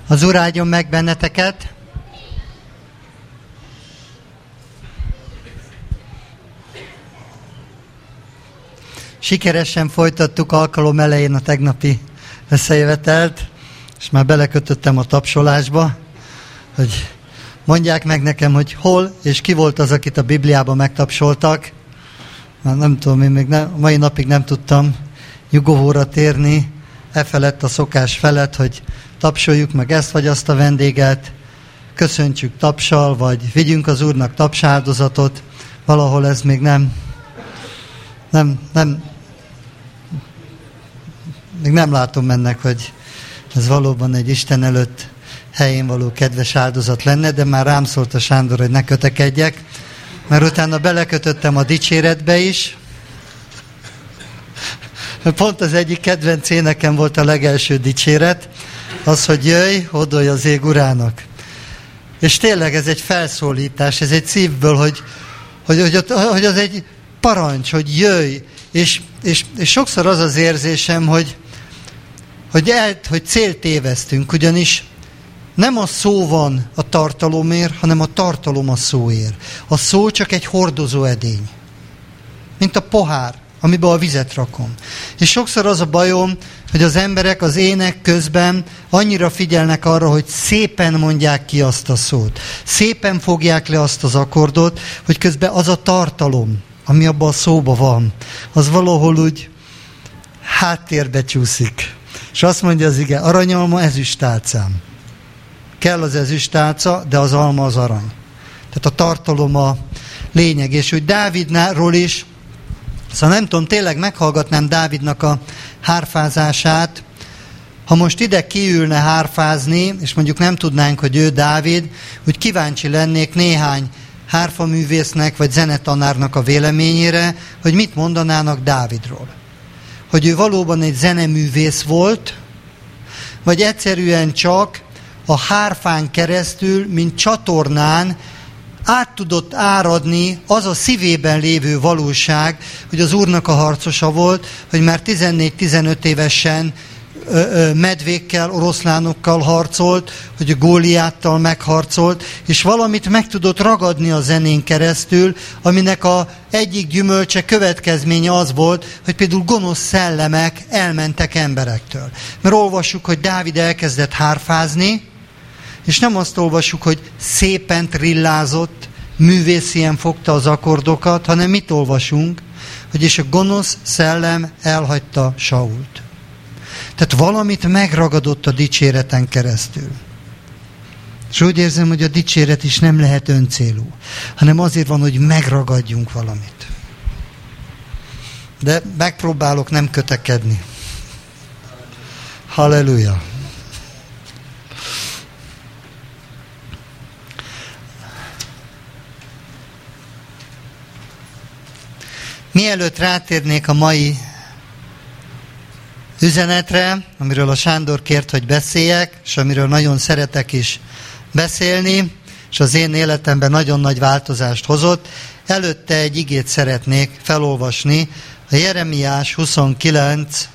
Az Úr áldjon meg benneteket. Sikeresen folytattuk alkalom elején a tegnapi összejövetelt, és már belekötöttem a tapsolásba, hogy mondják meg nekem, hogy hol és ki volt az, akit a Bibliában megtapsoltak. Már nem tudom, én még mai napig nem tudtam nyugovóra térni, felett a szokás felett, hogy tapsoljuk meg ezt vagy azt a vendéget, köszöntsük tapsal, vagy vigyünk az Úrnak tapsáldozatot. Valahol ez még még nem látom ennek, hogy ez valóban egy Isten előtt helyén való kedves áldozat lenne, de már rám szólt a Sándor, hogy ne kötekedjek, mert utána belekötöttem a dicséretbe is. Pont az egyik kedvenc énekem volt a legelső dicséret, az, hogy jöjj, hódolj az ég urának. És tényleg ez egy felszólítás, ez egy szívből, hogy az egy parancs, hogy jöjj. És sokszor az az érzésem, hogy célt tévesztünk, ugyanis nem a szó van a tartalomért, hanem a tartalom a szóért. A szó csak egy hordozó edény, mint a pohár, amiben a vizet rakom. És sokszor az a bajom, hogy az emberek az ének közben annyira figyelnek arra, hogy szépen mondják ki azt a szót. Szépen fogják le azt az akkordot, hogy közben az a tartalom, ami abban a szóban van, az valahol úgy háttérbe csúszik. És azt mondja az ige, aranyalma ezüstálcám. Kell az ezüstálca, de az alma az arany. Tehát a tartalom a lényeg. És úgy Dávidról is, szóval nem tudom, tényleg meghallgatnám Dávidnak a hárfázását. Ha most ide kiülne hárfázni, és mondjuk nem tudnánk, hogy ő Dávid, úgy kíváncsi lennék néhány hárfaművésznek vagy zenetanárnak a véleményére, hogy mit mondanának Dávidról. Hogy ő valóban egy zeneművész volt, vagy egyszerűen csak a hárfán keresztül, mint csatornán át tudott áradni az a szívében lévő valóság, hogy az Úrnak a harcosa volt, hogy már 14-15 évesen medvékkel, oroszlánokkal harcolt, hogy a Góliáttal megharcolt, és valamit meg tudott ragadni a zenén keresztül, aminek a egyik gyümölcse, következménye az volt, hogy például gonosz szellemek elmentek emberektől. Mert olvassuk, hogy Dávid elkezdett hárfázni, és nem azt olvassuk, hogy szépen trillázott, művészien fogta az akkordokat, hanem mit olvasunk, hogy és a gonosz szellem elhagyta Sault. Tehát valamit megragadott a dicséreten keresztül. És úgy érzem, hogy a dicséret is nem lehet öncélú, hanem azért van, hogy megragadjunk valamit. De megpróbálok nem kötekedni. Halleluja! Mielőtt rátérnék a mai üzenetre, amiről a Sándor kért, hogy beszéljek, és amiről nagyon szeretek is beszélni, és az én életemben nagyon nagy változást hozott, előtte egy igét szeretnék felolvasni, a Jeremiás 29,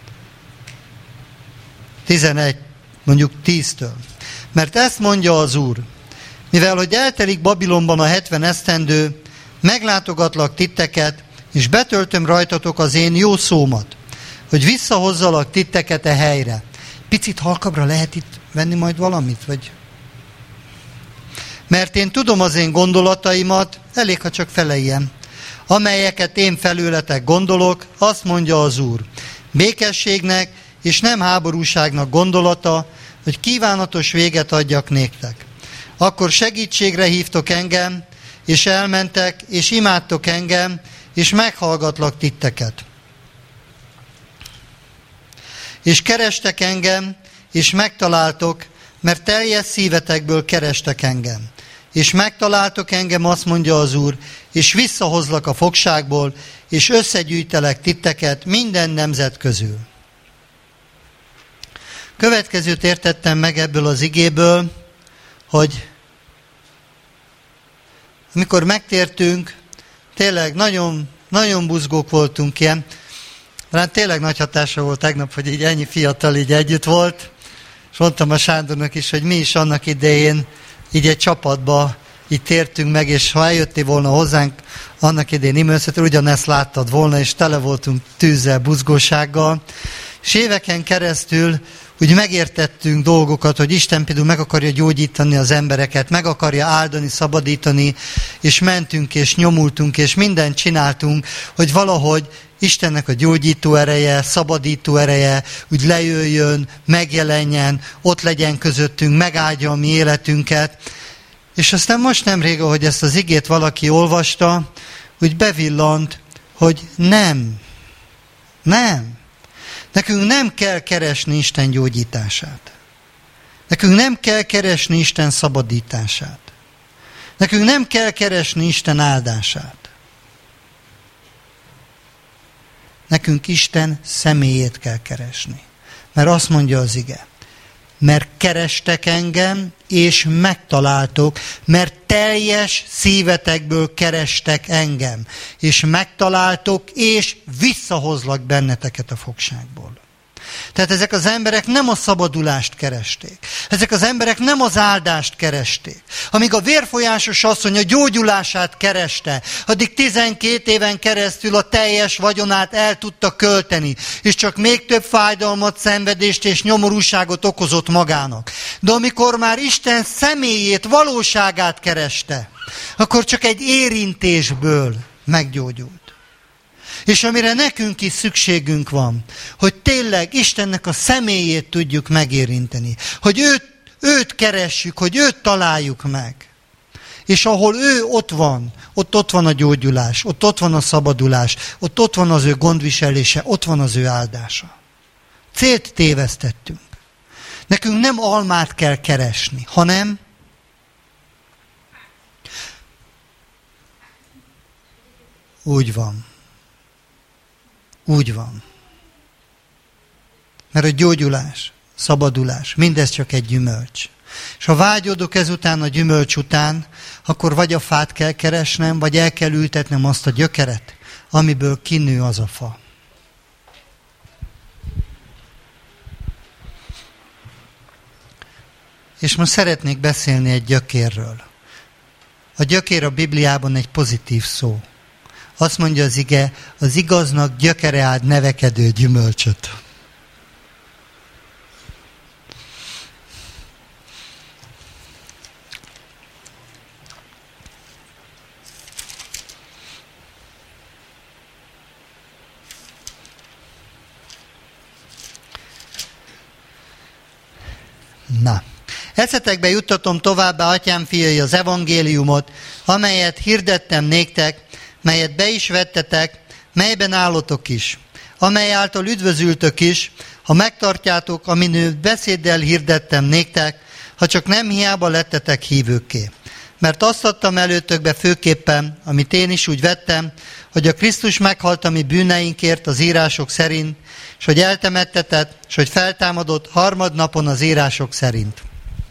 11, mondjuk 10-től. Mert ezt mondja az Úr, mivel hogy eltelik Babilonban a 70 esztendő, meglátogatlak titeket, és betöltöm rajtatok az én jó szómat, hogy visszahozzalak titeket e helyre. Picit halkabbra lehet itt venni majd valamit? Vagy? Mert én tudom az én gondolataimat, elég, ha csak felejjem, amelyeket én felőletek gondolok, azt mondja az Úr. Békességnek és nem háborúságnak gondolata, hogy kívánatos véget adjak néktek. Akkor segítségre hívtok engem, és elmentek, és imádtok engem, és meghallgatlak titeket. És kerestek engem, és megtaláltok, mert teljes szívetekből kerestek engem. És megtaláltok engem, azt mondja az Úr, és visszahozlak a fogságból, és összegyűjtelek titeket minden nemzet közül. Következőt értettem meg ebből az igéből, hogy amikor megtértünk, tényleg nagyon, nagyon buzgók voltunk ilyen. Rám tényleg nagy hatása volt tegnap, hogy így ennyi fiatal így együtt volt, És mondtam a Sándornak is, hogy mi is annak idején így egy csapatba így tértünk meg, és ha eljöttél volna hozzánk annak idején imőszetről, ugyanezt láttad volna, és tele voltunk tűzzel, buzgósággal. És éveken keresztül úgy megértettünk dolgokat, hogy Isten például meg akarja gyógyítani az embereket, meg akarja áldani, szabadítani, és mentünk, és nyomultunk, és mindent csináltunk, hogy valahogy Istennek a gyógyító ereje, szabadító ereje úgy lejöjjön, megjelenjen, ott legyen közöttünk, megáldja a mi életünket. És aztán most nemrég, ahogy ezt az igét valaki olvasta, úgy bevillant, hogy nem. Nekünk nem kell keresni Isten gyógyítását. Nekünk nem kell keresni Isten szabadítását. Nekünk nem kell keresni Isten áldását. Nekünk Isten személyét kell keresni. Mert azt mondja az ige, mert kerestek engem, és megtaláltok, mert teljes szívetekből kerestek engem, és megtaláltok, és visszahozlak benneteket a fogságból. Tehát ezek az emberek nem a szabadulást keresték. Ezek az emberek nem az áldást keresték. Amíg a vérfolyásos asszony a gyógyulását kereste, addig 12 éven keresztül a teljes vagyonát el tudta költeni, és csak még több fájdalmat, szenvedést és nyomorúságot okozott magának. De amikor már Isten személyét, valóságát kereste, akkor csak egy érintésből meggyógyult. És amire nekünk is szükségünk van, hogy tényleg Istennek a személyét tudjuk megérinteni, hogy őt keressük, hogy őt találjuk meg. És ahol ő ott van a gyógyulás, ott van a szabadulás, ott van az ő gondviselése, ott van az ő áldása. Célt tévesztettünk. Nekünk nem almát kell keresni, hanem úgy van. Úgy van. Mert a gyógyulás, szabadulás, mindez csak egy gyümölcs. És ha vágyódok ezután a gyümölcs után, akkor vagy a fát kell keresnem, vagy el kell ültetnem azt a gyökeret, amiből kinő az a fa. És most szeretnék beszélni egy gyökérről. A gyökér a Bibliában egy pozitív szó. Azt mondja az ige, az igaznak gyökere ad nevekedő gyümölcsöt. Na, eszetekbe juttatom továbbá, atyám fiai, az evangéliumot, amelyet hirdettem néktek, melyet be is vettetek, melyben állotok is, amely által üdvözültök is, ha megtartjátok, amin beszéddel hirdettem néktek, ha csak nem hiába lettetek hívőkké. Mert azt adtam előtökbe főképpen, amit én is úgy vettem, hogy a Krisztus meghalt a mi bűneinkért az írások szerint, és hogy eltemettetett, és hogy feltámadott harmadnapon az írások szerint.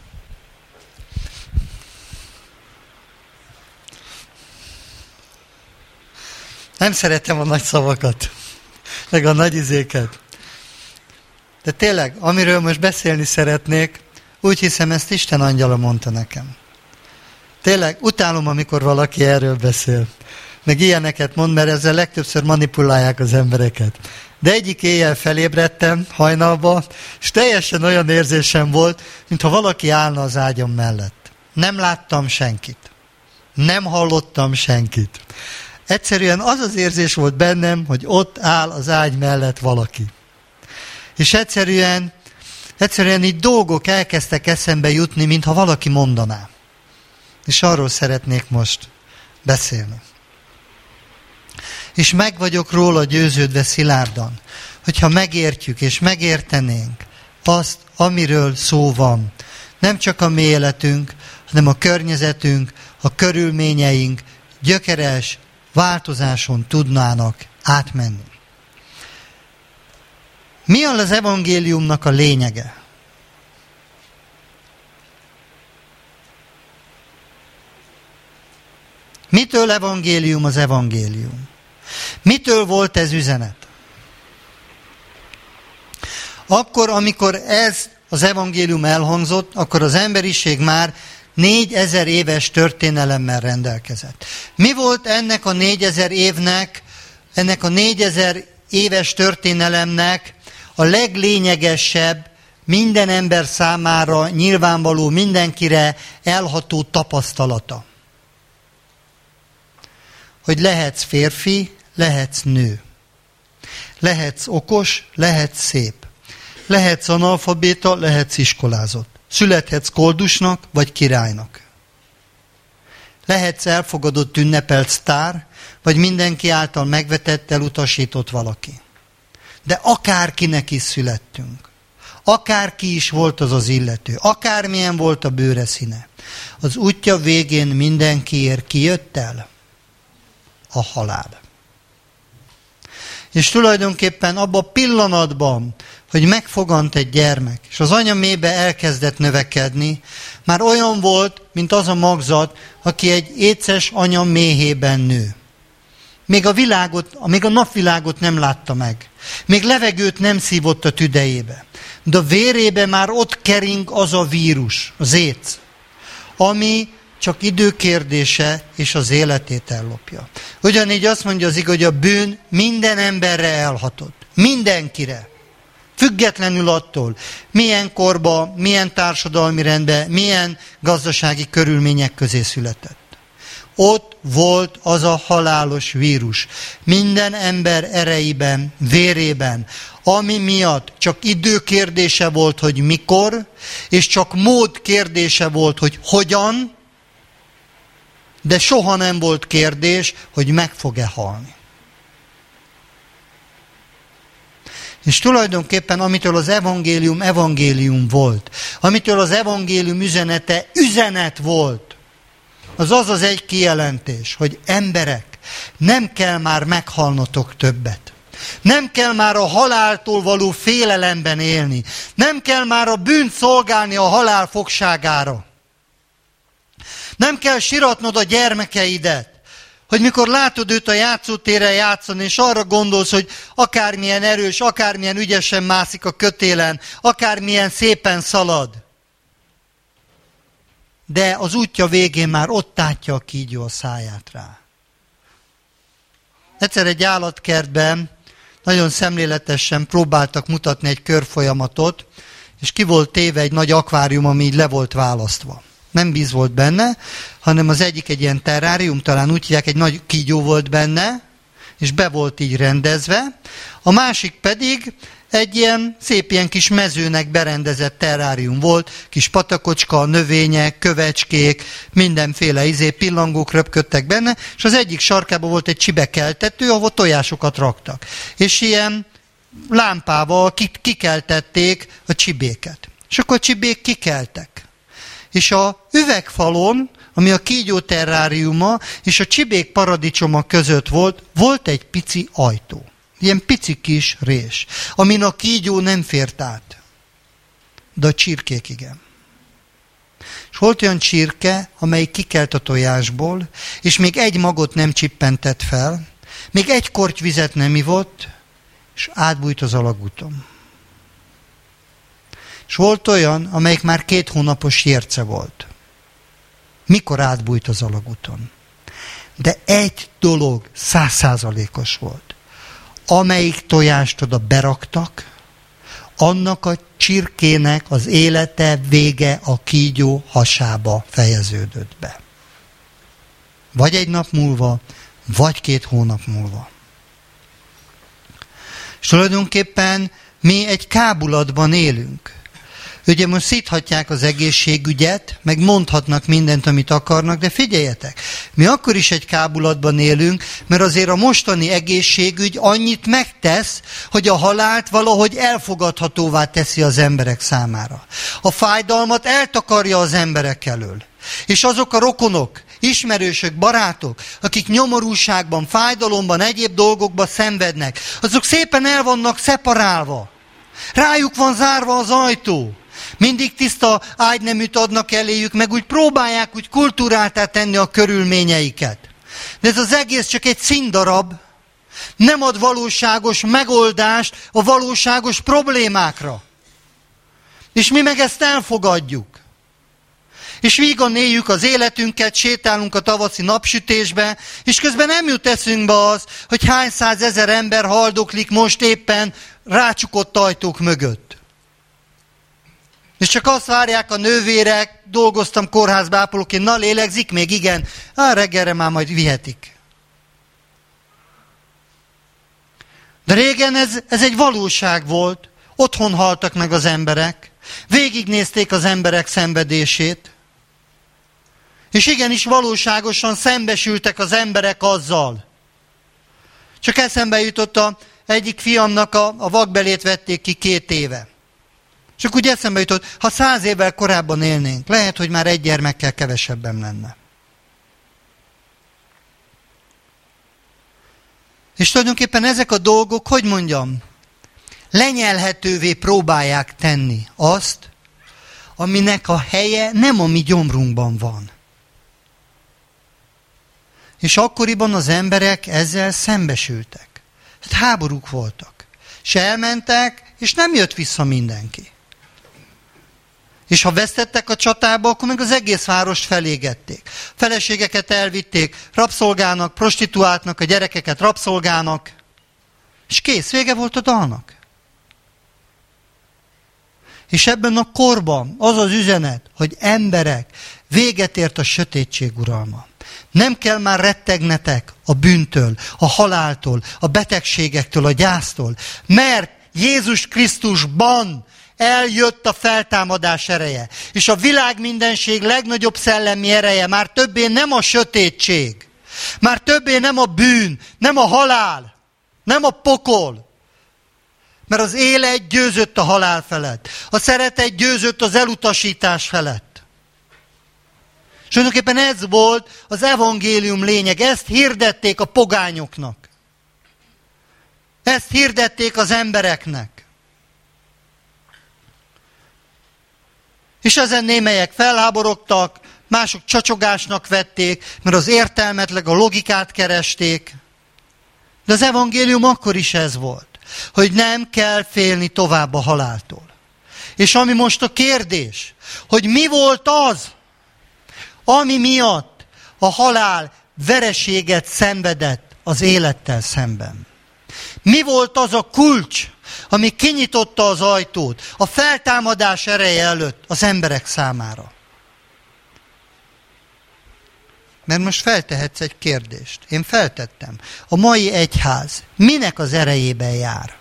Nem szeretem a nagy szavakat, meg a nagy izéket. De tényleg, amiről most beszélni szeretnék, úgy hiszem, ezt Isten angyala mondta nekem. Tényleg, utálom, amikor valaki erről beszél. Meg ilyeneket mond, mert ezzel legtöbbször manipulálják az embereket. De egyik éjjel felébredtem hajnalba, és teljesen olyan érzésem volt, mintha valaki állna az ágyam mellett. Nem láttam senkit. Nem hallottam senkit. Egyszerűen az az érzés volt bennem, hogy ott áll az ágy mellett valaki. És egyszerűen így dolgok elkezdtek eszembe jutni, mintha valaki mondaná. És arról szeretnék most beszélni. És meg vagyok róla győződve szilárdan, hogyha megértjük és megértenénk azt, amiről szó van. Nem csak a mi életünk, hanem a környezetünk, a körülményeink gyökeres változáson tudnának átmenni. Mi az evangéliumnak a lényege? Mitől evangélium az evangélium? Mitől volt ez üzenet? Akkor, amikor ez az evangélium elhangzott, akkor az emberiség már 4000 éves történelemmel rendelkezett. Mi volt ennek a 4000 évnek, ennek a 4000 éves történelemnek a leglényegesebb, minden ember számára nyilvánvaló, mindenkire elható tapasztalata? Hogy lehetsz férfi, lehetsz nő. Lehetsz okos, lehetsz szép. Lehetsz analfabéta, lehetsz iskolázott. Születhetsz koldusnak, vagy királynak. Lehetsz elfogadott, ünnepelt sztár, vagy mindenki által megvetett, elutasított valaki. De akárkinek is születtünk. Akárki is volt az az illető. Akármilyen volt a bőre színe. Az útja végén mindenkiért kijött el a halál. És tulajdonképpen abban a pillanatban, hogy megfogant egy gyermek, és az anya mélybe elkezdett növekedni, már olyan volt, mint az a magzat, aki egy éces anya méhében nő. Még a napvilágot nem látta meg. Még levegőt nem szívott a tüdejébe. De a vérébe már ott kering az a vírus, az éc, ami csak időkérdése, és az életét ellopja. Ugyanígy azt mondja az ige, hogy a bűn minden emberre elhatott. Mindenkire. Függetlenül attól, milyen korba, milyen társadalmi rendben, milyen gazdasági körülmények közé született. Ott volt az a halálos vírus. Minden ember erejében, vérében, ami miatt csak idő kérdése volt, hogy mikor, és csak mód kérdése volt, hogy hogyan, de soha nem volt kérdés, hogy meg fog-e halni. És tulajdonképpen amitől az evangélium volt, amitől az evangélium üzenete üzenet volt, az az egy kijelentés, hogy emberek, nem kell már meghalnotok többet. Nem kell már a haláltól való félelemben élni. Nem kell már a bűnt szolgálni a halál fogságára. Nem kell siratnod a gyermekeidet, hogy mikor látod őt a játszótéren játszani, és arra gondolsz, hogy akármilyen erős, akármilyen ügyesen mászik a kötélen, akármilyen szépen szalad. De az útja végén már ott tátja a kígyó a száját rá. Egyszer egy állatkertben nagyon szemléletesen próbáltak mutatni egy körfolyamatot, és ki volt téve egy nagy akvárium, ami így le volt választva. Nem víz volt benne, hanem az egyik egy ilyen terrárium, talán úgy hívják, egy nagy kígyó volt benne, és be volt így rendezve. A másik pedig egy ilyen szép ilyen kis mezőnek berendezett terrárium volt, kis patakocska, növények, kövecskék, mindenféle pillangók röpködtek benne, és az egyik sarkában volt egy csibekeltető, ahol tojásokat raktak. És ilyen lámpával kikeltették a csibéket. És akkor a csibék kikeltek. És a üvegfalon, ami a kígyó terráriuma és a csibék paradicsoma között volt egy pici ajtó. Ilyen pici kis rés, amin a kígyó nem fért át. De a csirkék igen. És volt olyan csirke, amelyik kikelt a tojásból, és még egy magot nem csippentett fel, még egy korty vizet nem ivott, és átbújt az alagúton. És volt olyan, amelyik már 2 hónapos jérce volt. Mikor átbújt az alagúton? De egy dolog 100%-os volt. Amelyik tojást oda beraktak, annak a csirkének az élete vége a kígyó hasába fejeződött be. Vagy egy nap múlva, vagy 2 hónap múlva. És tulajdonképpen mi egy kábulatban élünk. Ugye most szíthatják az egészségügyet, meg mondhatnak mindent, amit akarnak, de figyeljetek, mi akkor is egy kábulatban élünk, mert azért a mostani egészségügy annyit megtesz, hogy a halált valahogy elfogadhatóvá teszi az emberek számára. A fájdalmat eltakarja az emberek elől. És azok a rokonok, ismerősök, barátok, akik nyomorúságban, fájdalomban, egyéb dolgokban szenvednek, azok szépen el vannak szeparálva. Rájuk van zárva az ajtó. Mindig tiszta ágyneműt adnak eléjük, meg úgy próbálják úgy kulturáltá tenni a körülményeiket. De ez az egész csak egy színdarab, nem ad valóságos megoldást a valóságos problémákra. És mi meg ezt elfogadjuk. És vígan éljük az életünket, sétálunk a tavaszi napsütésbe, és közben nem jut eszünkbe az, hogy hány százezer ember haldoklik most éppen rácsukott ajtók mögött. És csak azt várják a nővérek, dolgoztam kórházba ápolóként, na lélegzik még, igen, reggelre már majd vihetik. De régen ez egy valóság volt, otthon haltak meg az emberek, végignézték az emberek szenvedését, és igenis valóságosan szembesültek az emberek azzal. Csak eszembe jutott egyik fiamnak a vakbelét vették ki 2 éve. Csak úgy eszembe jutott, ha 100 évvel korábban élnénk, lehet, hogy már egy gyermekkel kevesebben lenne. És tulajdonképpen ezek a dolgok, hogy mondjam, lenyelhetővé próbálják tenni azt, aminek a helye nem a mi gyomrunkban van. És akkoriban az emberek ezzel szembesültek. Hát háborúk voltak. És elmentek, és nem jött vissza mindenki. És ha vesztettek a csatába, akkor meg az egész várost felégették. Feleségeket elvitték rabszolgának, prostituáltnak, a gyerekeket rabszolgának. És kész, vége volt a dalnak. És ebben a korban az az üzenet, hogy emberek, véget ért a sötétség uralma. Nem kell már rettegnetek a bűntől, a haláltól, a betegségektől, a gyásztól, mert Jézus Krisztusban eljött a feltámadás ereje. És a világ mindenség legnagyobb szellemi ereje már többé nem a sötétség, már többé nem a bűn, nem a halál, nem a pokol, mert az élet győzött a halál felett, a szeretet győzött az elutasítás felett. És tulajdonképpen ez volt az evangélium lényeg, ezt hirdették a pogányoknak. Ezt hirdették az embereknek. És ezen némelyek felháborodtak, mások csacsogásnak vették, mert az értelmetleg a logikát keresték. De az evangélium akkor is ez volt, hogy nem kell félni tovább a haláltól. És ami most a kérdés, hogy mi volt az, ami miatt a halál vereséget szenvedett az élettel szemben. Mi volt az a kulcs, ami kinyitotta az ajtót a feltámadás ereje előtt az emberek számára? Mert most feltehetsz egy kérdést. Én feltettem. A mai egyház minek az erejében jár?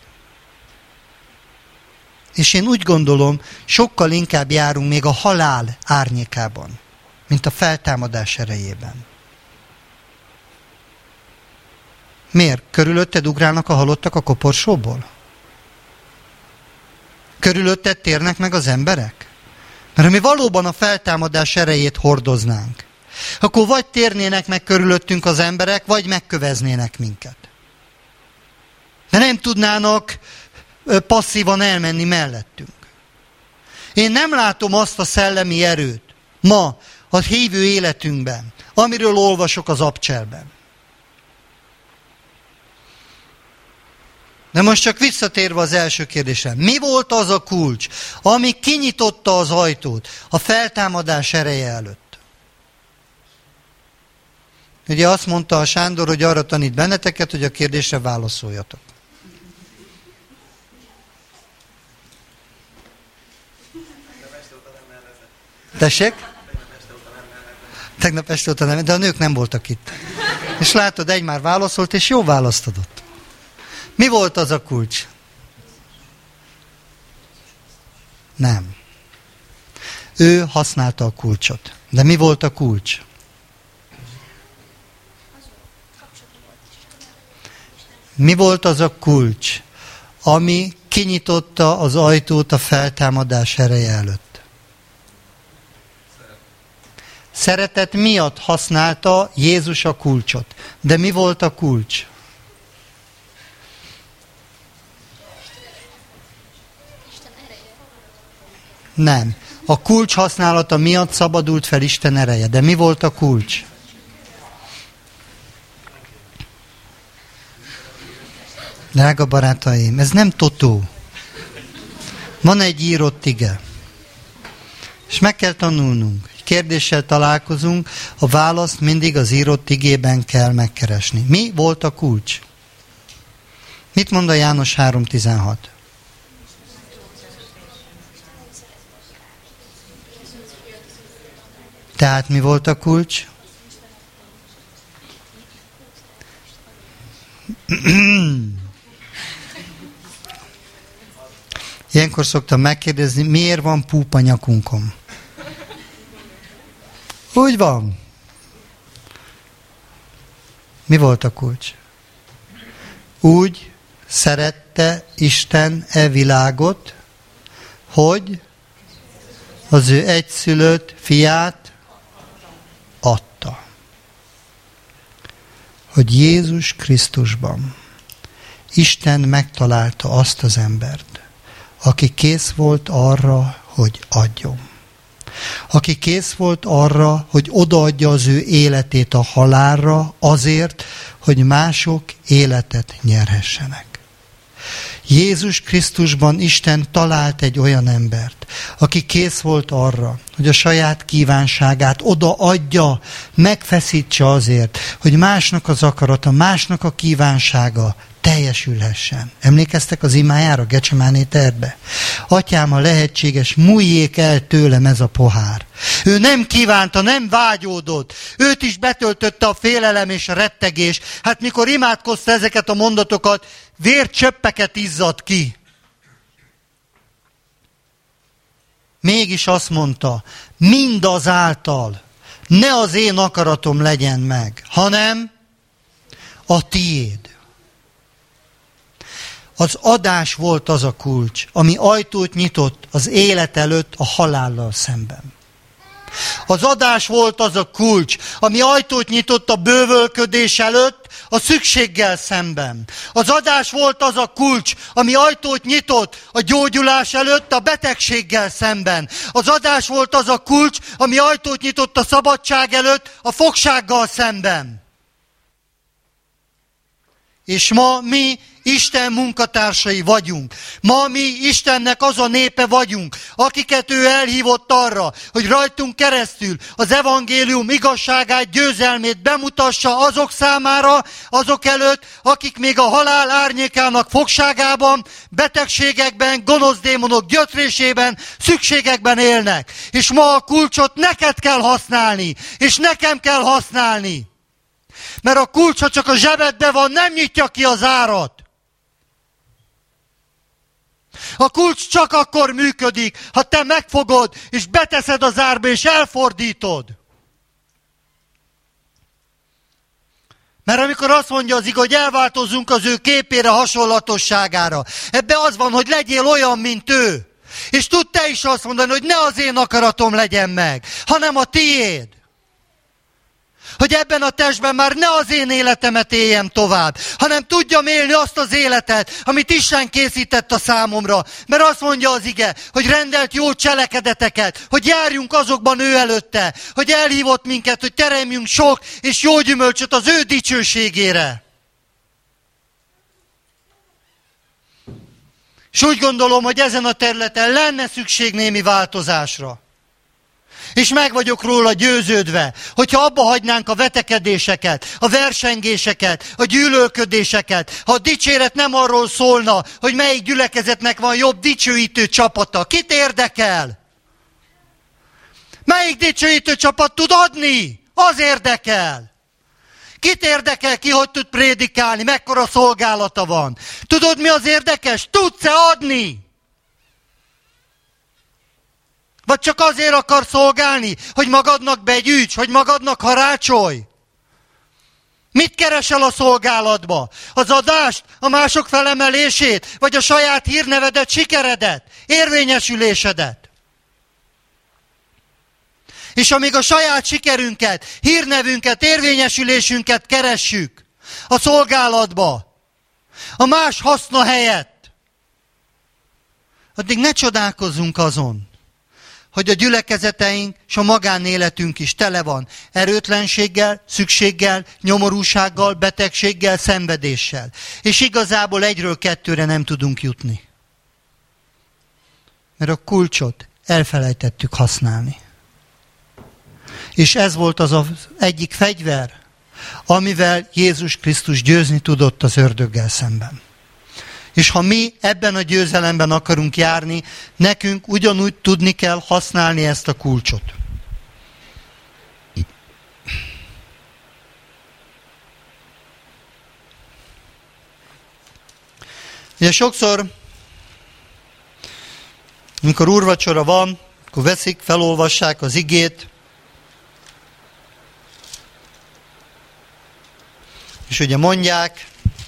És én úgy gondolom, sokkal inkább járunk még a halál árnyékában, mint a feltámadás erejében. Miért? Körülötted ugrálnak a halottak a koporsóból? Körülötted térnek meg az emberek? Mert ha mi valóban a feltámadás erejét hordoznánk, akkor vagy térnének meg körülöttünk az emberek, vagy megköveznének minket. De nem tudnának passzívan elmenni mellettünk. Én nem látom azt a szellemi erőt ma a hívő életünkben, amiről olvasok az abcselben. De most csak visszatérve az első kérdésre. Mi volt az a kulcs, ami kinyitotta az ajtót a feltámadás ereje előtt? Ugye azt mondta a Sándor, hogy arra tanít benneteket, hogy a kérdésre válaszoljatok. Tessék? Tegnap este óta nem, de a nők nem voltak itt. És látod, egy már válaszolt, és jó választ adott. Mi volt az a kulcs? Nem. Ő használta a kulcsot. De mi volt a kulcs? Mi volt az a kulcs, ami kinyitotta az ajtót a feltámadás ereje előtt? Szeretet miatt használta Jézus a kulcsot. De mi volt a kulcs? Nem. A kulcs használata miatt szabadult fel Isten ereje. De mi volt a kulcs? Drága barátaim, ez nem totó. Van egy írott ige. meg kell tanulnunk. Egy kérdéssel találkozunk, a választ mindig az írott igében kell megkeresni. Mi volt a kulcs? Mit mond a János 3:16? Tehát mi volt a kulcs? Ilyenkor szoktam megkérdezni, miért van púp a nyakunkon? Úgy van. Mi volt a kulcs? Úgy szerette Isten e világot, hogy az ő egyszülött fiát adta. Hogy Jézus Krisztusban Isten megtalálta azt az embert, aki kész volt arra, hogy adjon. Aki kész volt arra, hogy odaadja az ő életét a halálra azért, hogy mások életet nyerhessenek. Jézus Krisztusban Isten talált egy olyan embert, aki kész volt arra, hogy a saját kívánságát odaadja, megfeszítse azért, hogy másnak az akarata, másnak a kívánsága teljesülhessen. Emlékeztek az imájára, Gecsemáné tervbe? Atyám, ha lehetséges, múljék el tőlem ez a pohár. Ő nem kívánta, nem vágyódott. Őt is betöltötte a félelem és a rettegés. Hát mikor imádkozta ezeket a mondatokat, vércsöppeket izzadt ki. Mégis azt mondta, mindazáltal ne az én akaratom legyen meg, hanem a tiéd. Az adás volt az a kulcs, ami ajtót nyitott az élet előtt a halállal szemben. Az adás volt az a kulcs, ami ajtót nyitott a bővölködés előtt a szükséggel szemben. Az adás volt az a kulcs, ami ajtót nyitott a gyógyulás előtt a betegséggel szemben. Az adás volt az a kulcs, ami ajtót nyitott a szabadság előtt a fogsággal szemben. És ma mi Isten munkatársai vagyunk. Ma mi Istennek az a népe vagyunk, akiket ő elhívott arra, hogy rajtunk keresztül az evangélium igazságát, győzelmét bemutassa azok számára, azok előtt, akik még a halál árnyékának fogságában, betegségekben, gonosz démonok gyötrésében, szükségekben élnek. És ma a kulcsot neked kell használni, és nekem kell használni. Mert a kulcs, ha csak a zsebedben van, nem nyitja ki az árat. A kulcs csak akkor működik, ha te megfogod, és beteszed az árba, és elfordítod. Mert amikor azt mondja az ige, hogy elváltozzunk az ő képére, hasonlatosságára, ebbe az van, hogy legyél olyan, mint ő. És tud te is azt mondani, hogy ne az én akaratom legyen meg, hanem a tiéd. Hogy ebben a testben már ne az én életemet éljem tovább, hanem tudjam élni azt az életet, amit Isten készített a számomra. Mert azt mondja az ige, hogy rendelt jó cselekedeteket, hogy járjunk azokban ő előtte, hogy elhívott minket, hogy teremjünk sok és jó gyümölcsöt az ő dicsőségére. És úgy gondolom, hogy ezen a területen lenne szükség némi változásra. És meg vagyok róla győződve, hogyha abba hagynánk a vetekedéseket, a versengéseket, a gyűlölködéseket, ha a dicséret nem arról szólna, hogy melyik gyülekezetnek van jobb dicsőítő csapata. Kit érdekel? Melyik dicsőítő csapat tud adni? Az érdekel. Kit érdekel, ki hogy tud prédikálni, mekkora szolgálata van? Tudod, mi az érdekes? Tudsz-e adni? Vagy csak azért akar szolgálni, hogy magadnak begyűjts, hogy magadnak harácsolj? Mit keresel a szolgálatba? Az adást, a mások felemelését, vagy a saját hírnevedet, sikeredet, érvényesülésedet? És amíg a saját sikerünket, hírnevünket, érvényesülésünket keressük a szolgálatba, a más haszna helyett, addig ne csodálkozzunk azon, hogy a gyülekezeteink és a magánéletünk is tele van erőtlenséggel, szükséggel, nyomorúsággal, betegséggel, szenvedéssel. És igazából egyről kettőre nem tudunk jutni. Mert a kulcsot elfelejtettük használni. És ez volt az egyik fegyver, amivel Jézus Krisztus győzni tudott az ördöggel szemben. És ha mi ebben a győzelemben akarunk járni, nekünk ugyanúgy tudni kell használni ezt a kulcsot. Ugye sokszor, amikor úrvacsora van, akkor veszik, felolvassák az igét, és ugye mondják,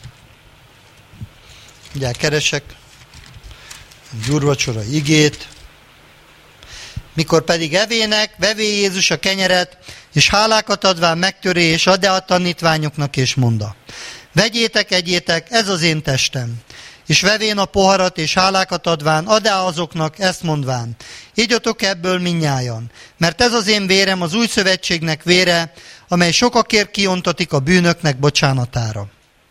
keresek egy úrvacsora igét, mikor pedig evének, vevé Jézus a kenyeret, és hálákat adván megtöri, és ad a tanítványoknak, és mondta: vegyétek, egyétek, ez az én testem. És vevén a poharat, és hálákat adván, ad azoknak, ezt mondván: igyatok ebből mindnyájan, mert ez az én vérem, az új szövetségnek vére, amely sokakért kiontatik a bűnöknek bocsánatára.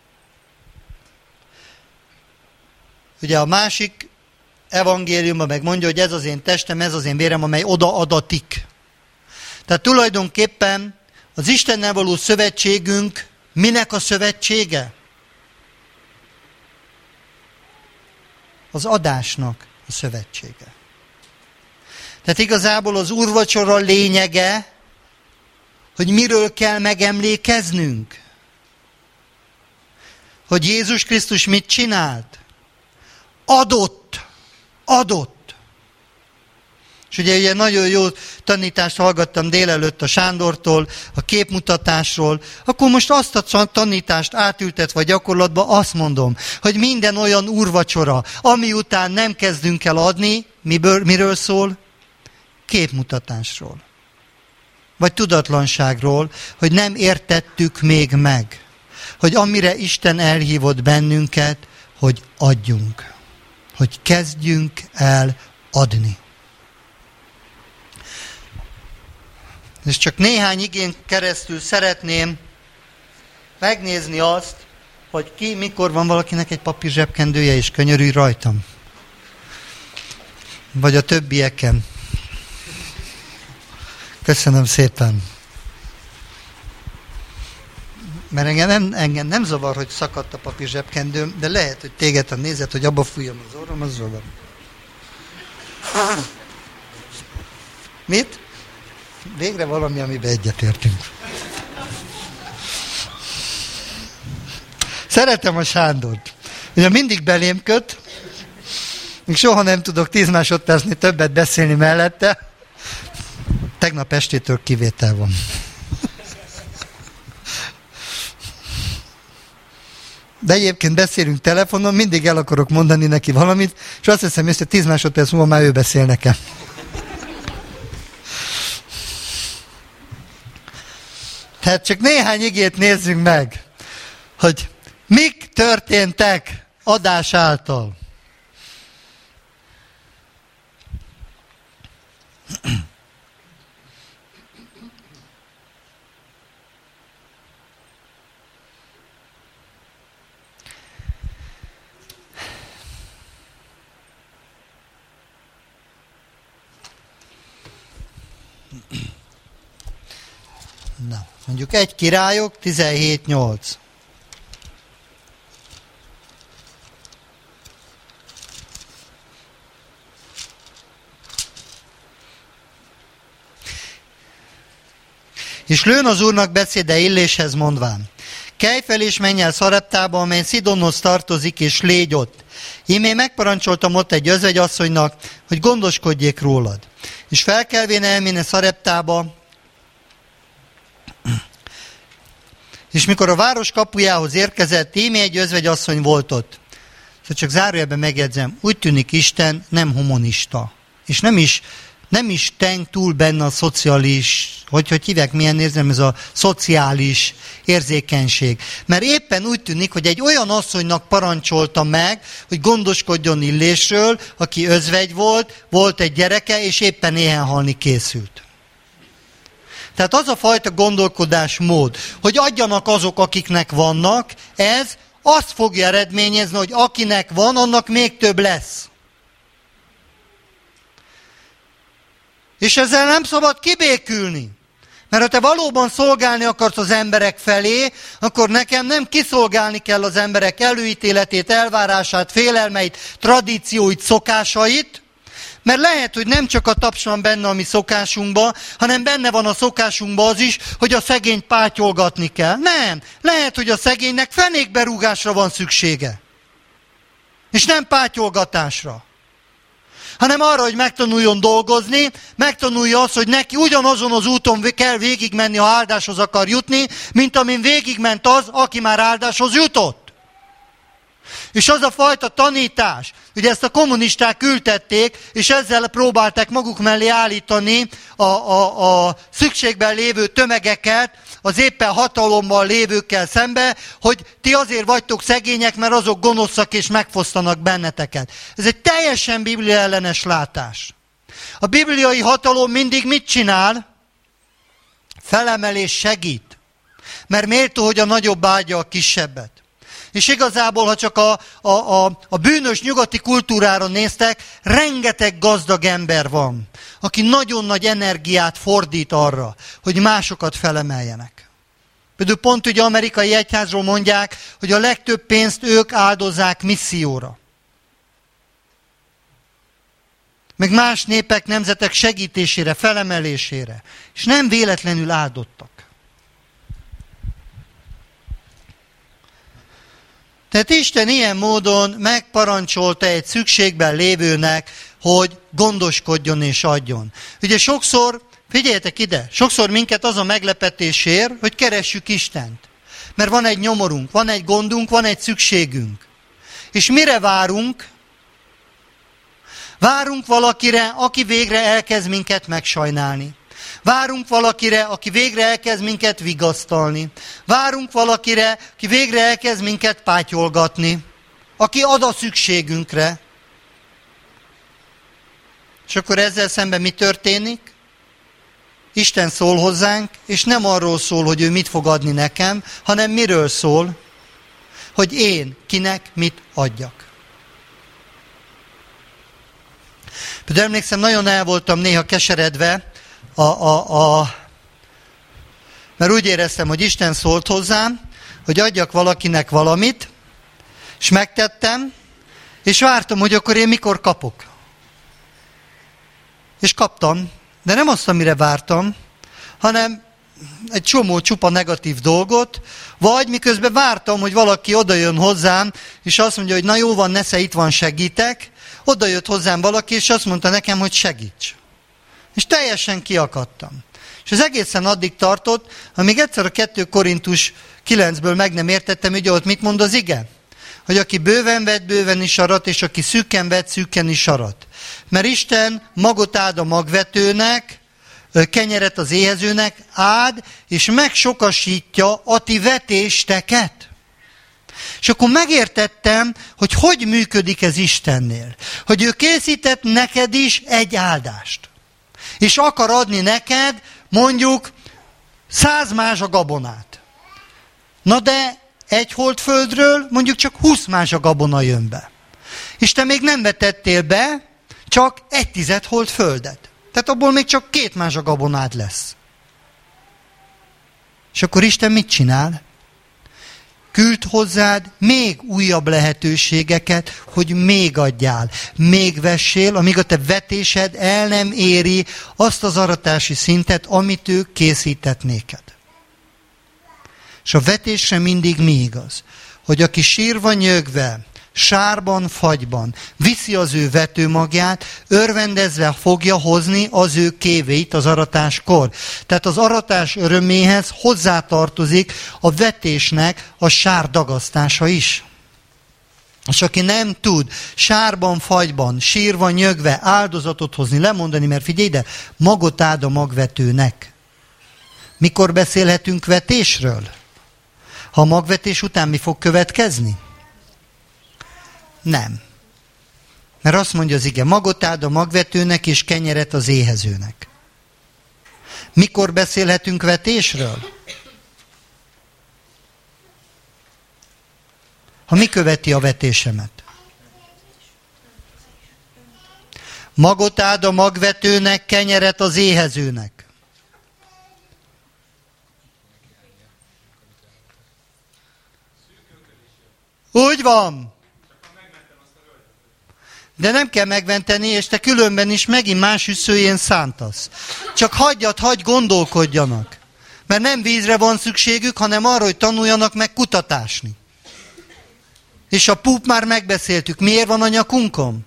Ugye a másik evangéliumban megmondja, hogy ez az én testem, ez az én vérem, amely odaadatik. Tehát tulajdonképpen az Istennel való szövetségünk minek a szövetsége? Az adásnak a szövetsége. Tehát igazából az úrvacsora lényege, hogy miről kell megemlékeznünk. Hogy Jézus Krisztus mit csinált? Adott. És ugye nagyon jó tanítást hallgattam délelőtt a Sándortól, a képmutatásról, akkor most azt a tanítást átültetve a gyakorlatba azt mondom, hogy minden olyan úrvacsora, ami után nem kezdünk el adni, miről szól? Képmutatásról. Vagy tudatlanságról, hogy nem értettük még meg. Hogy amire Isten elhívott bennünket, hogy adjunk. Hogy kezdjünk el adni. És csak néhány igén keresztül szeretném megnézni azt, hogy ki, mikor van valakinek egy papír zsebkendője, és könyörülj rajtam. Vagy a többieken. Köszönöm szépen. Mert engem nem zavar, hogy szakadt a papír zsebkendőm, de lehet, hogy téged, ha nézed, hogy abba fújjam az orrom, az zavar. Mit? Végre valami, amiben egyetértünk. Szeretem a Sándort. Ugye mindig belém köt, még soha nem tudok 10 másodpercnél többet beszélni mellette. Tegnap estétől kivétel van. De egyébként beszélünk telefonon, mindig el akarok mondani neki valamit, és azt hiszem, hogy 10 másodperc múlva már ő beszél nekem. Tehát csak néhány igét nézzünk meg, hogy mik történtek adás által. Na, mondjuk 1 Királyok 17:8. És lőn az Úrnak beszéde Illéshez mondván: kelj fel és menj el Szareptába, amely Szidonhoz tartozik, és légy ott. Ímé megparancsoltam ott egy özvegyasszonynak, hogy gondoskodjék rólad. És felkelvén elméne Szareptába, és mikor a város kapujához érkezett, íme egy özvegyasszony volt ott. Szóval csak zárójelben megjegyzem, úgy tűnik Isten nem humanista. És nem is teng túl benne a szociális, hogy hívják, milyen érzem, ez a szociális érzékenység. Mert éppen úgy tűnik, hogy egy olyan asszonynak parancsolta meg, hogy gondoskodjon Illésről, aki özvegy volt egy gyereke, és éppen éhen halni készült. Tehát az a fajta gondolkodásmód, hogy adjanak azok, akiknek vannak, ez azt fogja eredményezni, hogy akinek van, annak még több lesz. És ezzel nem szabad kibékülni. Mert ha te valóban szolgálni akarsz az emberek felé, akkor nekem nem kiszolgálni kell az emberek előítéletét, elvárását, félelmeit, tradícióit, szokásait, mert lehet, hogy nem csak a taps van benne a mi szokásunkban, hanem benne van a szokásunkban az is, hogy a szegényt pátyolgatni kell. Nem, lehet, hogy a szegénynek fenékberúgásra van szüksége. És nem pátyolgatásra. Hanem arra, hogy megtanuljon dolgozni, megtanulja azt, hogy neki ugyanazon az úton kell végigmenni, ha áldáshoz akar jutni, mint amin végigment az, aki már áldáshoz jutott. És az a fajta tanítás, ugye ezt a kommunisták ültették, és ezzel próbálták maguk mellé állítani a szükségben lévő tömegeket, az éppen hatalommal lévőkkel szembe, hogy ti azért vagytok szegények, mert azok gonoszak és megfosztanak benneteket. Ez egy teljesen biblia ellenes látás. A bibliai hatalom mindig mit csinál? Felemel és segít. Mert méltó, hogy a nagyobb áldja a kisebbet. És igazából, ha csak a bűnös nyugati kultúrára néztek, rengeteg gazdag ember van, aki nagyon nagy energiát fordít arra, hogy másokat felemeljenek. Például pont ugye amerikai egyházról mondják, hogy a legtöbb pénzt ők áldozzák misszióra. Meg más népek, nemzetek segítésére, felemelésére. És nem véletlenül áldottak. Tehát Isten ilyen módon megparancsolta egy szükségben lévőnek, hogy gondoskodjon és adjon. Ugye sokszor, figyeljetek ide, sokszor minket az a meglepetés ér, hogy keressük Istent. Mert van egy nyomorunk, van egy gondunk, van egy szükségünk. És mire várunk? Várunk valakire, aki végre elkezd minket megsajnálni. Várunk valakire, aki végre elkezd minket vigasztalni. Várunk valakire, aki végre elkezd minket pátyolgatni. Aki ad a szükségünkre. És akkor ezzel szemben mi történik? Isten szól hozzánk, és nem arról szól, hogy ő mit fog adni nekem, hanem miről szól? Hogy én kinek mit adjak. Például emlékszem, nagyon el voltam néha keseredve, mert úgy éreztem, hogy Isten szólt hozzám, hogy adjak valakinek valamit, és megtettem, és vártam, hogy akkor én mikor kapok. És kaptam, de nem azt, amire vártam, hanem egy csomó csupa negatív dolgot, vagy miközben vártam, hogy valaki odajön hozzám, és azt mondja, hogy na jó van, nesze, itt van, segítek. Odajött hozzám valaki, és azt mondta nekem, hogy segíts. És teljesen kiakadtam. És az egészen addig tartott, amíg egyszer a 2 Korintus 9-ből meg nem értettem, hogy ott mit mond az ige? Hogy aki bőven vett, bőven is arat, és aki szűkken vett, szűkken is arat. Mert Isten magot áld a magvetőnek, kenyeret az éhezőnek, áld, és megsokasítja a ti vetésteket. És akkor megértettem, hogy hogy működik ez Istennél. Hogy ő készített neked is egy áldást. És akar adni neked mondjuk 100 mázsa gabonát. Na de egy holdföldről mondjuk csak 20 mázsa gabona jön be. És te még nem vetettél be csak 1/10 holdföldet. Tehát abból még csak 2 mázsa gabonád lesz. És akkor Isten mit csinál? Küld hozzád még újabb lehetőségeket, hogy még adjál, még vessél, amíg a te vetésed el nem éri azt az aratási szintet, amit ő készített néked. És a vetésre mindig mi igaz? Hogy aki sírva nyögve, sárban, fagyban viszi az ő vetőmagját, örvendezve fogja hozni az ő kévéit az aratáskor. Tehát az aratás öröméhez hozzátartozik a vetésnek a sár dagasztása is. És aki nem tud sárban, fagyban, sírva, nyögve áldozatot hozni, lemondani, mert figyelj ide, magot áld a magvetőnek. Mikor beszélhetünk vetésről? Ha a magvetés után mi fog következni? Nem. Mert azt mondja az ige, magot áld a magvetőnek és kenyeret az éhezőnek. Mikor beszélhetünk vetésről? Ha mi követi a vetésemet? Magot áld a magvetőnek, kenyeret az éhezőnek. Úgy van. De nem kell megmenteni, és te különben is megint más üszőjén szántasz. Csak hagyj gondolkodjanak. Mert nem vízre van szükségük, hanem arra, hogy tanuljanak meg kutatásni. És a púp már megbeszéltük. Miért van a nyakunkon?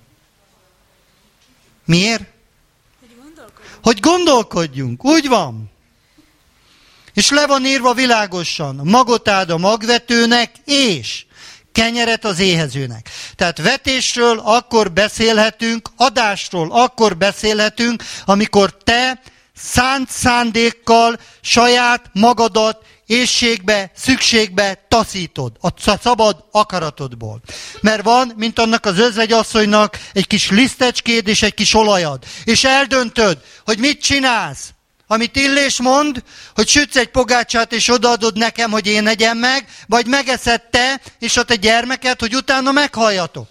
Miért? Hogy gondolkodjunk. Úgy van. És le van írva világosan. Magot áld a magvetőnek, és kenyeret az éhezőnek. Tehát vetésről akkor beszélhetünk, adásról akkor beszélhetünk, amikor te szánt szándékkal saját magadat éhségbe, szükségbe taszítod, a szabad akaratodból. Mert van, mint annak az özvegyasszonynak egy kis lisztecskéd és egy kis olajad. És eldöntöd, hogy mit csinálsz. Amit Illés mond, hogy sütsz egy pogácsát és odaadod nekem, hogy én egyem meg, vagy megeszed te és a te gyermeked, hogy utána meghalljatok.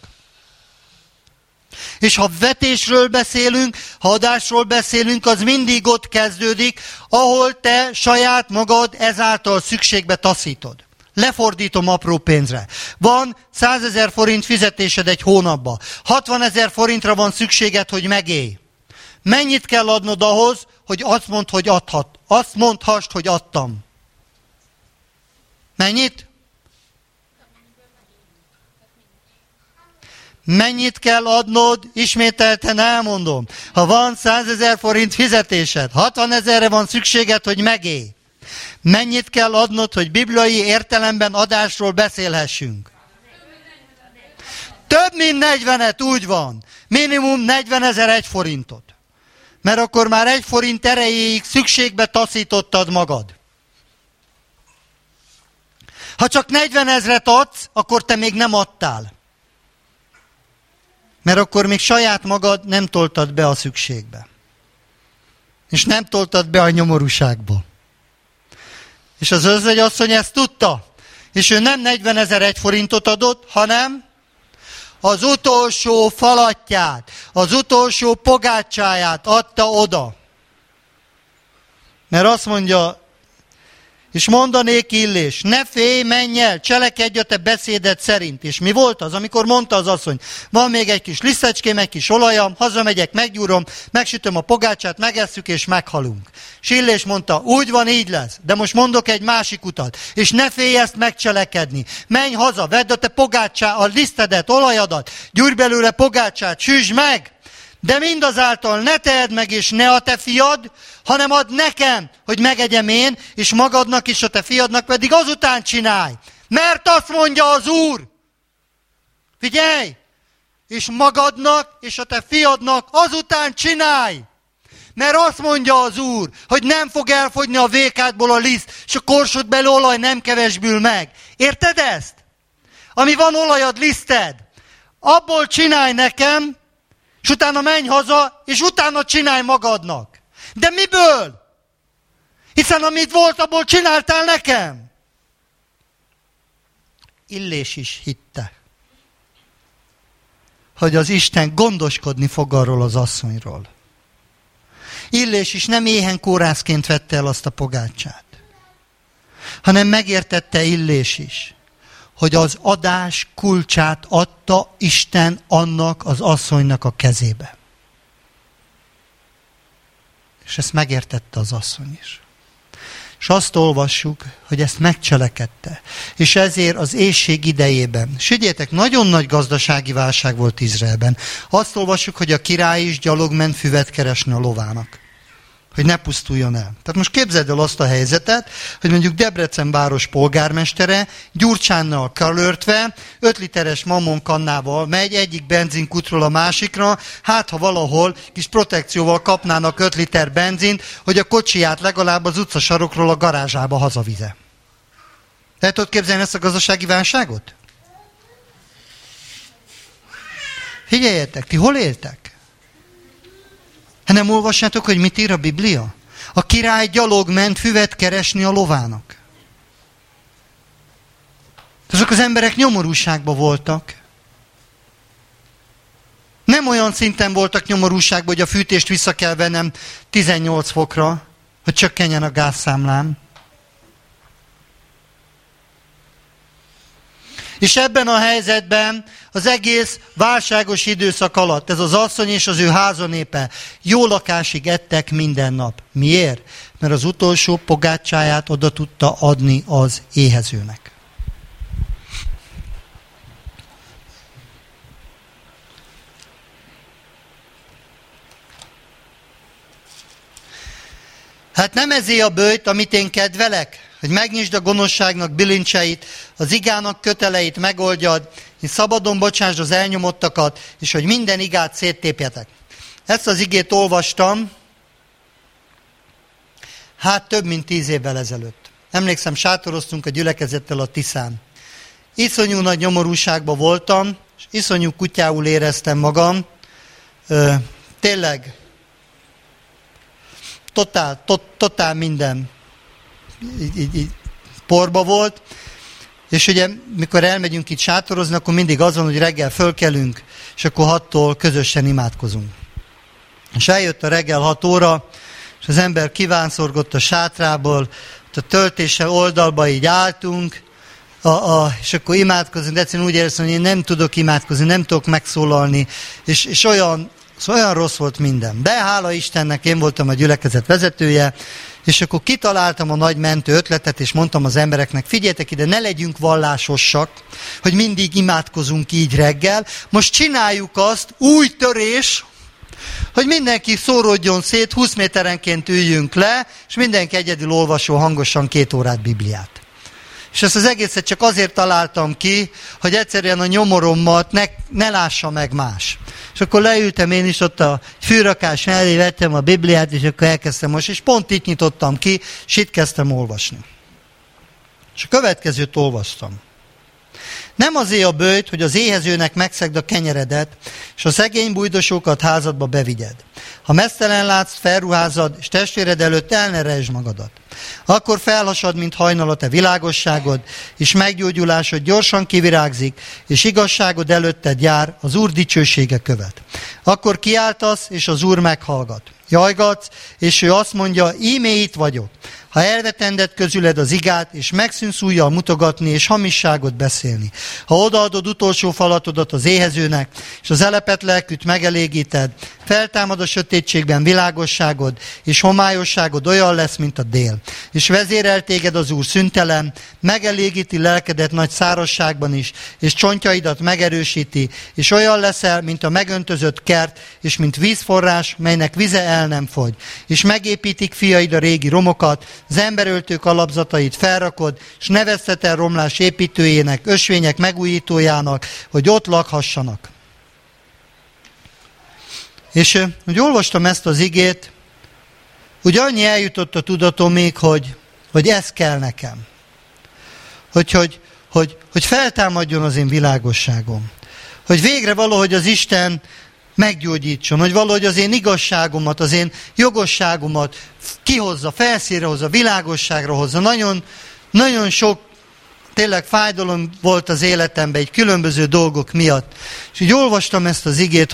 És ha vetésről beszélünk, ha adásról beszélünk, az mindig ott kezdődik, ahol te saját magad ezáltal szükségbe taszítod. Lefordítom apró pénzre. Van 100 000 forint fizetésed egy hónapba. 60 000 forintra van szükséged, hogy megélj. Mennyit kell adnod ahhoz, hogy azt mondhassd, hogy adtam? Mennyit? Mennyit kell adnod? Ismételten elmondom. Ha van 100 000 forint fizetésed, 60 000-re van szükséged, hogy megélj. Mennyit kell adnod, hogy bibliai értelemben adásról beszélhessünk? Több mint 40-et, úgy van. Minimum 40 000 1 forintot. Mert akkor már 1 forint erejéig szükségbe taszítottad magad. Ha csak 40 000-et adsz, akkor te még nem adtál. Mert akkor még saját magad nem toltad be a szükségbe. És nem toltad be a nyomorúságba. És az özvegyasszony ezt tudta. És ő nem 40 000 1 forintot adott, hanem az utolsó falatját, az utolsó pogácsáját adta oda. Mert azt mondja, és mondanék Illés, ne félj, menj el, cselekedj a te beszéded szerint. És mi volt az, amikor mondta az asszony, van még egy kis lisztecském, egy kis olajam, hazamegyek, meggyúrom, megsütöm a pogácsát, megesszük és meghalunk. És Illés mondta, úgy van, így lesz, de most mondok egy másik utat, és ne félj ezt megcselekedni. Menj haza, vedd a te pogácsát, a lisztedet, olajadat, gyújts belőle pogácsát, süsd meg, de mindazáltal ne tehed meg, és ne a te fiad, hanem add nekem, hogy megegyem én, és magadnak és a te fiadnak pedig azután csinálj. Mert azt mondja az Úr. Figyelj! És magadnak és a te fiadnak azután csinálj. Mert azt mondja az Úr, hogy nem fog elfogyni a vékádból a liszt, és a korsodbeli olaj nem kevesbül meg. Érted ezt? Ami van olajad, liszted, abból csinálj nekem, és utána menj haza, és utána csinálj magadnak. De miből? Hiszen amit volt, abból csináltál nekem. Illés is hitte, hogy az Isten gondoskodni fog arról az asszonyról. Illés is nem éhen kórászként vette el azt a pogácsát, hanem megértette Illés is, hogy az adás kulcsát adta Isten annak az asszonynak a kezébe. És ezt megértette az asszony is. És azt olvassuk, hogy ezt megcselekedte. És ezért az éhség idejében, és figyeljetek, nagyon nagy gazdasági válság volt Izraelben. Azt olvassuk, hogy a király is gyalog ment füvet keresni a lovának, hogy ne pusztuljon el. Tehát most képzeld el azt a helyzetet, hogy mondjuk Debrecen város polgármestere Gyurcsánnal karöltve 5 literes mammonkannával megy egyik benzinkútról a másikra, hát ha valahol kis protekcióval kapnának 5 liter benzint, hogy a kocsiját legalább az utcasarokról a garázsába hazavize. Te tudod képzelni ezt a gazdasági válságot? Figyeljetek, ti hol éltek? Hát nem olvassátok, hogy mit ír a Biblia? A király gyalog ment füvet keresni a lovának. Azok az emberek nyomorúságban voltak. Nem olyan szinten voltak nyomorúságban, hogy a fűtést vissza kell vennem 18 fokra, hogy csökkenjen a gázszámlám. És ebben a helyzetben az egész válságos időszak alatt ez az asszony és az ő házanépe jó lakásig ettek minden nap. Miért? Mert az utolsó pogácsáját oda tudta adni az éhezőnek. Hát nem ezé a böjt, amit én kedvelek, hogy megnyisd a gonoszságnak bilincseit, az igának köteleit megoldjad, és szabadon bocsásd az elnyomottakat, és hogy minden igát széttépjetek. Ezt az igét olvastam, hát több mint 10 évvel ezelőtt. Emlékszem, sátoroztunk a gyülekezettel a Tiszán. Iszonyú nagy nyomorúságban voltam, és iszonyú kutyául éreztem magam. Tényleg, totál minden így porba volt, és ugye mikor elmegyünk itt sátorozni, akkor mindig az van, hogy reggel fölkelünk, és akkor 6-tól közösen imádkozunk. És eljött a reggel 6 óra, és az ember kívánszorgott a sátrából, a töltéssel oldalba így álltunk, és akkor imádkozunk, de egyszerűen úgy érzem, hogy én nem tudok imádkozni, nem tudok megszólalni, és olyan rossz volt minden. De hála Istennek, én voltam a gyülekezet vezetője, és akkor kitaláltam a nagy mentő ötletet, és mondtam az embereknek, figyeljetek ide, ne legyünk vallásosak, hogy mindig imádkozunk így reggel. Most csináljuk azt, új törés, hogy mindenki szóródjon szét, 20 méterenként üljünk le, és mindenki egyedül olvasó hangosan 2 órát Bibliát. És ezt az egészet csak azért találtam ki, hogy egyszerűen a nyomorommat ne lássa meg más. És akkor leültem én is ott a fűrakás mellé, vettem a Bibliát, és akkor elkezdtem most, és pont itt nyitottam ki, és itt kezdtem olvasni. És a következőt olvastam. Nem azért a böjt, hogy az éhezőnek megszegd a kenyeredet, és a szegény bújdosókat házadba bevigyed. Ha meztelen látsz, felruházad, és testvéred előtt el ne rejtsd magadat. Akkor felhasad, mint hajnal a te világosságod, és meggyógyulásod gyorsan kivirágzik, és igazságod előtted jár, az Úr dicsősége követ. Akkor kiáltasz, és az Úr meghallgat. Jajgatsz, és ő azt mondja, íme itt vagyok. Ha elvetended közüled az igát, és megszűnsz ujjal mutogatni, és hamisságot beszélni. Ha odaadod utolsó falatodat az éhezőnek, és az elepet lelkűt megelégíted, feltámad a sötétségben világosságod, és homályosságod olyan lesz, mint a dél. És vezérel téged az Úr szüntelen, megelégíti lelkedet nagy szárazságban is, és csontjaidat megerősíti, és olyan leszel, mint a megöntözött kert, és mint vízforrás, melynek vize el nem fogy. És megépítik fiaid a régi romokat, az emberöltők alapzatait felrakod, és nevezted el romlás építőjének, ösvények megújítójának, hogy ott lakhassanak. És hogy olvastam ezt az igét, úgy annyi eljutott a tudatomig, hogy ez kell nekem. Hogy feltámadjon az én világosságom. Hogy végre valahogy az Isten meggyógyítson, hogy valahogy az én igazságomat, az én jogosságomat kihozza, felszínre hozza, világosságra hozza. Nagyon, nagyon sok tényleg fájdalom volt az életemben, egy különböző dolgok miatt. És így olvastam ezt az igét,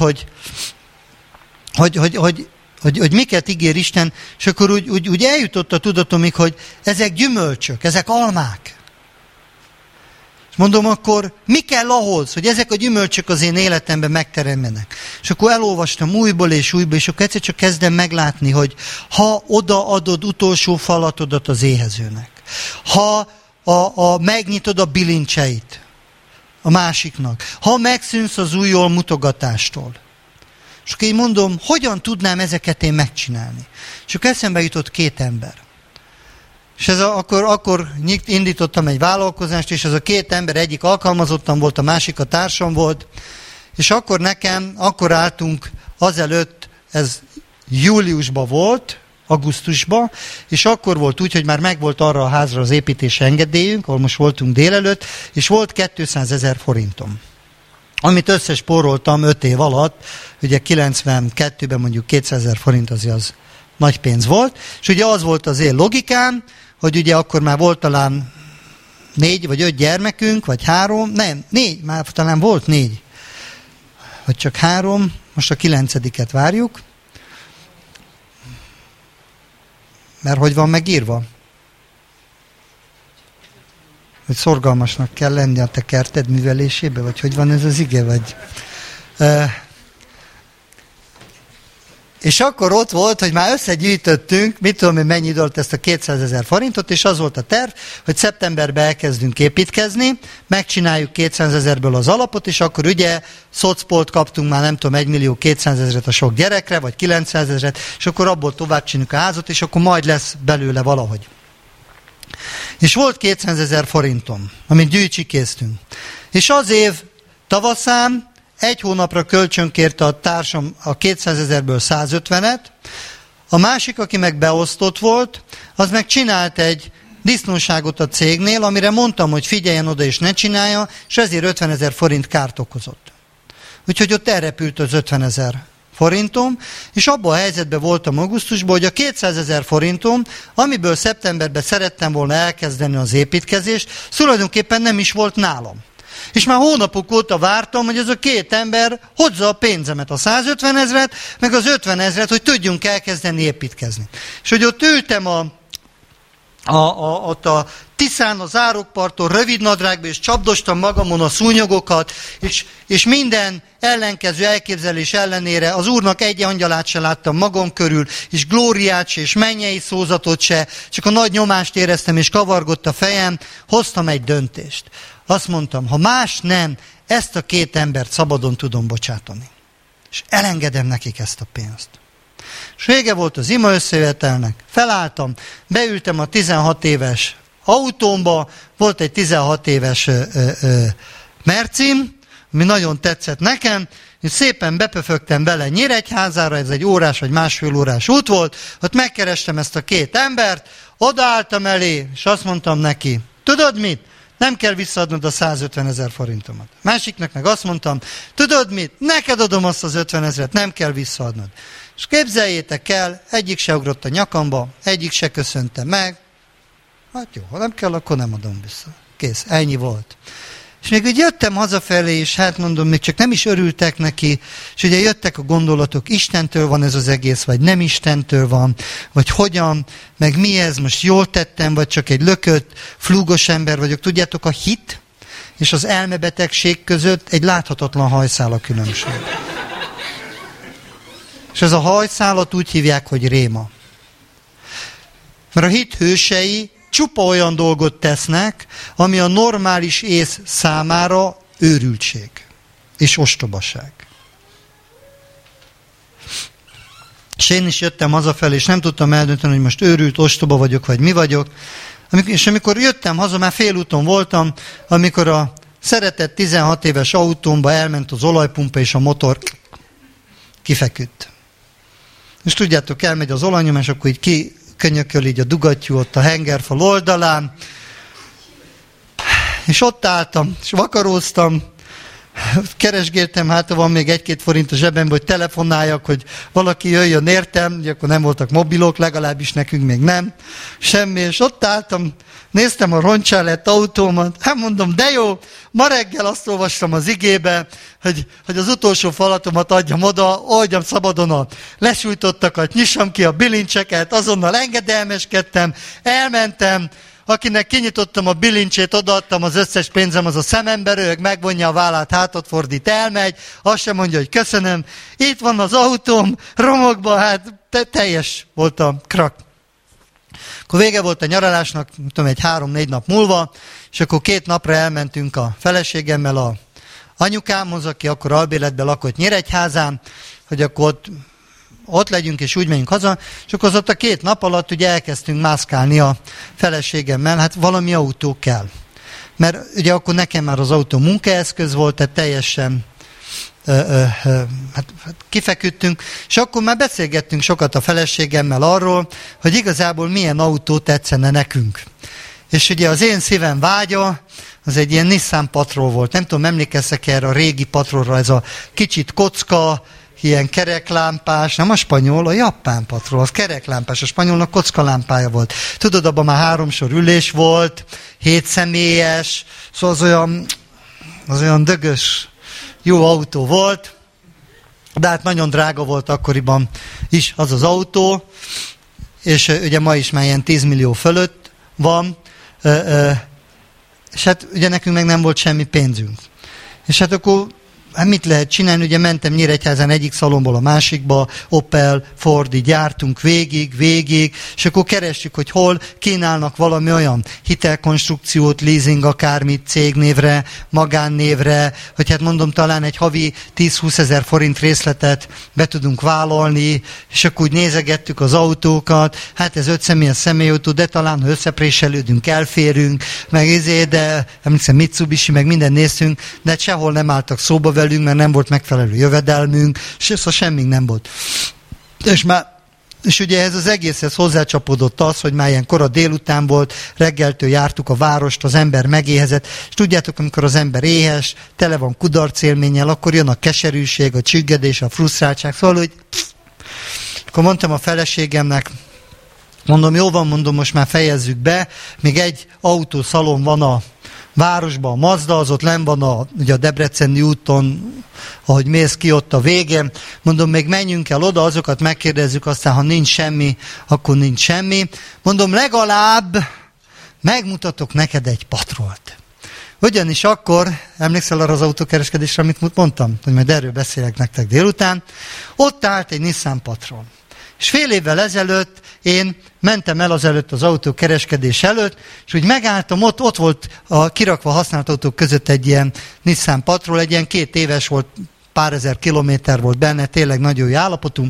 hogy miket ígér Isten, és akkor úgy eljutott a tudatomig, hogy ezek gyümölcsök, ezek almák. És mondom, akkor mi kell ahhoz, hogy ezek a gyümölcsök az én életemben megteremjenek? És akkor elolvastam újból, és akkor egyszer csak kezdem meglátni, hogy ha odaadod utolsó falatodat az éhezőnek, ha megnyitod a bilincseit a másiknak, ha megszűnsz az ujjól mutogatástól, és akkor így mondom, hogyan tudnám ezeket én megcsinálni? És akkor eszembe jutott 2 ember. És akkor indítottam egy vállalkozást, és ez a 2 ember, egyik alkalmazottam volt, a másik a társam volt, és akkor álltunk azelőtt, ez júliusban volt, augusztusban, és akkor volt úgy, hogy már megvolt arra a házra az építési engedélyünk, ahol most voltunk délelőtt, és volt 200 000 forintom. Amit összespóroltam 5 év alatt, ugye 92-ben mondjuk 200 000 forint az nagy pénz volt, és ugye az volt az én logikám, hogy ugye akkor már volt talán 4 vagy 5 gyermekünk, vagy 3, nem, 4, már talán volt 4. vagy csak 3, most a 9-et várjuk. Mert hogy van megírva? Hogy szorgalmasnak kell lenni a te kerted művelésébe, vagy hogy van ez az ige, vagy... És akkor ott volt, hogy már összegyűjtöttünk, mit tudom én, mennyi idő alatt ezt a 200 000 forintot, és az volt a terv, hogy szeptemberben elkezdünk építkezni, megcsináljuk 200 000-ből az alapot, és akkor ugye szocpolt kaptunk már nem tudom 1 200 000 a sok gyerekre, vagy 900 000, és akkor abból tovább csináljuk a házat, és akkor majd lesz belőle valahogy. És volt 200 000 forintom, amit gyűjtsikéztünk. És az év tavaszán 1 hónapra kölcsönkérte a társam a 200 000-ből 150-et, a másik, aki meg beosztott volt, az meg csinált egy disznóságot a cégnél, amire mondtam, hogy figyeljen oda és ne csinálja, és ezért 50 000 forint kárt okozott. Úgyhogy ott elrepült az 50 000 forintom, és abban a helyzetben voltam augusztusban, hogy a 200 000 forintom, amiből szeptemberben szerettem volna elkezdeni az építkezést, tulajdonképpen nem is volt nálam. És már hónapok óta vártam, hogy ez a 2 ember hozza a pénzemet, a 150 000-et, meg az 50 000-et, hogy tudjunk elkezdeni építkezni. És hogy ott ültem ott a Tiszán, az árokparton, rövid nadrágba, és csapdostam magamon a szúnyogokat, és minden ellenkező elképzelés ellenére az Úrnak egy angyalát se láttam magam körül, és glóriát se, és mennyei szózatot se, csak a nagy nyomást éreztem, és kavargott a fejem, hoztam egy döntést. Azt mondtam, ha más nem, ezt a 2 embert szabadon tudom bocsátani. És elengedem nekik ezt a pénzt. És vége volt az ima összejövetelnek, felálltam, beültem a 16 éves autómba, volt egy 16 éves Mercim, ami nagyon tetszett nekem, és szépen bepöfögtem bele Nyíregyházára, ez egy órás vagy másfél órás út volt, ott megkerestem ezt a 2 embert, odaálltam elé, és azt mondtam neki, tudod mit? Nem kell visszaadnod a 150 000 forintomat. Másiknak meg azt mondtam, tudod mit? Neked adom azt az 50 000-et, nem kell visszaadnod. És képzeljétek el, egyik se ugrott a nyakamba, egyik se köszönte meg. Hát jó, ha nem kell, akkor nem adom vissza. Kész, ennyi volt. És még úgy jöttem hazafelé, és hát mondom, még csak nem is örültek neki, és ugye jöttek a gondolatok, Istentől van ez az egész, vagy nem Istentől van, vagy hogyan, meg mi ez, most jól tettem, vagy csak egy lökött, flúgos ember vagyok. Tudjátok, a hit és az elmebetegség között egy láthatatlan hajszál a különbség. És ez a hajszálat úgy hívják, hogy réma. Mert a hit hősei csupa olyan dolgot tesznek, ami a normális ész számára őrültség és ostobaság. És én is jöttem hazafelé, és nem tudtam eldönteni, hogy most őrült, ostoba vagyok, vagy mi vagyok. És amikor jöttem haza, már félúton voltam, amikor a szeretett 16 éves autómba elment az olajpumpa, és a motor kifeküdt. És tudjátok, elmegy az olajnyomás, akkor így kikönyököl így a dugattyú ott a hengerfal oldalán, és ott álltam, és vakaróztam, keresgéltem, hát van még 1-2 forint a zsebemben, hogy telefonáljak, hogy valaki jöjjön értem, ugye akkor nem voltak mobilok, legalábbis nekünk még nem, semmi, és ott álltam, néztem a roncsá lett autómat, hát mondom, de jó, ma reggel azt olvastam az igébe, hogy az utolsó falatomat adjam oda, oldjam szabadon a lesújtottakat, nyissam ki a bilincseket, azonnal engedelmeskedtem, elmentem, akinek kinyitottam a bilincsét, odaadtam az összes pénzem, az a szemembe röhög, megvonja a vállát, hátat fordít, elmegy, azt sem mondja, hogy köszönöm, itt van az autóm, romokban, hát teljes volt a krak. Akkor vége volt a nyaralásnak, tudom, egy 3-4 nap múlva, és akkor 2 napra elmentünk a feleségemmel a anyukámhoz, aki akkor albéletben lakott Nyíregyházán, hogy akkor ott legyünk, és úgy menjünk haza, és akkor ott a 2 nap alatt ugye elkezdtünk mászkálni a feleségemmel, hát valami autó kell. Mert ugye akkor nekem már az autó munkaeszköz volt, tehát teljesen kifeküdtünk, és akkor már beszélgettünk sokat a feleségemmel arról, hogy igazából milyen autó tetszene nekünk. És ugye az én szívem vágya, az egy ilyen Nissan Patrol volt. Nem tudom, emlékeztek erre a régi Patrolra, ez a kicsit kocka, ilyen kereklámpás, nem a spanyol, a japán Patrol, az kereklámpás, a spanyolnak kockalámpája volt. Tudod, abban már 3 sor ülés volt, 7 személyes, szóval az olyan dögös, jó autó volt, De hát nagyon drága volt akkoriban is az az autó, és ugye ma is már ilyen 10 millió fölött van, és hát ugye nekünk meg nem volt semmi pénzünk. És hát akkor hát mit lehet csinálni? Ugye mentem Nyíregyházán egyik szalomból a másikba, Opel, Ford, így jártunk végig, és akkor kerestjük, hogy hol kínálnak valami olyan hitelkonstrukciót, leasing akármit, cégnévre, magánnévre, hogy hát mondom, talán egy havi 10-20 ezer forint részletet be tudunk vállalni, és akkor úgy nézegettük az autókat, hát ez 5 személyes személyautó, de talán ha összepréselődünk, elférünk, meg de emlékszem Mitsubishi, meg minden néztünk, de sehol nem álltak szóba velünk, mert nem volt megfelelő jövedelmünk, és szóval semmink nem volt. És ugye ez az egészhez hozzácsapódott az, hogy már ilyen kora délután volt, reggeltől jártuk a várost, az ember megéhezett, és tudjátok, amikor az ember éhes, tele van kudarcélménnyel, akkor jön a keserűség, a csüggedés, a frusztráltság, szóval, hogy akkor mondtam a feleségemnek, mondom, jó van, mondom, most már fejezzük be, még egy autószalon van a városban, a Mazda, az ott lenn van ugye a Debreceni úton, ahogy mész ki ott a végén. Mondom, még menjünk el oda, azokat megkérdezzük, aztán ha nincs semmi, akkor nincs semmi. Mondom, legalább megmutatok neked egy patrolt. Ugyanis akkor, emlékszel arra az autókereskedésre, amit mondtam? Hogy majd erről beszélek nektek délután. Ott állt egy Nissan Patrol. És fél évvel ezelőtt én mentem el azelőtt az autókereskedés előtt, és úgy megálltam, ott volt a kirakva használt autók között egy ilyen Nissan Patrol, egy ilyen 2 éves volt, pár ezer kilométer volt benne, tényleg nagyon jó állapotú.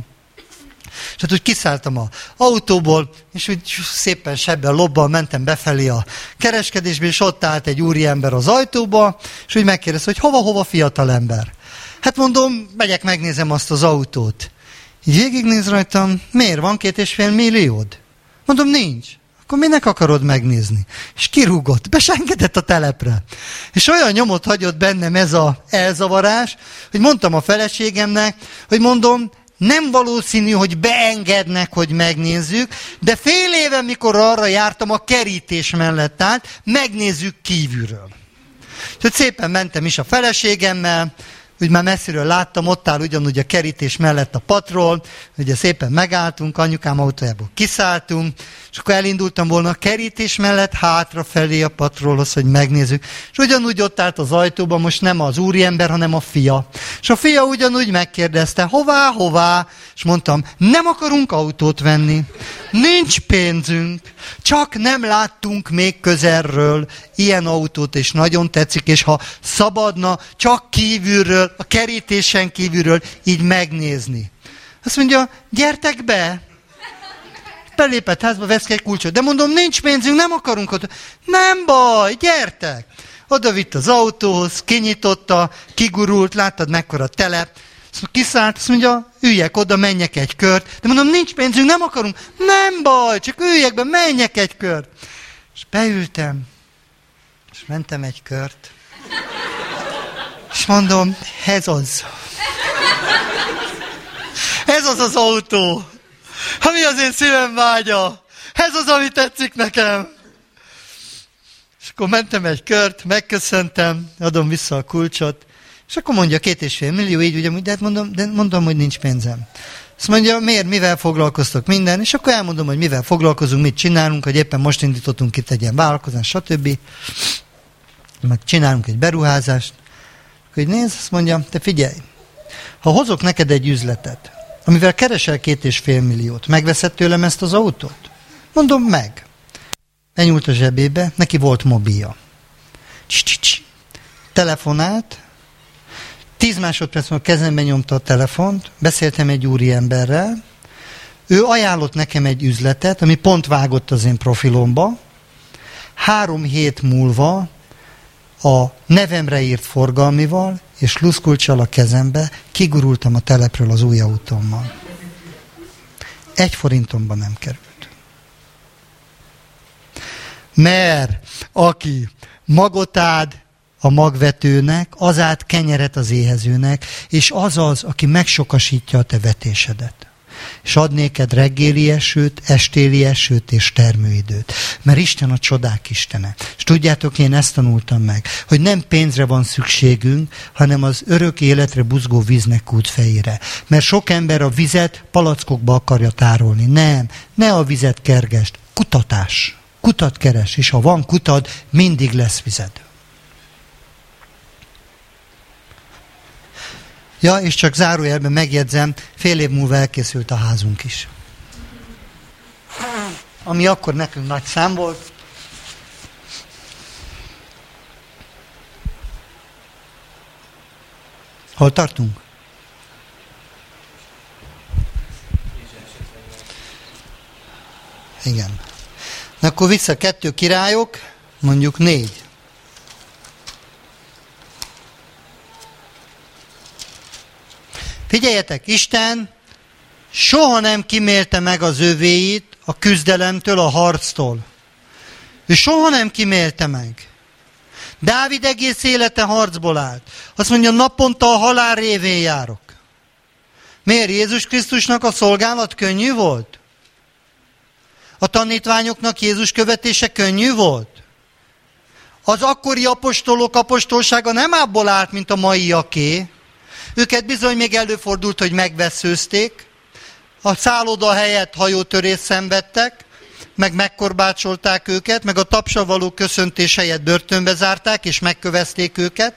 És hát úgy kiszálltam az autóból, és úgy szépen sebben lobban mentem befelé a kereskedésbe, és ott állt egy úriember az ajtóba, és úgy megkérdezte, hogy hova fiatalember. Hát mondom, megyek, megnézem azt az autót. Így végignéz rajtam, miért van 2,5 milliód? Mondom, nincs. Akkor minek akarod megnézni? És kirúgott, be se engedett a telepre. És olyan nyomot hagyott bennem ez az elzavarás, hogy mondtam a feleségemnek, hogy mondom, nem valószínű, hogy beengednek, hogy megnézzük, de fél éve, mikor arra jártam, a kerítés mellett állt, megnézzük kívülről. És szépen mentem is a feleségemmel, úgy már messziről láttam, ott áll ugyanúgy a kerítés mellett a Patrol, ugye szépen megálltunk, anyukám autójából kiszálltunk, és akkor elindultam volna a kerítés mellett hátrafelé a Patrolhoz, hogy megnézzük. És ugyanúgy ott állt az ajtóban, most nem az úriember, hanem a fia. És a fia ugyanúgy megkérdezte, hová, és mondtam, nem akarunk autót venni, nincs pénzünk, csak nem láttunk még közelről ilyen autót, és nagyon tetszik, és ha szabadna, csak kívülről, a kerítésen kívülről így megnézni. Azt mondja, gyertek be! Belépett házba, vesz ki egy kulcsot. De mondom, nincs pénzünk, nem akarunk ott. Nem baj, gyertek! Oda vitt az autóhoz, kinyitotta, kigurult, láttad mekkora telep. Kiszállt, azt mondja, üljek oda, menjek egy kört. De mondom, nincs pénzünk, nem akarunk. Nem baj, csak üljek be, menjek egy kört. És beültem, és mentem egy kört. És mondom, ez az. Ez az az autó, ami az én szívem vágya. Ez az, ami tetszik nekem. És akkor mentem egy kört, megköszöntem, adom vissza a kulcsot, és akkor mondja 2,5 millió, így ugyanúgy, de mondom, hogy nincs pénzem. Azt mondja, miért, mivel foglalkoztok minden, és akkor elmondom, hogy mivel foglalkozunk, mit csinálunk, hogy éppen most indítottunk itt egy ilyen vállalkozást, stb. Meg csinálunk egy beruházást. Akkor így néz, azt mondja, te figyelj, ha hozok neked egy üzletet, amivel keresel 2,5 milliót, megveszed tőlem ezt az autót? Mondom, meg. Benyúlt a zsebébe, neki volt mobilja. Telefonált, 10 másodperc múlva kezembe nyomta a telefont, beszéltem egy úriemberrel, ő ajánlott nekem egy üzletet, ami pont vágott az én profilomba. 3 hét múlva a nevemre írt forgalmival és luszkulccsal a kezembe kigurultam a telepről az új autómmal. 1 forintomba nem került. Mert aki magot ad a magvetőnek, az ad kenyeret az éhezőnek, és az az, aki megsokasítja a te vetésedet. És ad néked reggéli esőt, estéli esőt és termőidőt. Mert Isten a csodák Istene. És tudjátok, én ezt tanultam meg, hogy nem pénzre van szükségünk, hanem az örök életre buzgó víznek kútfejére. Mert sok ember a vizet palackokba akarja tárolni. Nem, ne a vizet kergesd. Kutatás. Kutat keres, és ha van kutad, mindig lesz vized. Ja, és csak zárójelben megjegyzem, fél év múlva elkészült a házunk is. Ami akkor nekünk nagy szám volt. Hol tartunk? Igen. Na akkor vissza 2 Királyok, mondjuk 4. Figyeljetek, Isten soha nem kimélte meg az övéit a küzdelemtől, a harctól. Ő soha nem kimélte meg. Dávid egész élete harcból állt. Azt mondja, naponta a halál révén járok. Miért? Jézus Krisztusnak a szolgálat könnyű volt? A tanítványoknak Jézus követése könnyű volt? Az akkori apostolok apostolsága nem abból állt, mint a maiaké. Őket bizony még előfordult, hogy megvesszőzték, a szálloda helyett hajótörést szenvedtek, meg megkorbácsolták őket, meg a tapsal való köszöntés helyett börtönbe zárták, és megkövezték őket.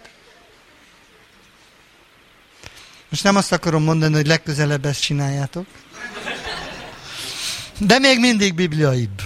Most nem azt akarom mondani, hogy legközelebb ezt csináljátok. De még mindig bibliaibb.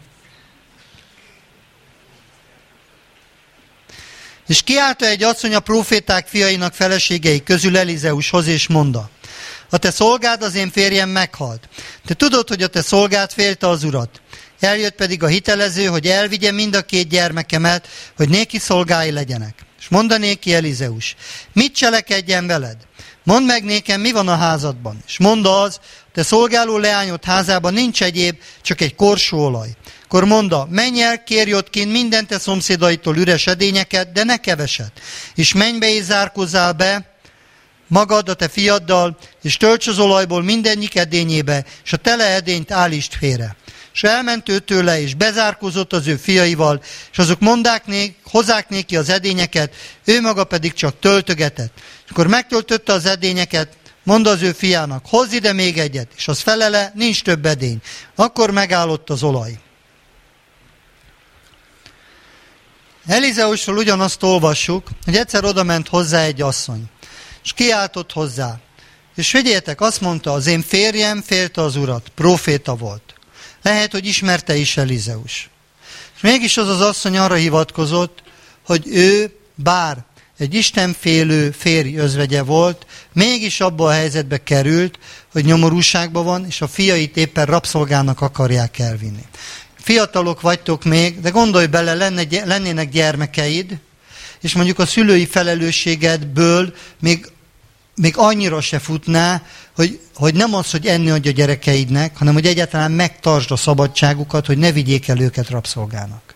És kiállta egy asszony a próféták fiainak feleségei közül Elizeushoz, és mondta, a te szolgád, az én férjem meghalt. Te tudod, hogy a te szolgád félte az urat. Eljött pedig a hitelező, hogy elvigye mind a 2 gyermekemet, hogy néki szolgái legyenek. És mondanéki Elizeus, mit cselekedjen veled? Mondd meg nékem, mi van a házadban. És mondta az, te szolgáló leányod házában nincs egyéb, csak egy korsóolaj. Akkor mondta, menj el, kérj ott kint minden te szomszédaitól üres edényeket, de ne keveset. És menj be és zárkozzál be magad a te fiaddal, és tölts az olajból mindennyik edényébe, és a tele edényt állítsd félre. És elment ő tőle, és bezárkózott az ő fiaival, és azok hozzák néki az edényeket, ő maga pedig csak töltögetett. És akkor megtöltötte az edényeket, mondta az ő fiának, hozz ide még egyet, és az felele, nincs több edény. Akkor megállott az olaj. Elizeusról ugyanazt olvassuk, hogy egyszer odament hozzá egy asszony, és kiáltott hozzá. És figyeljetek, azt mondta, az én férjem félte az urat, próféta volt. Lehet, hogy ismerte is Elizeus. És mégis az asszony arra hivatkozott, hogy ő, bár egy istenfélő férj özvegye volt, mégis abba a helyzetbe került, hogy nyomorúságban van, és a fiait éppen rabszolgának akarják elvinni. Fiatalok vagytok még, de gondolj bele, lennének gyermekeid, és mondjuk a szülői felelősségedből még annyira se futná, hogy nem az, hogy enni adj a gyerekeidnek, hanem hogy egyáltalán megtartsd a szabadságukat, hogy ne vigyék el őket rabszolgának.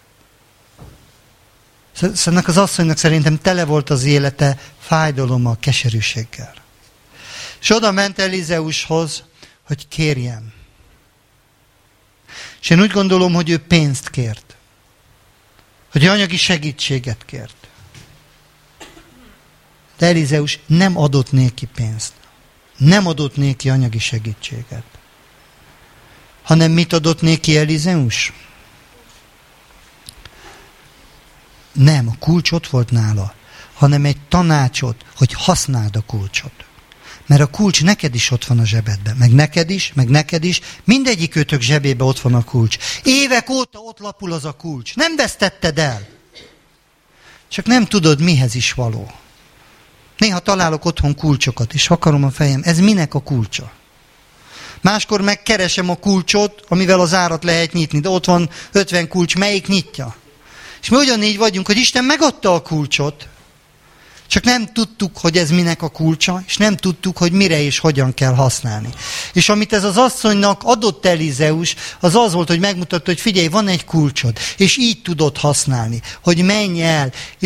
Szóval az asszonynak szerintem tele volt az élete fájdalommal, keserűséggel. És oda ment Elizeushoz, hogy kérjem. És én úgy gondolom, hogy ő pénzt kért. Hogy anyagi segítséget kért. De Elizeus nem adott néki pénzt. Nem adott néki anyagi segítséget. Hanem mit adott néki Elizeus? Nem, a kulcs ott volt nála, hanem egy tanácsot, hogy használd a kulcsot. Mert a kulcs neked is ott van a zsebedben, meg neked is, mindegyik őtök zsebébe ott van a kulcs. Évek óta ott lapul az a kulcs. Nem vesztetted el. Csak nem tudod, mihez is való. Néha találok otthon kulcsokat, és akarom a fejem, ez minek a kulcsa? Máskor megkeresem a kulcsot, amivel az árat lehet nyitni, de ott van 50 kulcs, melyik nyitja? És mi ugyanígy vagyunk, hogy Isten megadta a kulcsot, csak nem tudtuk, hogy ez minek a kulcsa, és nem tudtuk, hogy mire és hogyan kell használni. És amit ez az asszonynak adott Elizeus, az az volt, hogy megmutatta, hogy figyelj, van egy kulcsod, és így tudod használni, hogy menj el, és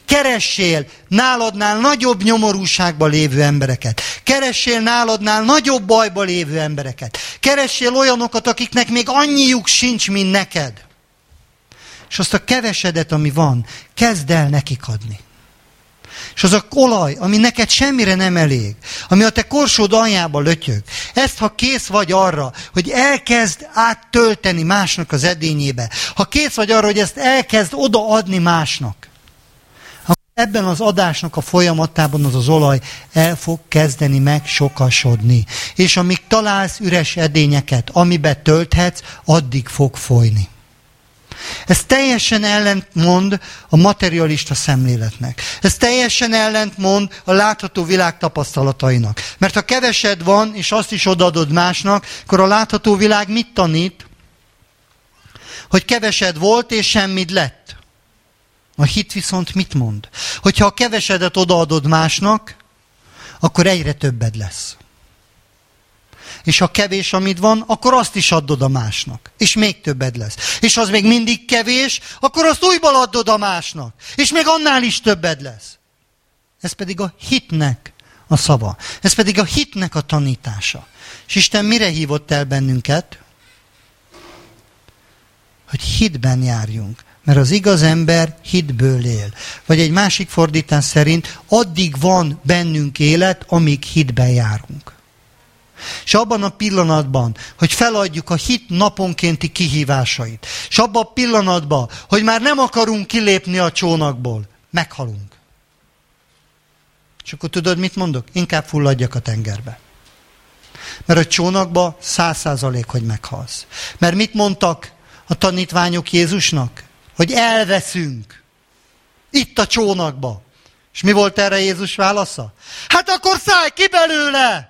Keressél náladnál nagyobb nyomorúságban lévő embereket. Keressél náladnál nagyobb bajban lévő embereket. Keressél olyanokat, akiknek még annyiuk sincs, mint neked. És azt a kevesedet, ami van, kezd el nekik adni. És az a olaj, ami neked semmire nem elég, ami a te korsód aljába lötyög, ezt ha kész vagy arra, hogy elkezd áttölteni másnak az edényébe, ha kész vagy arra, hogy ezt elkezd odaadni másnak, akkor ebben az adásnak a folyamatában az olaj el fog kezdeni megsokasodni. És amíg találsz üres edényeket, amiben tölthetsz, addig fog folyni. Ez teljesen ellentmond a materialista szemléletnek. Ez teljesen ellentmond a látható világ tapasztalatainak. Mert ha kevesed van, és azt is odaadod másnak, akkor a látható világ mit tanít? Hogy kevesed volt, és semmit lett. A hit viszont mit mond? Hogyha a kevesedet odaadod másnak, akkor egyre többed lesz. És ha kevés, amit van, akkor azt is adod a másnak. És még többed lesz. És ha az még mindig kevés, akkor azt újból adod a másnak. És még annál is többed lesz. Ez pedig a hitnek a szava. Ez pedig a hitnek a tanítása. És Isten mire hívott el bennünket? Hogy hitben járjunk. Mert az igaz ember hitből él. Vagy egy másik fordítás szerint addig van bennünk élet, amíg hitben járunk. És abban a pillanatban, hogy feladjuk a hit naponkénti kihívásait, és abban a pillanatban, hogy már nem akarunk kilépni a csónakból, meghalunk. És akkor tudod, mit mondok? Inkább fulladjak a tengerbe. Mert a csónakba 100%, hogy meghalsz. Mert mit mondtak a tanítványok Jézusnak? Hogy elveszünk. Itt a csónakba. És mi volt erre Jézus válasza? Hát akkor szállj ki belőle!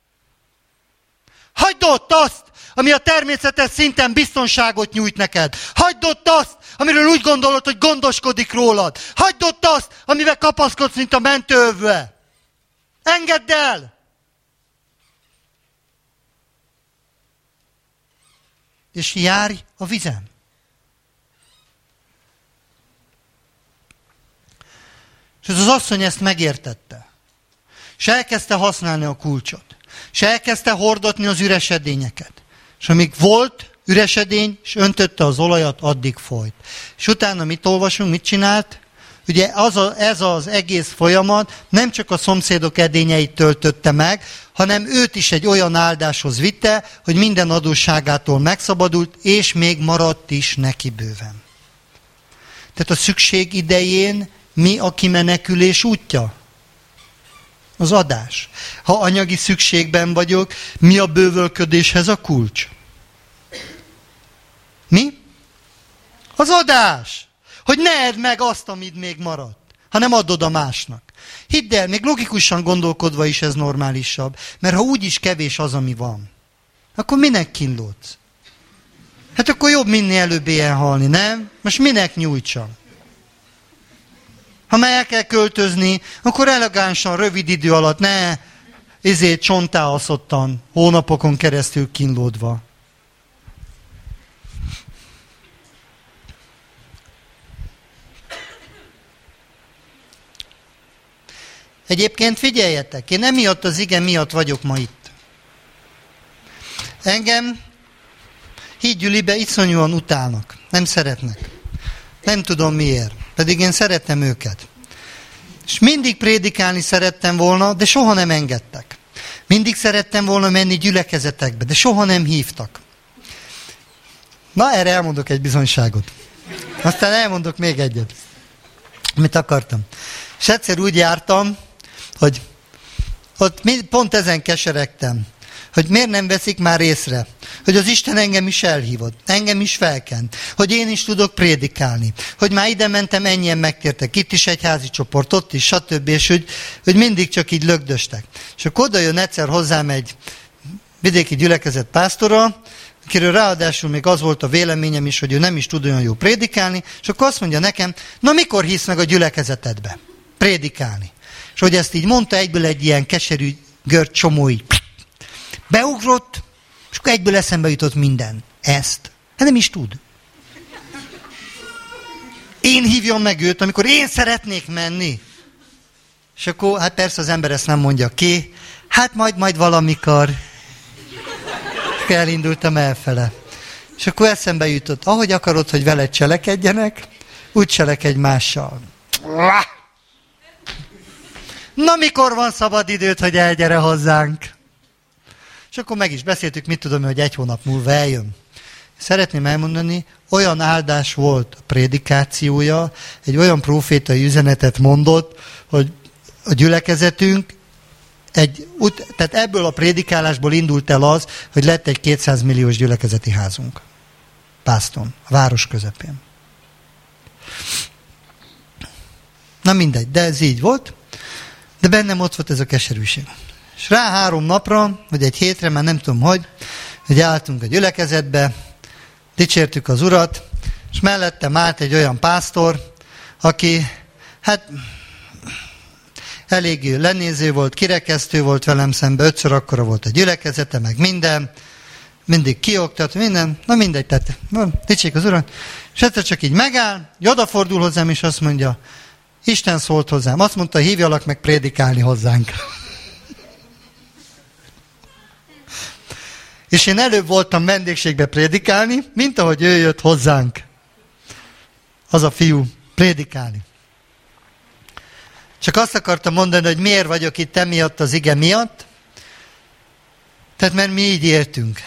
Hagyd ott azt, ami a természetes szinten biztonságot nyújt neked. Hagyd ott azt, amiről úgy gondolod, hogy gondoskodik rólad. Hagyd ott azt, amivel kapaszkodsz, mint a mentőövbe. Engedd el! És járj a vizen. És ez az asszony ezt megértette. És elkezdte használni a kulcsot. És elkezdte hordatni az üres edényeket. És amíg volt üres edény, és öntötte az olajat, addig folyt. És utána mit olvasunk, mit csinált? Ugye ez az egész folyamat nem csak a szomszédok edényeit töltötte meg, hanem őt is egy olyan áldáshoz vitte, hogy minden adósságától megszabadult, és még maradt is neki bőven. Tehát a szükség idején mi a kimenekülés útja? Az adás. Ha anyagi szükségben vagyok, mi a bővölködéshez a kulcs? Mi? Az adás. Hogy ne edd meg azt, amit még maradt, hanem adod a másnak. Hidd el, még logikusan gondolkodva is ez normálisabb, mert ha úgyis kevés az, ami van, akkor minek kínlódsz? Hát akkor jobb minél előbb éhen halni, nem? Most minek nyújtsam? Ha már el kell költözni, akkor elegánsan, rövid idő alatt, ne csontáaszottan, hónapokon keresztül kínlódva. Egyébként figyeljetek, én emiatt az ige miatt vagyok ma itt. Engem Hídgyülibe iszonyúan utálnak, nem szeretnek. Nem tudom miért, pedig én szeretem őket. És mindig prédikálni szerettem volna, de soha nem engedtek. Mindig szerettem volna menni gyülekezetekbe, de soha nem hívtak. Na, erre elmondok egy bizonyságot. Aztán elmondok még egyet, amit akartam. És egyszer úgy jártam, hogy ott pont ezen keseregtem, hogy miért nem veszik már észre, hogy az Isten engem is elhívott, engem is felkent, hogy én is tudok prédikálni, hogy már ide mentem, ennyien megtértek, itt is egy házi csoport, ott is, stb. És hogy mindig csak így lögdöstek. És akkor oda jön egyszer hozzám egy vidéki gyülekezet pásztora, akiről ráadásul még az volt a véleményem is, hogy ő nem is tud olyan jó prédikálni, és akkor azt mondja nekem, na mikor hisz meg a gyülekezetedbe prédikálni? És hogy ezt így mondta, egyből egy ilyen keserű görcsomó így beugrott, és akkor egyből eszembe jutott minden. Ezt. Hát nem is tud. én hívjam meg őt, amikor én szeretnék menni. És akkor, hát persze az ember ezt nem mondja ki, hát majd valamikor. Elindultam elfele. És akkor eszembe jutott, ahogy akarod, hogy veled cselekedjenek, úgy cselekedj mással. Na, mikor van szabad időt, hogy elgyere hozzánk? És akkor meg is beszéltük, mit tudom, hogy 1 hónap múlva eljön. Szeretném elmondani, olyan áldás volt a prédikációja, egy olyan profétai üzenetet mondott, hogy a gyülekezetünk, tehát ebből a prédikálásból indult el az, hogy lett egy 200 milliós gyülekezeti házunk. Pászton, a város közepén. Na mindegy, de ez így volt, de bennem ott volt ez a keserűség. És rá 3 napra, vagy 1 hétre, már nem tudom hogy álltunk a gyülekezetbe, dicsértük az Urat, és mellettem állt egy olyan pásztor, aki, hát eléggé lenéző volt, kirekesztő volt velem szembe, 5-ször akkora volt a gyülekezete, meg minden, mindig kioktat, minden, na mindegy, tehát dicsérjük az Urat, és egyszer csak így megáll, odafordul hozzám, és azt mondja, Isten szólt hozzám, azt mondta, hívjalak meg prédikálni hozzánk. És én előbb voltam vendégségbe prédikálni, mint ahogy ő jött hozzánk. Az a fiú, prédikálni. Csak azt akartam mondani, hogy miért vagyok itt emiatt az ige miatt. Tehát mert mi így éltünk.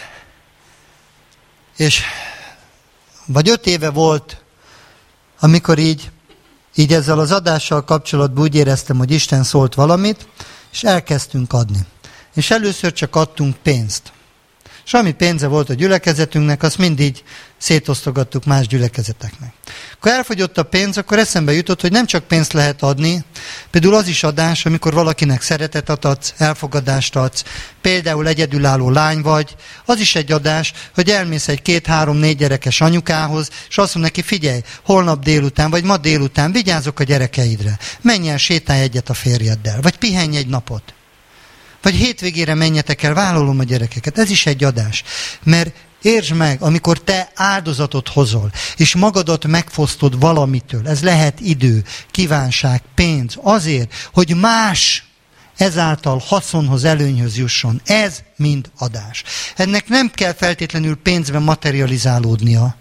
És vagy 5 éve volt, amikor így ezzel az adással kapcsolatban úgy éreztem, hogy Isten szólt valamit, és elkezdtünk adni. És először csak adtunk pénzt. És ami pénze volt a gyülekezetünknek, azt mindig szétosztogattuk más gyülekezeteknek. Akkor elfogyott a pénz, akkor eszembe jutott, hogy nem csak pénzt lehet adni, például az is adás, amikor valakinek szeretetet adsz, elfogadást adsz, például egyedülálló lány vagy, az is egy adás, hogy elmész egy 2-3-4 gyerekes anyukához, és azt mondja neki, figyelj, holnap délután, vagy ma délután vigyázzok a gyerekeidre, menj el, sétálj egyet a férjeddel, vagy pihenj egy napot. Vagy hétvégére menjetek el, vállalom a gyerekeket. Ez is egy adás. Mert értsd meg, amikor te áldozatot hozol, és magadat megfosztod valamitől, ez lehet idő, kívánság, pénz, azért, hogy más ezáltal haszonhoz, előnyhöz jusson. Ez mind adás. Ennek nem kell feltétlenül pénzben materializálódnia.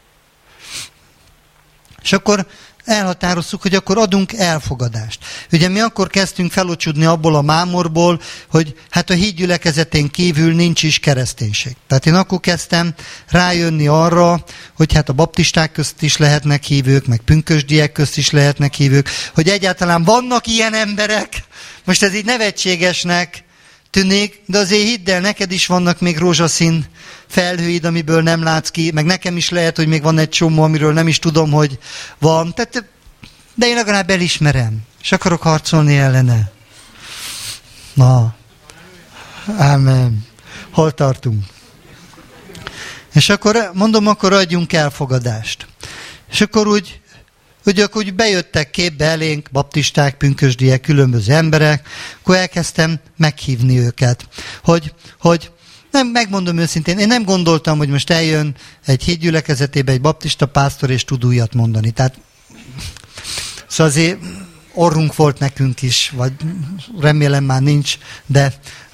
És akkor elhatároztuk, hogy akkor adunk elfogadást. Ugye mi akkor kezdtünk felocsudni abból a mámorból, hogy hát a hídgyülekezetén kívül nincs is kereszténység. Tehát én akkor kezdtem rájönni arra, hogy hát a baptisták közt is lehetnek hívők, meg pünkösdiek közt is lehetnek hívők, hogy egyáltalán vannak ilyen emberek. Most ez így nevetségesnek tűnik, de azért hidd el, neked is vannak még rózsaszín felhőid, amiből nem látsz ki, meg nekem is lehet, hogy még van egy csomó, amiről nem is tudom, hogy van. Tehát, de én legalább elismerem, és akarok harcolni ellene. Na, ámen. Hol tartunk? És akkor mondom, akkor adjunk elfogadást. És akkor úgy bejöttek képbe elénk baptisták, pünkösdiek, különböző emberek, akkor elkezdtem meghívni őket, hogy nem, megmondom őszintén, én nem gondoltam, hogy most eljön egy hídgyülekezetébe egy baptista pásztor, és tud újat mondani. Tehát, szóval azért orrunk volt nekünk is, vagy remélem már nincs, de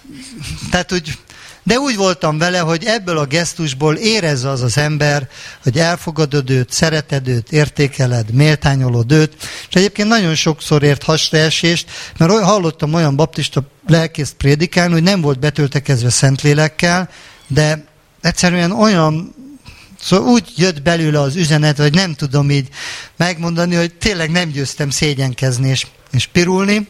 úgy voltam vele, hogy ebből a gesztusból érezze az ember, hogy elfogadod őt, szereted őt, értékeled, méltányolod őt, és egyébként nagyon sokszor ért hasraesést, mert hallottam olyan baptista lelkészt prédikálni, hogy nem volt betöltekezve Szentlélekkel, de egyszerűen olyan, szóval úgy jött belőle az üzenet, hogy nem tudom így megmondani, hogy tényleg nem győztem szégyenkezni és pirulni.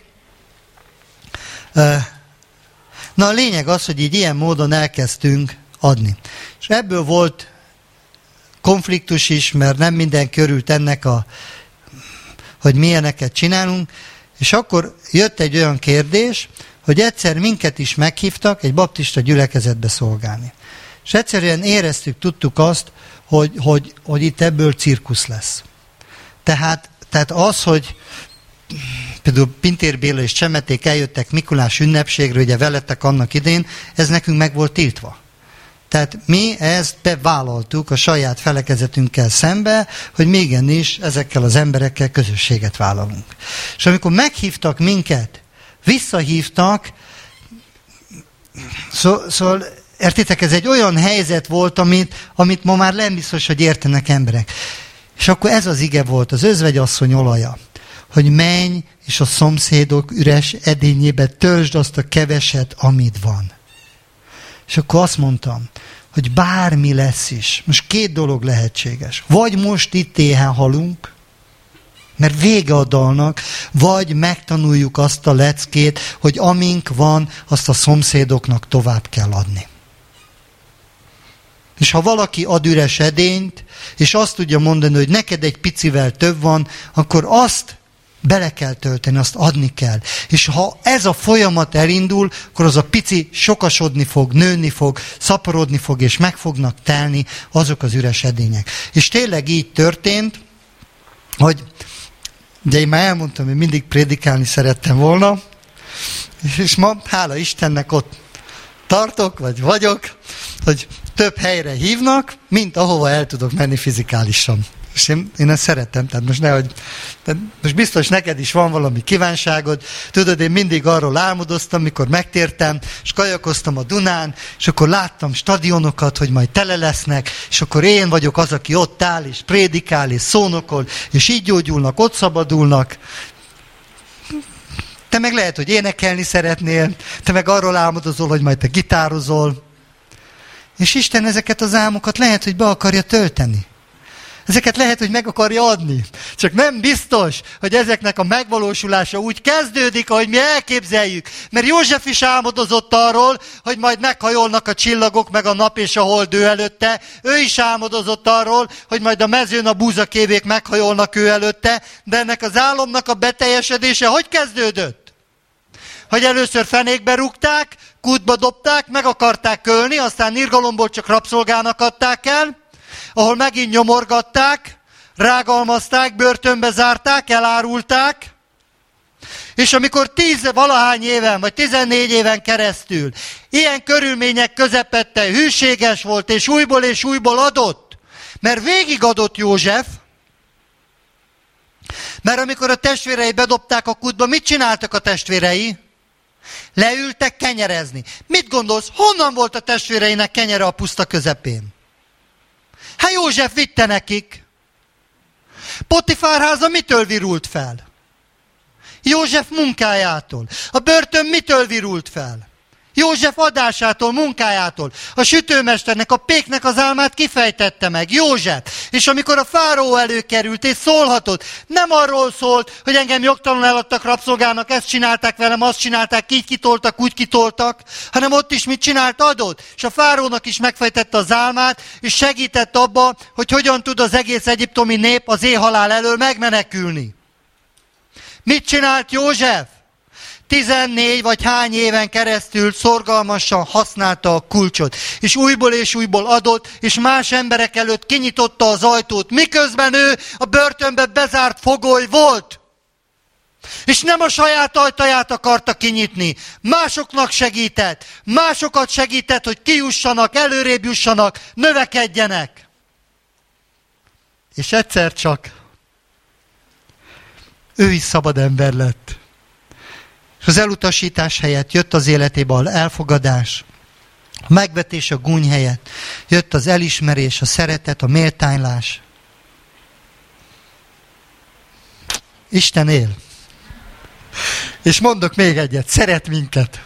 Na a lényeg az, hogy így ilyen módon elkezdtünk adni. És ebből volt konfliktus is, mert nem mindenki örült ennek, hogy milyeneket csinálunk, és akkor jött egy olyan kérdés, hogy egyszer minket is meghívtak egy baptista gyülekezetbe szolgálni. És egyszerűen éreztük, tudtuk azt, hogy itt ebből cirkusz lesz. Tehát az, hogy például Pintér Béla és Csemeték eljöttek Mikulás ünnepségre, ugye veletek annak idén, ez nekünk meg volt tiltva. Tehát mi ezt bevállaltuk a saját felekezetünkkel szembe, hogy mi igenis ezekkel az emberekkel közösséget vállalunk. És amikor meghívtak minket, visszahívtak, szóval értitek, ez egy olyan helyzet volt, amit ma már nem biztos, hogy értenek emberek. És akkor ez az ige volt, az özvegyasszony olaja, hogy menj, és a szomszédok üres edényébe töltsd azt a keveset, amit van. És akkor azt mondtam, hogy bármi lesz is, most 2 dolog lehetséges. Vagy most itt éhen halunk, mert vége a dalnak, vagy megtanuljuk azt a leckét, hogy amink van, azt a szomszédoknak tovább kell adni. És ha valaki ad üres edényt, és azt tudja mondani, hogy neked egy picivel több van, akkor azt bele kell tölteni, azt adni kell. És ha ez a folyamat elindul, akkor az a pici sokasodni fog, nőni fog, szaporodni fog, és meg fognak telni azok az üres edények. És tényleg így történt, hogy ugye én már elmondtam, hogy mindig prédikálni szerettem volna, és ma, hála Istennek, ott tartok, vagy vagyok, hogy több helyre hívnak, mint ahova el tudok menni fizikálisan. És én ezt szeretem, tehát most biztos neked is van valami kívánságod. Tudod, én mindig arról álmodoztam, mikor megtértem, és kajakoztam a Dunán, és akkor láttam stadionokat, hogy majd tele lesznek, és akkor én vagyok az, aki ott áll, és prédikál, és szónokol, és így gyógyulnak, ott szabadulnak. Te meg lehet, hogy énekelni szeretnél, te meg arról álmodozol, hogy majd te gitározol. És Isten ezeket az álmokat lehet, hogy be akarja tölteni. Ezeket lehet, hogy meg akarja adni. Csak nem biztos, hogy ezeknek a megvalósulása úgy kezdődik, ahogy mi elképzeljük. Mert József is álmodozott arról, hogy majd meghajolnak a csillagok, meg a nap és a hold ő előtte. Ő is álmodozott arról, hogy majd a mezőn a búzakévék meghajolnak ő előtte. De ennek az álomnak a beteljesedése hogy kezdődött? Hogy először fenékbe rúgták, kútba dobták, meg akarták ölni, aztán irgalomból csak rabszolgának adták el, ahol megint nyomorgatták, rágalmazták, börtönbe zárták, elárulták, és amikor 10 valahány éven, vagy 14 éven keresztül ilyen körülmények közepette hűséges volt, és újból adott, mert végig adott József, mert amikor a testvérei bedobták a kútba, mit csináltak a testvérei? Leültek kenyerezni. Mit gondolsz, honnan volt a testvéreinek kenyere a puszta közepén? Hát József vitte nekik. Potifár háza mitől virult fel? József munkájától. A börtön mitől virult fel? József adásától, munkájától. A sütőmesternek, a péknek az álmát kifejtette meg. József. És amikor a fáraó előkerült és szólhatott, nem arról szólt, hogy engem jogtalanul eladtak rabszolgának, ezt csinálták velem, azt csinálták, így kitoltak, úgy kitoltak, hanem ott is mit csinált, adott. És a fáraónak is megfejtette az álmát, és segített abba, hogy hogyan tud az egész egyiptomi nép az éhhalál elől megmenekülni. Mit csinált József? 14 vagy hány éven keresztül szorgalmasan használta a kulcsot, és újból adott, és más emberek előtt kinyitotta az ajtót, miközben ő a börtönbe bezárt fogoly volt. És nem a saját ajtaját akarta kinyitni, másoknak segített, másokat segített, hogy kijussanak, előrébb jussanak, növekedjenek. És egyszer csak ő is szabad ember lett. És az elutasítás helyett jött az életébe az elfogadás, a megvetés a gúny helyett, jött az elismerés, a szeretet, a méltánylás. Isten él. És mondok még egyet, szeret minket.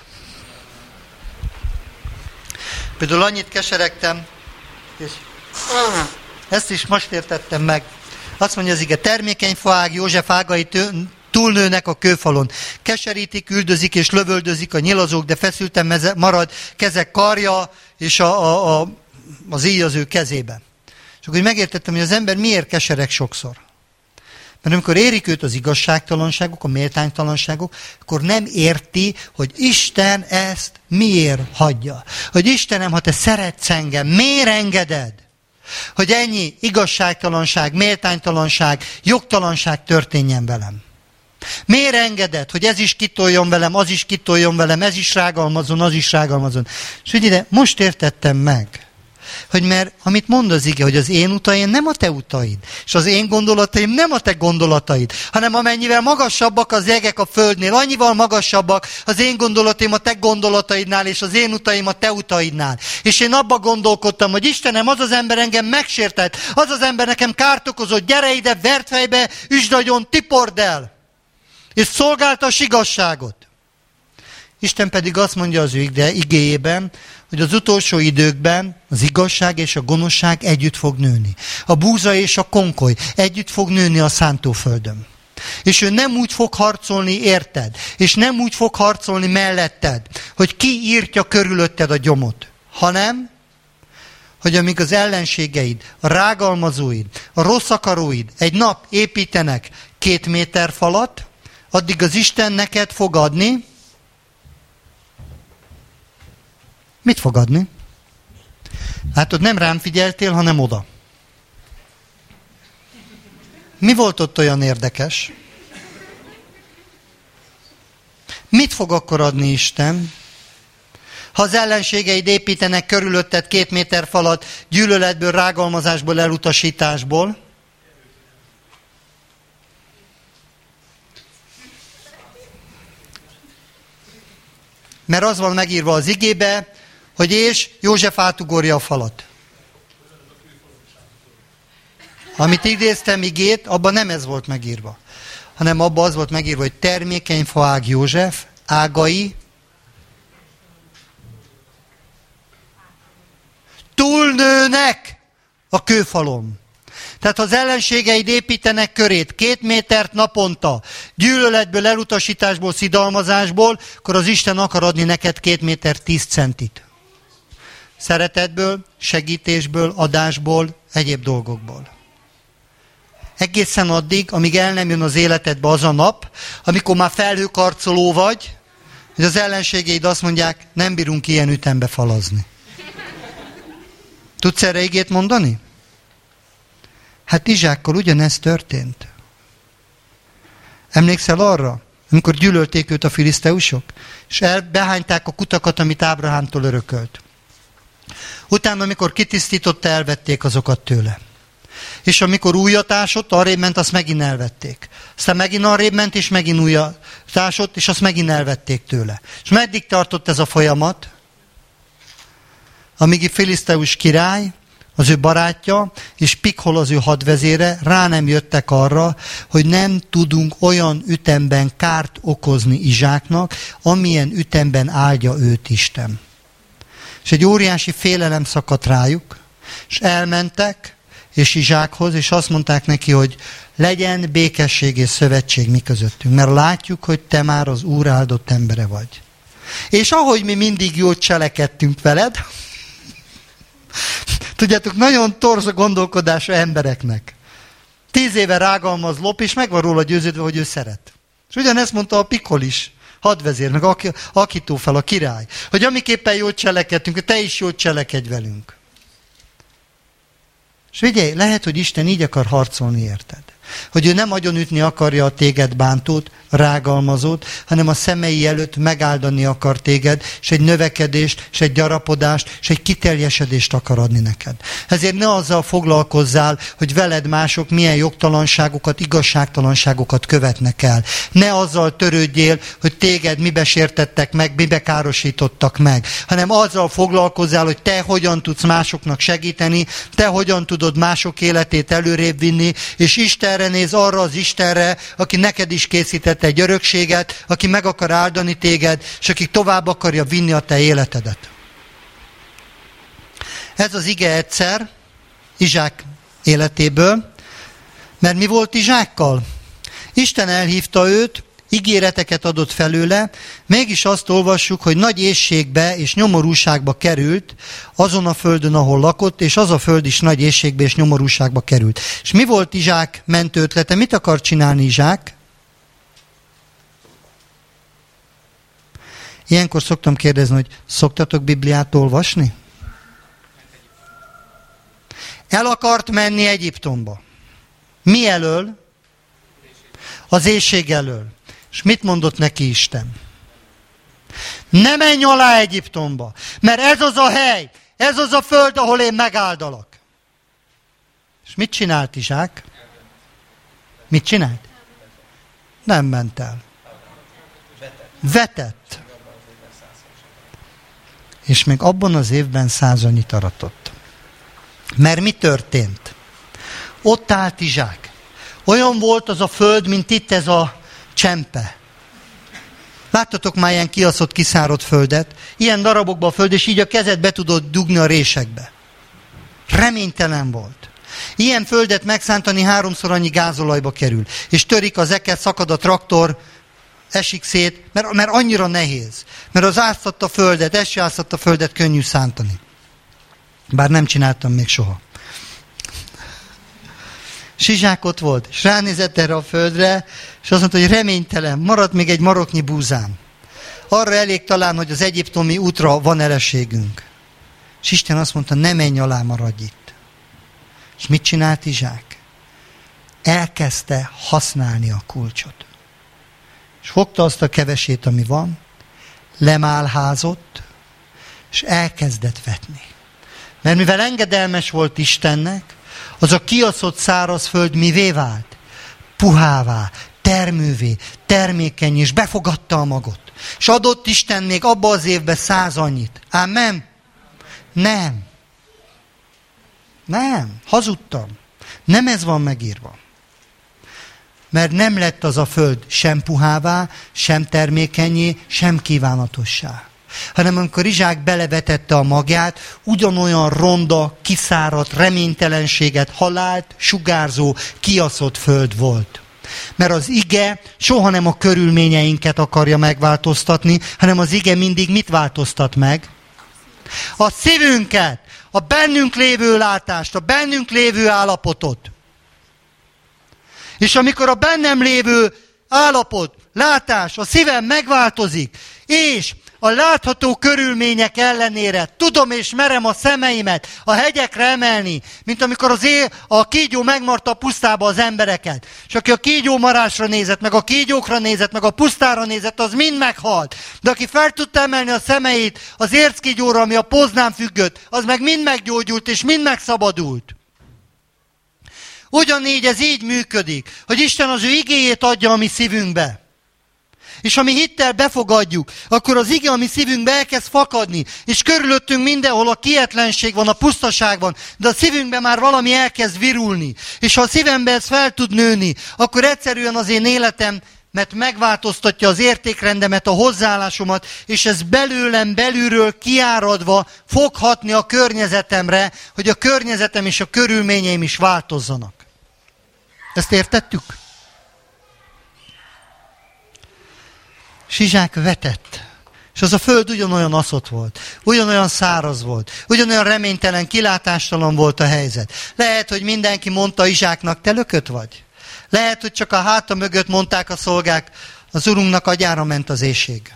Például annyit keseregtem, és ezt is most értettem meg. Azt mondja az ige, termékeny faág József ágai túlnőnek a kőfalon. Keserítik, üldözik és lövöldözik a nyilazók, de feszülten marad kezek karja, és az íj az ő kezében. És akkor megértettem, hogy az ember miért kesereg sokszor. Mert amikor érik őt az igazságtalanságok, a méltánytalanságok, akkor nem érti, hogy Isten ezt miért hagyja. Hogy Istenem, ha te szeretsz engem, miért engeded? Hogy ennyi igazságtalanság, méltánytalanság, jogtalanság történjen velem. Miért engeded, hogy ez is kitoljon velem, az is kitoljon velem, ez is rágalmazon, az is rágalmazon. És ugye ide most értettem meg, Hogy mert amit mond az ige, hogy az én utaim nem a te utaid, és az én gondolataim nem a te gondolataid, hanem amennyivel magasabbak az jegek a földnél, annyival magasabbak az én gondolataim a te gondolataidnál, és az én utaim a te utaidnál. És én abba gondolkodtam, hogy Istenem, az az ember engem megsértett, az az ember nekem kárt okozott, gyere ide, vert fejbe, üsd agyon, tipord el, és szolgáltass igazságot. Isten pedig azt mondja az ő igéjében, hogy az utolsó időkben az igazság és a gonoszság együtt fog nőni. A búza és a konkoly együtt fog nőni a szántóföldön. És ő nem úgy fog harcolni érted, és nem úgy fog harcolni melletted, hogy ki írtja körülötted a gyomot, hanem, hogy amíg az ellenségeid, a rágalmazóid, a rossz akaróid egy nap építenek 2 méter falat, addig az Isten neked fog adni. Mit fog adni? Látod, nem rám figyeltél, hanem oda. Mi volt ott olyan érdekes? Mit fog akkor adni Isten? Ha az ellenségeid építenek körülötted 2 méter falat, gyűlöletből, rágalmazásból, elutasításból, mert az van megírva az igébe, hogy és József átugorja a falat. Amit idéztem igét, abban nem ez volt megírva, hanem abban az volt megírva, hogy termékeny faág József, ágai túlnőnek a kőfalon. Tehát ha az ellenségeid építenek körét 2 métert naponta, gyűlöletből, elutasításból, szidalmazásból, akkor az Isten akar adni neked 2 méter 10 centit. Szeretetből, segítésből, adásból, egyéb dolgokból. Egészen addig, amíg el nem jön az életedbe az a nap, amikor már felhőkarcoló vagy, hogy az ellenségeid azt mondják, nem bírunk ilyen ütembe falazni. Tudsz erre igét mondani? Hát Izsákkal ugyanez történt. Emlékszel arra, amikor gyűlölték őt a filiszteusok, és behányták a kutakat, amit Ábrahámtól örökölt. Utána, amikor kitisztította, elvették azokat tőle. És amikor újat ásott, arrébb ment, azt megint elvették. Aztán megint arrébb ment, és megint újat ásott, és azt megint elvették tőle. És meddig tartott ez a folyamat? Amíg a filiszteus király, az ő barátja, és Pikhol az ő hadvezére rá nem jöttek arra, hogy nem tudunk olyan ütemben kárt okozni Izsáknak, amilyen ütemben áldja őt Isten. És egy óriási félelem szakadt rájuk, és elmentek, és Izsákhoz, és azt mondták neki, hogy legyen békesség és szövetség mi közöttünk, mert látjuk, hogy te már az Úr áldott embere vagy. És ahogy mi mindig jót cselekedtünk veled, tudjátok, nagyon torz a gondolkodása embereknek. 10 éve rágalmaz lop, és meg van róla győződve, hogy ő szeret. És ugyanezt mondta a Pikhol is, hadvezér, meg Akitófel, a király, hogy amiképpen jót cselekedtünk, hogy te is jót cselekedj velünk. És figyelj, lehet, hogy Isten így akar harcolni érted. Hogy ő nem agyonütni akarja a téged bántót, rágalmazót, hanem a szemei előtt megáldani akar téged, és egy növekedést, és egy gyarapodást, és egy kiteljesedést akar adni neked. Ezért ne azzal foglalkozzál, hogy veled mások milyen jogtalanságokat, igazságtalanságokat követnek el. Ne azzal törődjél, hogy téged mibe sértettek meg, mibe károsítottak meg, hanem azzal foglalkozzál, hogy te hogyan tudsz másoknak segíteni, te hogyan tudod mások életét előrébb vinni, és Istenre néz, arra az Istenre, aki neked is készített egy örökséget, aki meg akar áldani téged, és aki tovább akarja vinni a te életedet. Ez az ige egyszer Izsák életéből, mert mi volt Izsákkal? Isten elhívta őt, ígéreteket adott felőle, mégis azt olvassuk, hogy nagy éhségbe és nyomorúságba került azon a földön, ahol lakott, és az a föld is nagy éhségbe és nyomorúságba került. És mi volt Izsák mentő ötlete? Mit akar csinálni Izsák? Ilyenkor szoktam kérdezni, hogy szoktatok Bibliát olvasni? El akart menni Egyiptomba. Mi elől? Az éhség elől. És mit mondott neki Isten? Ne menj alá Egyiptomba, mert ez az a hely, ez az a föld, ahol én megáldalak. És mit csinált Izsák? Mit csinált? Nem ment el. Vetett. És még abban az évben 100 annyit aratott. Mert mi történt? Ott állt Izsák. Olyan volt az a föld, mint itt ez a csempe. Láttatok már ilyen kiaszott, kiszáradt földet? Ilyen darabokba a föld, és így a kezed be tudod dugni a résekbe. Reménytelen volt. Ilyen földet megszántani 3-szor annyi gázolajba kerül. És törik az eket, szakad a traktor, esik szét, mert annyira nehéz. Mert az áztatta a földet, áztatta a földet könnyű szántani. Bár nem csináltam még soha. Izsák ott volt, és ránézett erre a földre, és azt mondta, hogy reménytelen, maradt még egy maroknyi búzám. Arra elég talán, hogy az egyiptomi útra van eleségünk. És Isten azt mondta, ne menj alá, maradj itt. És mit csinált Izsák? Elkezdte használni a kulcsot. És fogta azt a kevesét, ami van, lemálházott, és elkezdett vetni. Mert mivel engedelmes volt Istennek, az a kiaszott szárazföld mivé vált? Puhává, termővé, termékeny, és befogadta a magot. És adott Isten még abba az évben 100 annyit. Amen? Nem. Nem. Hazudtam. Nem ez van megírva. Mert nem lett az a föld sem puhává, sem termékenyé, sem kívánatossá. Hanem amikor Izsák belevetette a magját, ugyanolyan ronda, kiszáradt, reménytelenséget, halált, sugárzó, kiaszott föld volt. Mert az ige soha nem a körülményeinket akarja megváltoztatni, hanem az ige mindig mit változtat meg? A szívünket, a bennünk lévő látást, a bennünk lévő állapotot. És amikor a bennem lévő állapot, látás, a szívem megváltozik, és a látható körülmények ellenére tudom és merem a szemeimet a hegyekre emelni, mint amikor a kígyó megmarta a pusztába az embereket. És aki a kígyómarásra nézett, meg a kígyókra nézett, meg a pusztára nézett, az mind meghalt. De aki fel tudta emelni a szemeit az érckígyóra, ami a poznán függött, az meg mind meggyógyult és mind megszabadult. Ugyanígy ez így működik, hogy Isten az ő igéjét adja a mi szívünkbe. És ha mi hittel befogadjuk, akkor az ige a mi szívünkbe elkezd fakadni, és körülöttünk mindenhol a kijetlenség van, a pusztaság van, de a szívünkben már valami elkezd virulni. És ha a szívembe ez fel tud nőni, akkor egyszerűen az én életem, mert megváltoztatja az értékrendemet, a hozzáállásomat, és ez belőlem, belülről kiáradva fog hatni a környezetemre, hogy a környezetem és a körülményeim is változzanak. Ezt értettük? És Izsák vetett. És az a föld ugyanolyan aszott volt. Ugyanolyan száraz volt. Ugyanolyan reménytelen, kilátástalan volt a helyzet. Lehet, hogy mindenki mondta Izsáknak, te lökött vagy. Lehet, hogy csak a háta mögött mondták a szolgák, az urunknak agyára ment az éhség.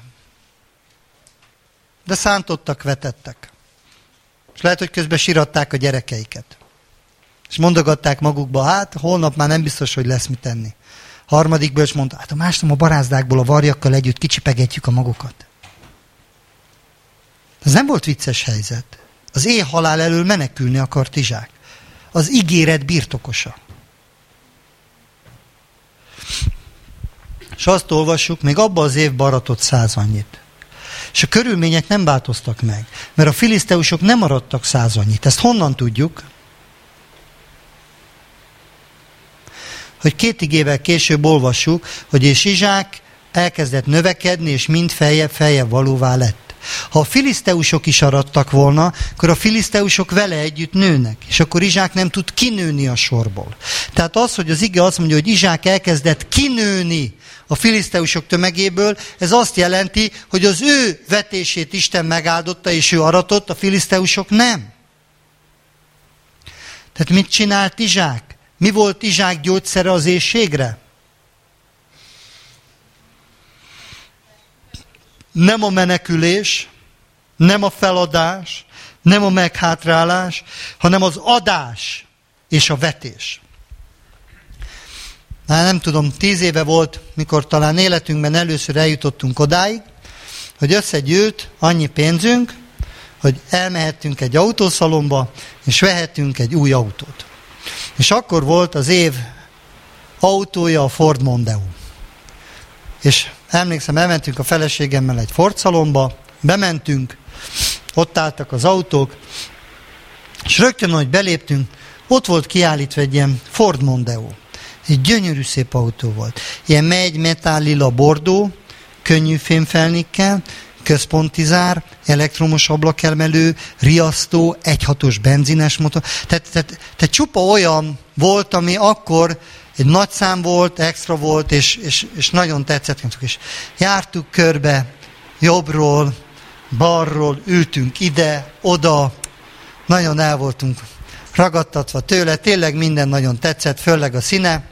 De szántottak, vetettek. És lehet, hogy közben siratták a gyerekeiket. És mondogatták magukba, hát holnap már nem biztos, hogy lesz mit enni. Harmadik bölcs mondta, hát a másnap a barázdákból a varjakkal együtt kicsipegetjük a magukat. Ez nem volt vicces helyzet. Az éhhalál elől menekülni akart Izsák. Az ígéret birtokosa. És azt olvassuk, még abban az évben aratott 100 annyit. És a körülmények nem változtak meg, mert a filiszteusok nem arattak 100 annyit. Ezt honnan tudjuk? Hogy 2 évvel később olvassuk, hogy és Izsák elkezdett növekedni, és mind feljebb valóvá lett. Ha a filiszteusok is arattak volna, akkor a filiszteusok vele együtt nőnek, és akkor Izsák nem tud kinőni a sorból. Tehát az, hogy az ige azt mondja, hogy Izsák elkezdett kinőni a filiszteusok tömegéből, ez azt jelenti, hogy az ő vetését Isten megáldotta, és ő aratott, a filiszteusok nem. Tehát mit csinált Izsák? Mi volt Izsák gyógyszere az éhségre? Nem a menekülés, nem a feladás, nem a meghátrálás, hanem az adás és a vetés. Nem tudom, 10 éve volt, mikor talán életünkben először eljutottunk odáig, hogy összegyűlt annyi pénzünk, hogy elmehettünk egy autószalomba, és vehetünk egy új autót. És akkor volt az év autója a Ford Mondeo. És emlékszem, elmentünk a feleségemmel egy Ford szalomba, bementünk, ott álltak az autók, és rögtön, ahogy beléptünk, ott volt kiállítva egy ilyen Ford Mondeo. Egy gyönyörű szép autó volt. Ilyen megy, metál, lila, bordó, könnyű fémfelnikkel, központi zár, elektromos ablakemelő, riasztó, 1.6-os benzines motor. Tehát csupa olyan volt, ami akkor egy nagy szám volt, extra volt, és nagyon tetszett. És jártuk körbe, jobbról, balról, ültünk ide, oda, nagyon el voltunk ragadtatva tőle, tényleg minden nagyon tetszett, főleg a színe,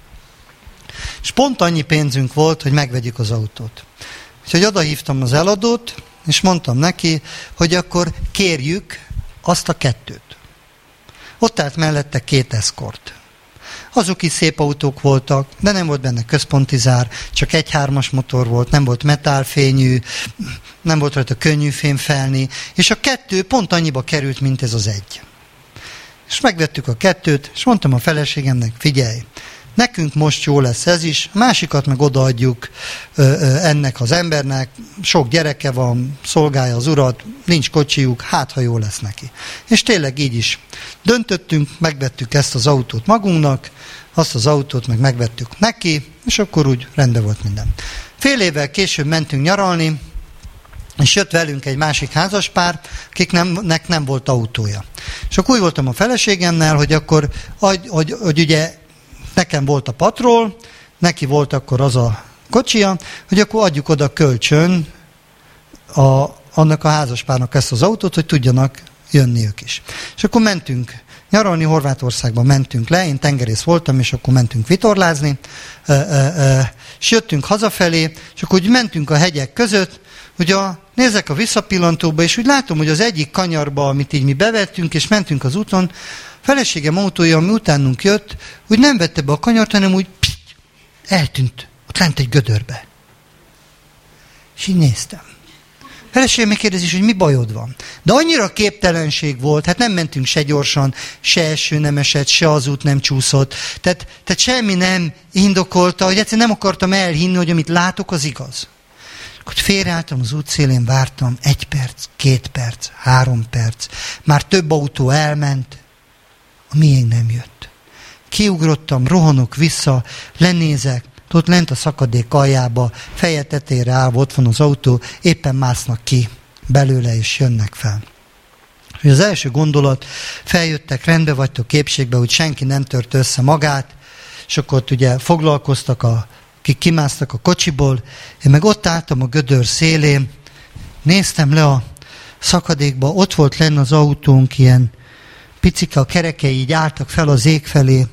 és pont annyi pénzünk volt, hogy megvegyük az autót. Úgyhogy odahívtam az eladót, és mondtam neki, hogy akkor kérjük azt a 2. Ott állt mellette 2 Escort. Azok is szép autók voltak, de nem volt benne központi zár, csak 1.3-as motor volt, nem volt metálfényű, nem volt rajta könnyű fémfelni, és a 2 pont annyiba került, mint ez az 1. És megvettük a 2, és mondtam a feleségemnek, figyelj, nekünk most jó lesz ez is, a másikat meg odaadjuk ennek az embernek, sok gyereke van, szolgálja az urat, nincs kocsijuk, hát ha jó lesz neki. És tényleg így is döntöttünk, megvettük ezt az autót magunknak, azt az autót meg megvettük neki, és akkor úgy rendben volt minden. Fél évvel később mentünk nyaralni, és jött velünk egy másik házaspár, akiknek nem volt autója. És akkor úgy voltam a feleségemmel, hogy akkor, hogy ugye nekem volt a patrol, neki volt akkor az a kocsia, hogy akkor adjuk oda kölcsön annak a házaspárnak ezt az autót, hogy tudjanak jönni ők is. És akkor mentünk nyaralni, Horvátországba mentünk le, én tengerész voltam, és akkor mentünk vitorlázni, és jöttünk hazafelé, és akkor úgy mentünk a hegyek között, hogy nézek a visszapillantóba, és úgy látom, hogy az egyik kanyarba, amit így mi bevettünk, és mentünk az úton, feleségem autója, ami utánunk jött, úgy nem vette be a kanyart, hanem úgy eltűnt, ott lent egy gödörbe. És így néztem. Feleségem megkérdezi, hogy mi bajod van. De annyira képtelenség volt, hát nem mentünk se gyorsan, se eső nem esett, se az út nem csúszott. Tehát semmi nem indokolta, hogy egyszerűen nem akartam elhinni, hogy amit látok, az igaz. Akkor félreálltam az útszélén, vártam 1 perc, 2 perc, 3 perc. Már több autó elment, a miénk nem jött. Kiugrottam, rohanok vissza, lenézek, ott lent a szakadék aljába, feje tetejére állva, ott van az autó, éppen másznak ki belőle, és jönnek fel. És az első gondolat, feljöttek, rendbe vagytok képségbe, hogy senki nem tört össze magát, és akkor ott ugye foglalkoztak, akik kimásztak a kocsiból, én meg ott álltam a gödör szélén, néztem le a szakadékba, ott volt lenn az autónk, ilyen picike, a kerekei így álltak fel az ég felé,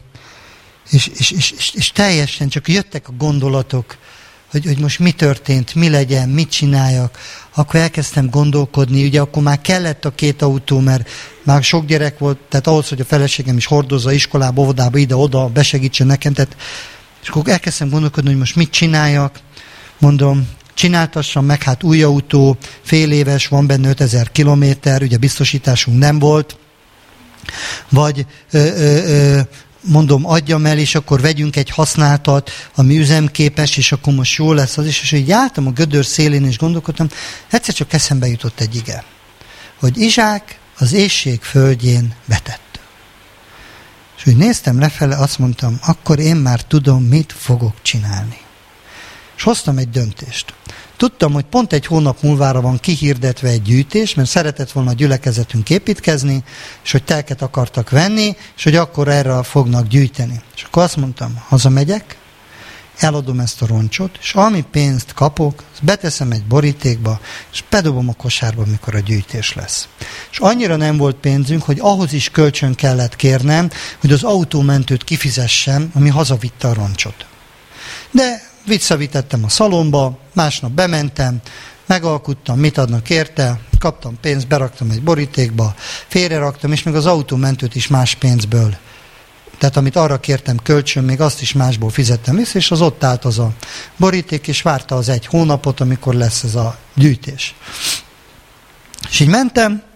és teljesen csak jöttek a gondolatok, hogy most mi történt, mi legyen, mit csináljak. Akkor elkezdtem gondolkodni, ugye akkor már kellett a 2 autó, mert már sok gyerek volt, tehát ahhoz, hogy a feleségem is hordozza iskolába, óvodába, ide-oda, besegítsen nekem, és akkor elkezdtem gondolkodni, hogy most mit csináljak. Mondom, csináltassam meg, hát új autó, fél éves, van benne 5000 kilométer, ugye biztosításunk nem volt, vagy mondom, adjam el, és akkor vegyünk egy használtat, ami üzemképes, és akkor most jó lesz az is. És így álltam a gödör szélén, és gondolkodtam, egyszer csak eszembe jutott egy ige, hogy Izsák az éhség földjén vetett. És úgy néztem lefele, azt mondtam, akkor én már tudom, mit fogok csinálni. És hoztam egy döntést. Tudtam, hogy pont egy hónap múlvára van kihirdetve egy gyűjtés, mert szeretett volna a gyülekezetünk építkezni, és hogy telket akartak venni, és hogy akkor erre fognak gyűjteni. És akkor azt mondtam, hazamegyek, eladom ezt a roncsot, és ami pénzt kapok, azt beteszem egy borítékba, és bedobom a kosárba, mikor a gyűjtés lesz. És annyira nem volt pénzünk, hogy ahhoz is kölcsön kellett kérnem, hogy az autómentőt kifizessem, ami hazavitte a roncsot. De visszavitettem a szalomba, másnap bementem, megalkuttam, mit adnak érte, kaptam pénzt, beraktam egy borítékba, félreraktam, és még az autómentőt is más pénzből. Tehát amit arra kértem kölcsön, még azt is másból fizettem vissza, és az ott állt az a boríték, és várta az 1 hónapot, amikor lesz ez a gyűjtés. És így mentem,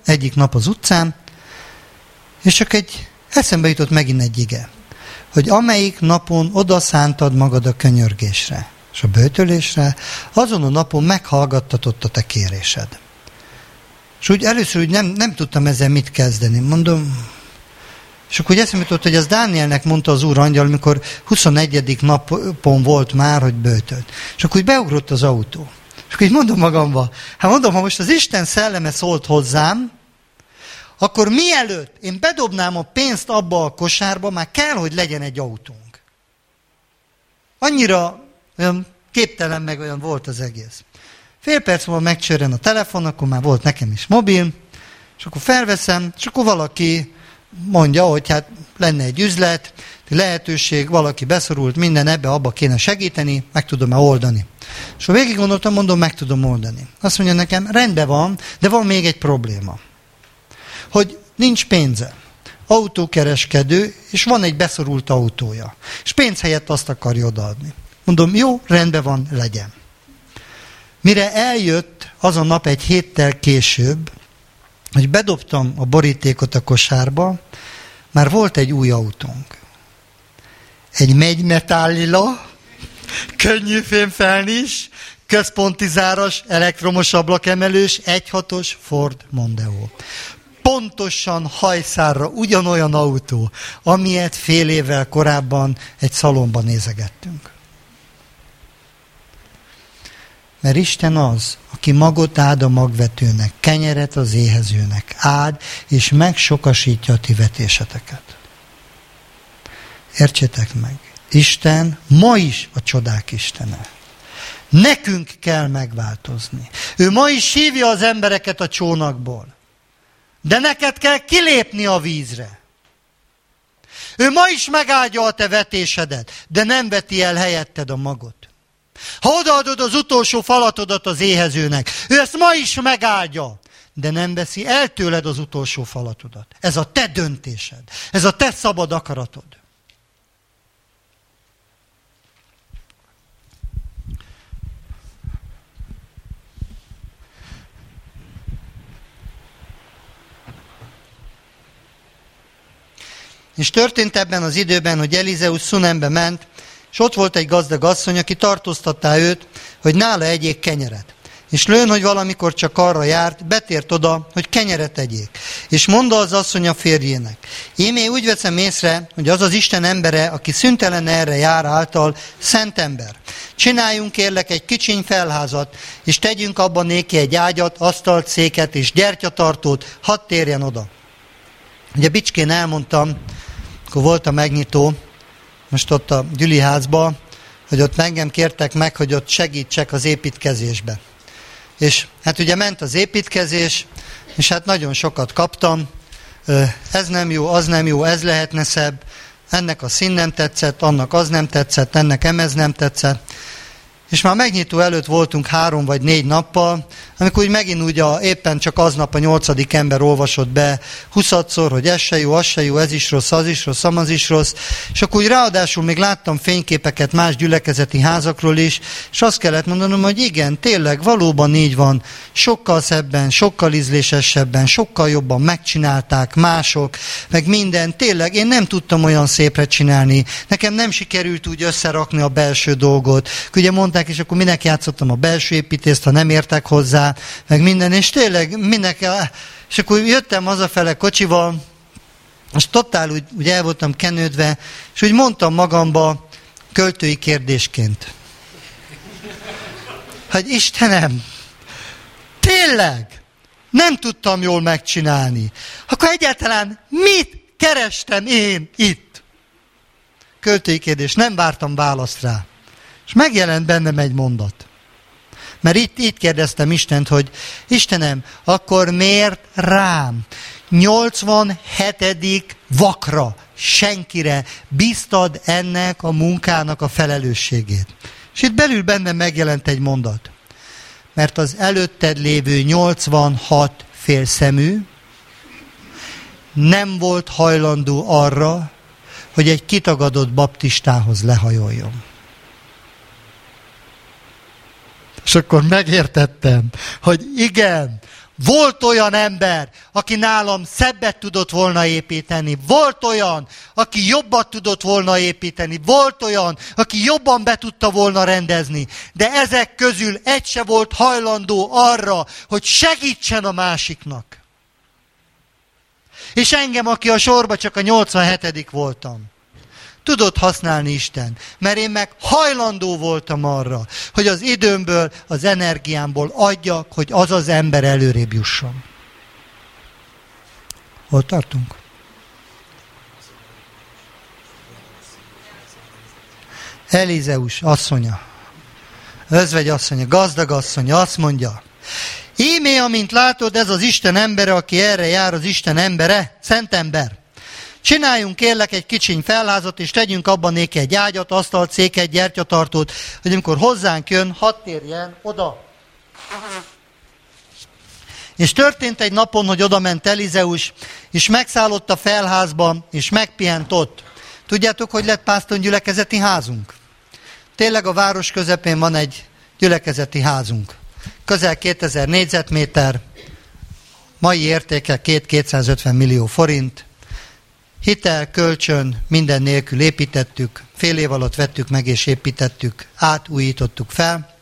egyik nap az utcán, és csak eszembe jutott megint egy ige, hogy amelyik napon odaszántad magad a könyörgésre és a böjtölésre, azon a napon meghallgattatott a te kérésed. És úgy először úgy nem tudtam ezzel mit kezdeni. Mondom, és akkor úgy eszembe jutott, hogy az Dánielnek mondta az Úr angyal, amikor 21. napon volt már, hogy böjtölt. És akkor úgy beugrott az autó. És akkor így mondom magamba, ha most az Isten szelleme szólt hozzám, akkor mielőtt én bedobnám a pénzt abba a kosárba, már kell, hogy legyen egy autónk. Annyira olyan képtelen meg olyan volt az egész. Fél perc múlva megcsörren a telefon, akkor már volt nekem is mobil, és akkor felveszem, és akkor valaki mondja, hogy hát lenne egy üzlet, lehetőség, valaki beszorult, minden abba kéne segíteni, meg tudom-e oldani. És ha végig gondoltam, mondom, meg tudom oldani. Azt mondja nekem, rendben van, de van még egy probléma. Hogy nincs pénze. Autókereskedő, és van egy beszorult autója. És pénz helyett azt akarja odaadni. Mondom, jó, rendben van, legyen. Mire eljött az a nap egy héttel később, hogy bedobtam a borítékot a kosárba, már volt egy új autónk. Egy megymetálila, könnyű fémfelnis, központi záras, elektromos ablakemelős, 1.6-os Ford Mondeo. Pontosan hajszárra ugyanolyan autó, amilyet fél évvel korábban egy szalonban nézegettünk. Mert Isten az, aki magot áld a magvetőnek, kenyeret az éhezőnek, áld, és megsokasítja a ti vetéseteket. Értsétek meg, Isten ma is a csodák Istene. Nekünk kell megváltozni. Ő ma is hívja az embereket a csónakból. De neked kell kilépni a vízre. Ő ma is megáldja a te vetésedet, de nem veti el helyetted a magot. Ha odaadod az utolsó falatodat az éhezőnek, ő ezt ma is megáldja, de nem veszi el tőled az utolsó falatodat. Ez a te döntésed, ez a te szabad akaratod. És történt ebben az időben, hogy Elizeus Szunembe ment, és ott volt egy gazdag asszony, aki tartóztatta őt, hogy nála egyék kenyeret. És lőn, hogy valamikor csak arra járt, betért oda, hogy kenyeret egyék. És mondta az asszony a férjének, én úgy veszem észre, hogy az az Isten embere, aki szüntelen erre jár által, szent ember. Csináljunk kérlek egy kicsiny felházat, és tegyünk abban néki egy ágyat, asztalt, széket és gyertyatartót, hadd térjen oda. Ugye Bicskén elmondtam, akkor volt a megnyitó, most ott a Gyüliházba, hogy ott engem kértek meg, hogy ott segítsek az építkezésbe. És hát ugye ment az építkezés, és hát nagyon sokat kaptam. Ez nem jó, az nem jó, ez lehetne szebb, ennek a szín nem tetszett, annak az nem tetszett, ennek ez nem tetszett. És már megnyitó előtt voltunk 3 vagy 4 nappal, amikor úgy megint úgy éppen csak aznap a 8. ember olvasott be 20-szor, hogy ez se jó, az se jó, ez is rossz, az is rossz, az is rossz. És akkor úgy ráadásul még láttam fényképeket más gyülekezeti házakról is, és azt kellett mondanom, hogy igen, tényleg, valóban így van. Sokkal szebben, sokkal ízlésesebben, sokkal jobban megcsinálták mások, meg minden. Tényleg, én nem tudtam olyan szépre csinálni. Nekem nem sikerült úgy összerakni a belső dolgot. Ugye mondták, és akkor minek játszottam a belső építést, ha nem értek hozzá, meg minden, és tényleg és akkor jöttem hazafele kocsival, és totál úgy el voltam kenődve, és úgy mondtam magamba költői kérdésként, hogy Istenem, tényleg nem tudtam jól megcsinálni, akkor egyáltalán mit kerestem én itt? Költői kérdés, nem vártam választ rá. És megjelent bennem egy mondat. Mert itt kérdeztem Istent, hogy Istenem, akkor miért rám 87. vakra, senkire bíztad ennek a munkának a felelősségét? És itt belül bennem megjelent egy mondat. Mert az előtted lévő 86 félszemű nem volt hajlandó arra, hogy egy kitagadott baptistához lehajoljon. És akkor megértettem, hogy igen, Volt olyan ember, aki nálam szebbet tudott volna építeni. Volt olyan, aki jobbat tudott volna építeni. Volt olyan, aki jobban be tudta volna rendezni. De ezek közül egy se volt hajlandó arra, hogy segítsen a másiknak. És engem, aki a sorba csak a 87. voltam. Tudott használni Isten, mert én meg hajlandó voltam arra, hogy az időmből, az energiámból adjak, hogy az az ember előrébb jusson. Hol tartunk? Elizeus asszonya, özvegy asszonya, gazdag asszonya azt mondja, íme, amint látod, ez az Isten embere, aki erre jár, az Isten embere, szent ember. Csináljunk kérlek egy kicsiny felházat, és tegyünk abban néki egy ágyat, asztalt, széket, gyertyatartót, hogy amikor hozzánk jön, hadd térjen oda. És történt egy napon, hogy oda ment Elizeus, és megszállott a felházban, és megpihent ott. Tudjátok, hogy lett Pásztor gyülekezeti házunk? Tényleg a város közepén van egy gyülekezeti házunk. Közel 2000 négyzetméter, mai értéke 250 millió forint. Hitel, kölcsön, minden nélkül építettük, fél év alatt vettük meg és építettük, átújítottuk fel,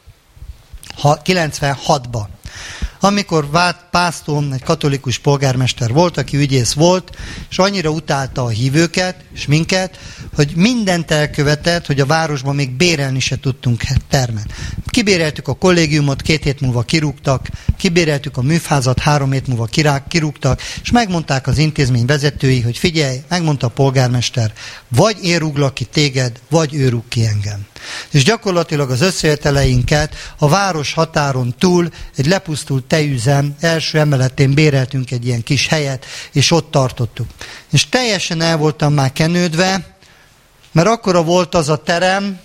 96-ba. Amikor Pásztor, egy katolikus polgármester volt, aki ügyész volt, és annyira utálta a hívőket, és minket, hogy mindent elkövetett, hogy a városban még bérelni se tudtunk termen. Kibéreltük a kollégiumot, 2 hét múlva kirúgtak, kibéreltük a műfházat, 3 hét múlva kirúgtak, és megmondták az intézmény vezetői, hogy figyelj, megmondta a polgármester, vagy én rúglak ki téged, vagy ő rúg ki engem. És gyakorlatilag az összejöveteleinket a város határon túl egy lepusztult tejüzem első emeletén béreltünk egy ilyen kis helyet, és ott tartottuk. És teljesen el voltam már kenődve, mert akkora volt az a terem,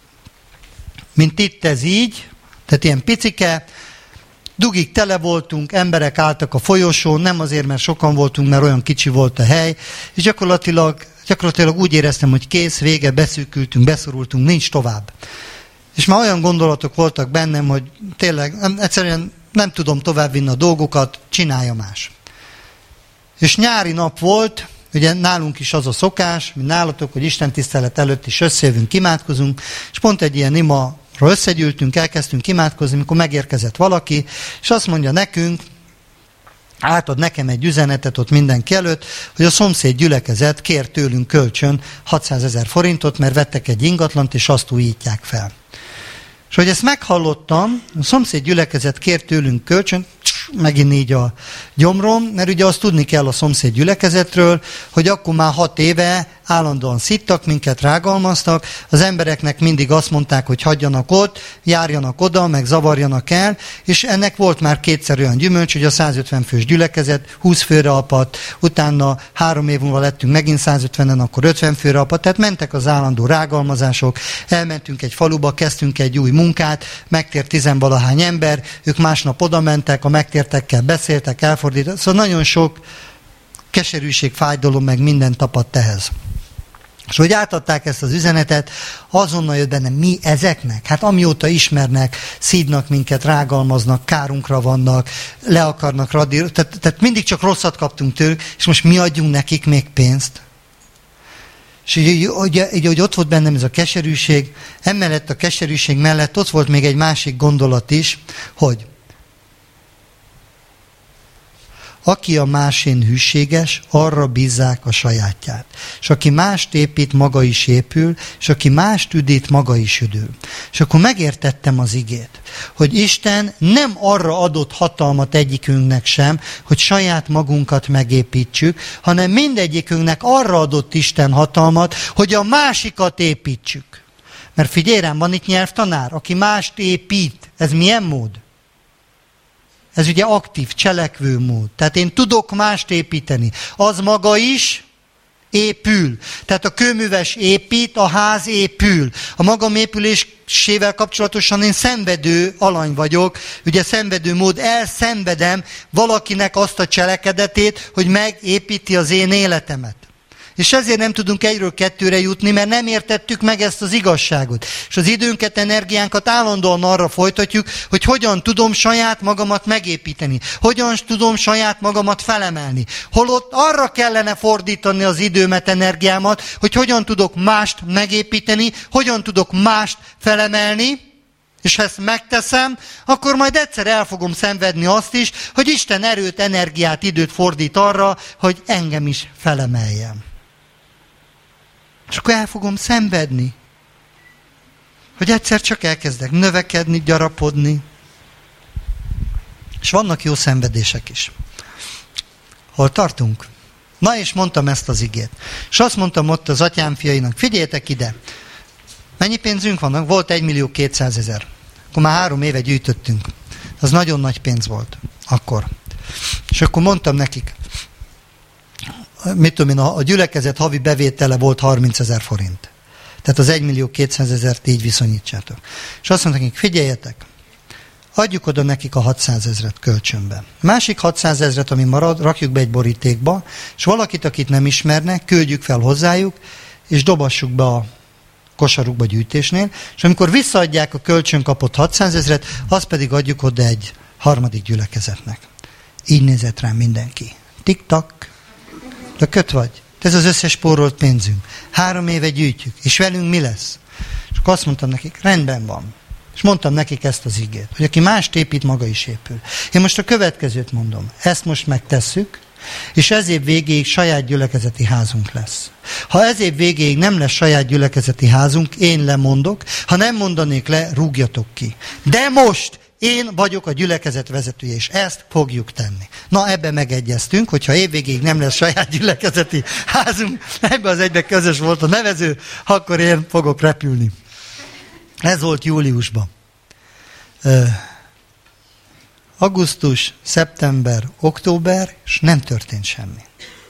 mint itt ez így, tehát ilyen picike, dugig tele voltunk, emberek álltak a folyosón, nem azért, mert sokan voltunk, mert olyan kicsi volt a hely, és gyakorlatilag úgy éreztem, hogy kész, vége, beszűkültünk, beszorultunk, nincs tovább. És már olyan gondolatok voltak bennem, hogy tényleg egyszerűen nem tudom továbbvinni a dolgokat, csinálja más. És nyári nap volt, ugye nálunk is az a szokás, mint nálatok, hogy Isten tisztelet előtt is összejövünk, imádkozunk, és pont egy ilyen imára összegyűltünk, elkezdtünk imádkozni, amikor megérkezett valaki, és azt mondja nekünk, átad nekem egy üzenetet ott mindenki előtt, hogy a szomszéd gyülekezet kér tőlünk kölcsön 600 000 forintot, mert vettek egy ingatlant, és azt újítják fel. És hogy ezt meghallottam, a szomszéd gyülekezet kér tőlünk kölcsön, megint így a gyomrom, mert ugye azt tudni kell a szomszéd gyülekezetről, hogy akkor már 6 éve állandóan szittak, minket rágalmaztak, az embereknek mindig azt mondták, hogy hagyjanak ott, járjanak oda, meg zavarjanak el, és ennek volt már 2-szer olyan gyümölcs, hogy a 150 fős gyülekezet 20 főre apadt, utána 3 év múlva lettünk megint 150-en, akkor 50 főre apadt, tehát mentek az állandó rágalmazások, elmentünk egy faluba, kezdtünk egy új munkát, megtért 10-valahány ember, ők másnap oda mentek, a megtértekkel beszéltek, elfordítottak, szóval nagyon sok keserűség, fájdalom, meg minden tapadt ehhez. És hogy átadták ezt az üzenetet, azonnal jött bennem, mi ezeknek? Hát amióta ismernek, szídnak minket, rágalmaznak, kárunkra vannak, le akarnak radírni, tehát mindig csak rosszat kaptunk tőlük, és most mi adjunk nekik még pénzt? És így, hogy ott volt bennem ez a keserűség, emellett a keserűség mellett ott volt még egy másik gondolat is, hogy aki a másén hűséges, arra bízzák a sajátját. És aki mást épít, maga is épül, és aki mást üdít, maga is üdül. És akkor megértettem az igét, hogy Isten nem arra adott hatalmat egyikünknek sem, hogy saját magunkat megépítsük, hanem mindegyikünknek arra adott Isten hatalmat, hogy a másikat építsük. Mert figyelj rám, van itt nyelvtanár, aki mást épít. Ez milyen mód? Ez ugye aktív, cselekvő mód. Tehát én tudok mást építeni. Az maga is épül. Tehát a kőműves épít, a ház épül. A magam épülésével kapcsolatosan én szenvedő alany vagyok. Ugye szenvedő mód, elszenvedem valakinek azt a cselekedetét, hogy megépíti az én életemet. És ezért nem tudunk egyről kettőre jutni, mert nem értettük meg ezt az igazságot. És az időnket, energiánkat állandóan arra folytatjuk, hogy hogyan tudom saját magamat megépíteni, hogyan tudom saját magamat felemelni. Holott arra kellene fordítani az időmet, energiámat, hogy hogyan tudok mást megépíteni, hogyan tudok mást felemelni, és ha ezt megteszem, akkor majd egyszer el fogom szenvedni azt is, hogy Isten erőt, energiát, időt fordít arra, hogy engem is felemeljem. És akkor el fogom szenvedni, hogy egyszer csak elkezdek növekedni, gyarapodni. És vannak jó szenvedések is. Hol tartunk? Na és mondtam ezt az igét. És azt mondtam ott az atyám fiainak, figyeljetek ide, mennyi pénzünk van? Volt 1.200.000. Akkor már 3 éve gyűjtöttünk. Az nagyon nagy pénz volt akkor. És akkor mondtam nekik, mit tudom én, a gyülekezet havi bevétele volt 30.000 forint. Tehát az 1.200.000-t így viszonyítsátok. És azt mondtam nekik, figyeljetek, adjuk oda nekik a 600.000-et kölcsönbe. Másik 600.000-et, ami marad, rakjuk be egy borítékba, és valakit, akit nem ismernek, küldjük fel hozzájuk, és dobassuk be a kosarukba gyűjtésnél, és amikor visszaadják a kölcsön kapott 600.000-et, azt pedig adjuk oda egy harmadik gyülekezetnek. Így nézett rám mindenki. Tik-tak. De köt vagy. Ez az összes spórolt pénzünk. 3 éve gyűjtjük. És velünk mi lesz? És akkor azt mondtam nekik, rendben van. És mondtam nekik ezt az igét, hogy aki mást épít, maga is épül. Én most a következőt mondom. Ezt most megtesszük, és ez év végéig saját gyülekezeti házunk lesz. Ha ez év végéig nem lesz saját gyülekezeti házunk, én lemondok. Ha nem mondanék le, rúgjatok ki. De most én vagyok a gyülekezet vezetője, és ezt fogjuk tenni. Na, ebben megegyeztünk, hogyha év végéig nem lesz saját gyülekezeti házunk, ebben az egyben közös volt a nevező, akkor én fogok repülni. Ez volt júliusban. Augusztus, szeptember, október, és nem történt semmi.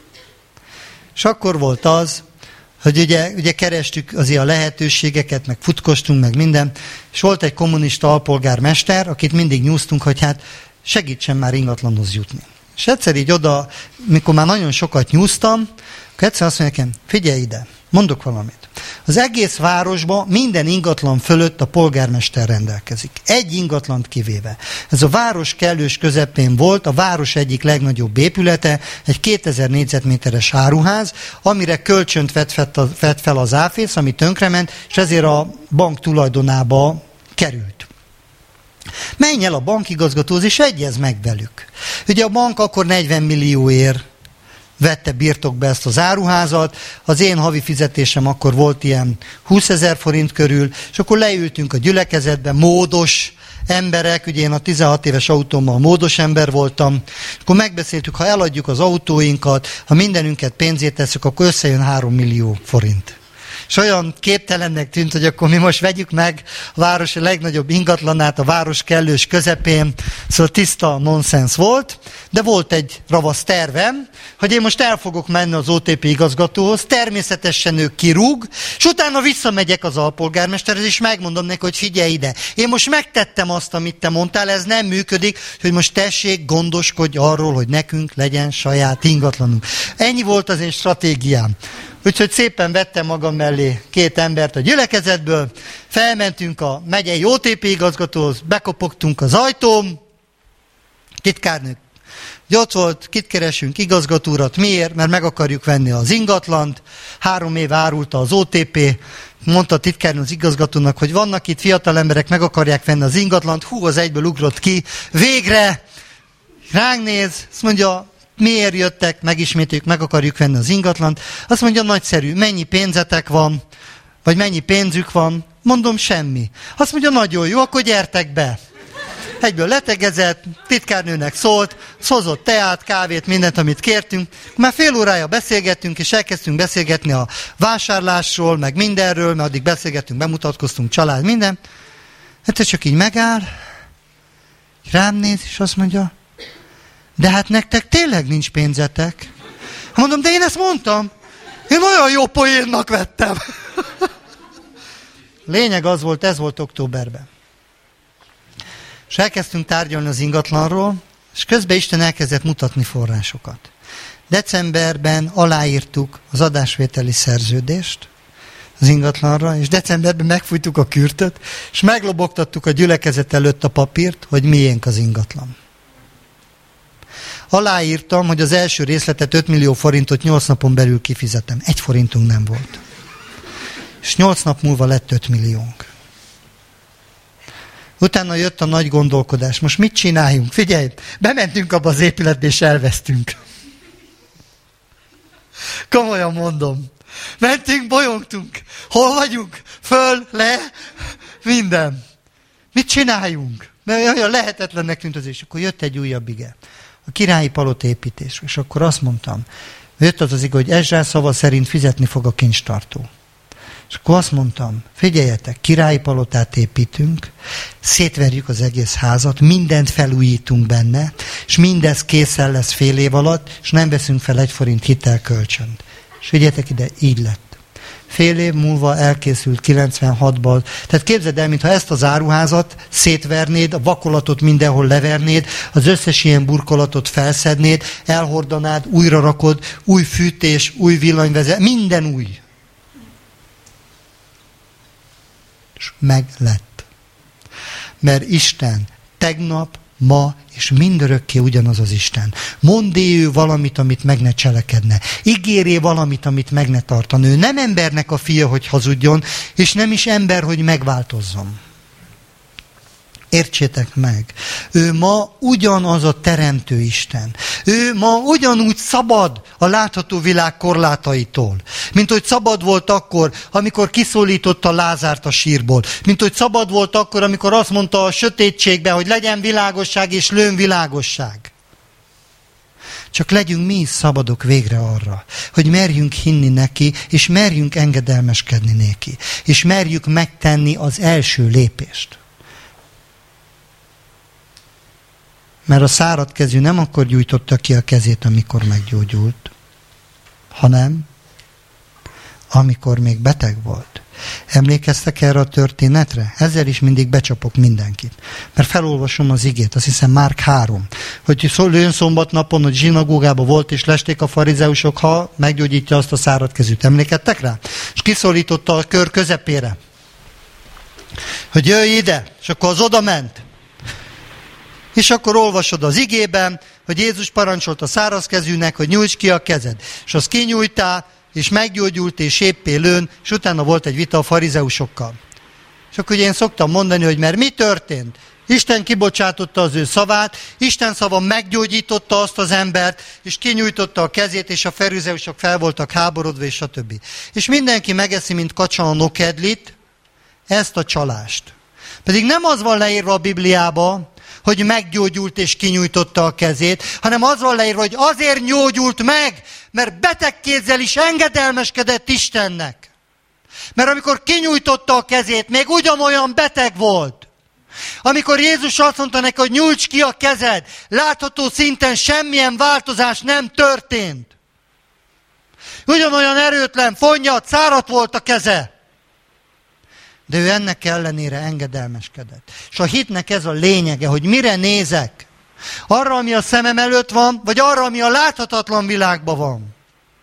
És akkor volt az, hogy ugye kerestük azért a lehetőségeket, meg futkostunk, meg minden, és volt egy kommunista alpolgármester, akit mindig nyúztunk, hogy hát segítsen már ingatlanhoz jutni. És egyszer így oda, mikor már nagyon sokat nyúztam, akkor egyszer azt mondja nekem, figyelj ide, mondok valamit. Az egész városban minden ingatlan fölött a polgármester rendelkezik. Egy ingatlant kivéve. Ez a város kellős közepén volt, a város egyik legnagyobb épülete, egy 2000 négyzetméteres áruház, amire kölcsönt vett fel az áfész, ami tönkrement, és ezért a bank tulajdonába került. Menj el a bankigazgatóhoz, és egyezz meg velük. Ugye a bank akkor 40 millióért vette birtokba ezt az áruházat, az én havi fizetésem akkor volt ilyen 20.000 forint körül, és akkor leültünk a gyülekezetbe, módos emberek, ugye én a 16 éves autómmal módos ember voltam, akkor megbeszéltük, ha eladjuk az autóinkat, ha mindenünket pénzét tesszük, akkor összejön 3 millió forint. És olyan képtelennek tűnt, hogy akkor mi most vegyük meg a város legnagyobb ingatlanát a város kellős közepén, szóval tiszta nonsens volt, de volt egy ravasz tervem, hogy én most el fogok menni az OTP igazgatóhoz, természetesen ő kirúg, és utána visszamegyek az alpolgármesterhez, és megmondom neki, hogy figyelj ide, én most megtettem azt, amit te mondtál, ez nem működik, hogy most tessék, gondoskodj arról, hogy nekünk legyen saját ingatlanunk. Ennyi volt az én stratégiám. Úgyhogy szépen vettem magam mellé 2 embert a gyülekezetből, felmentünk a megyei OTP igazgatóhoz, bekopogtunk az ajtóm, titkárnő, hogy ott volt, kit keresünk, igazgatórat, miért? Mert meg akarjuk venni az ingatlant, 3 év árulta az OTP, mondta a titkárnő az igazgatónak, hogy vannak itt fiatal emberek, meg akarják venni az ingatlant, az egyből ugrott ki, végre ránk néz, azt mondja, miért jöttek, megismételjük, meg akarjuk venni az ingatlant. Azt mondja, nagyszerű, mennyi pénzetek van, vagy mennyi pénzük van? Mondom, semmi. Azt mondja, nagyon jó, akkor gyertek be. Egyből letegezett, titkárnőnek szólt, hozott teát, kávét, mindent, amit kértünk. Már fél órája beszélgettünk, és elkezdtünk beszélgetni a vásárlásról, meg mindenről, mert addig beszélgettünk, bemutatkoztunk, család, minden. Hát csak így megáll, rám néz, és azt mondja, de hát nektek tényleg nincs pénzetek. Mondom, de én ezt mondtam. Én olyan jó poénnak vettem. Lényeg az volt, ez volt októberben. És elkezdtünk tárgyalni az ingatlanról, és közben Isten elkezdett mutatni forrásokat. Decemberben aláírtuk az adásvételi szerződést az ingatlanra, és decemberben megfújtuk a kürtöt, és meglobogtattuk a gyülekezet előtt a papírt, hogy miénk az ingatlan. Aláírtam, hogy az első részletet 5 millió forintot 8 napon belül kifizetem. 1 forintunk nem volt. És 8 nap múlva lett 5 milliónk. Utána jött a nagy gondolkodás. Most mit csináljunk? Figyelj, bementünk abba az épületbe, és elvesztünk. Komolyan mondom. Mentünk, bolyongtunk. Hol vagyunk? Föl, le, minden. Mit csináljunk? Mert olyan lehetetlennek tűnt az, és akkor jött egy újabb ige. A királyi palota építés. És akkor azt mondtam, jött az ige, hogy Ezrás szava szerint fizetni fog a kincstartó. És akkor azt mondtam, figyeljetek, királyi palotát építünk, szétverjük az egész házat, mindent felújítunk benne, és mindez készen lesz fél év alatt, és nem veszünk fel 1 forint hitelkölcsönt. És figyeljetek ide, így lett. Fél év múlva elkészült 96-ban. Tehát képzeld el, mintha ezt az áruházat szétvernéd, a vakolatot mindenhol levernéd, az összes ilyen burkolatot felszednéd, elhordanád, újra rakod, új fűtés, új villanyvezet, minden új. És meg lett. Mert Isten tegnap, ma és mindörökké ugyanaz az Isten. Mondd-é ő valamit, amit meg ne cselekedne. Ígérjé valamit, amit meg ne tartan. Ő nem embernek a fia, hogy hazudjon, és nem is ember, hogy megváltozzon. Értsétek meg, ő ma ugyanaz a teremtő Isten. Ő ma ugyanúgy szabad a látható világ korlátaitól. Mint hogy szabad volt akkor, amikor kiszólította Lázárt a sírból. Mint hogy szabad volt akkor, amikor azt mondta a sötétségben, hogy legyen világosság és lőn világosság. Csak legyünk mi is szabadok végre arra, hogy merjünk hinni neki, és merjünk engedelmeskedni neki. És merjük megtenni az első lépést. Mert a száradkezű nem akkor gyújtotta ki a kezét, amikor meggyógyult, hanem amikor még beteg volt. Emlékeztek erre a történetre? Ezzel is mindig becsapok mindenkit. Mert felolvasom az igét, azt hiszem Márk 3, hogy jön szombatnapon, hogy zsinagógában volt, és lesték a farizeusok, ha meggyógyítja azt a száradkezűt. Emlékeztek rá? És kiszólította a kör közepére, hogy jöjj ide, és akkor az oda ment. És akkor olvasod az igében, hogy Jézus parancsolt a szárazkezűnek, hogy nyújts ki a kezed. És azt kinyújtál, és meggyógyult, és éppé lőn, és utána volt egy vita a farizeusokkal. És akkor ugye én szoktam mondani, hogy mert mi történt? Isten kibocsátotta az ő szavát, Isten szava meggyógyította azt az embert, és kinyújtotta a kezét, és a farizeusok fel voltak háborodva, és a többi. És mindenki megeszi, mint kacsa a nokedlit, ezt a csalást. Pedig nem az van leírva a Bibliába, hogy meggyógyult és kinyújtotta a kezét, hanem az van leírva, hogy azért gyógyult meg, mert beteg kézzel is engedelmeskedett Istennek. Mert amikor kinyújtotta a kezét, még ugyanolyan beteg volt. Amikor Jézus azt mondta neki, hogy nyújts ki a kezed, látható szinten semmilyen változás nem történt. Ugyanolyan erőtlen, fonnyat, száradt volt a keze. De ő ennek ellenére engedelmeskedett. És a hitnek ez a lényege, hogy mire nézek. Arra, ami a szemem előtt van, vagy arra, ami a láthatatlan világban van.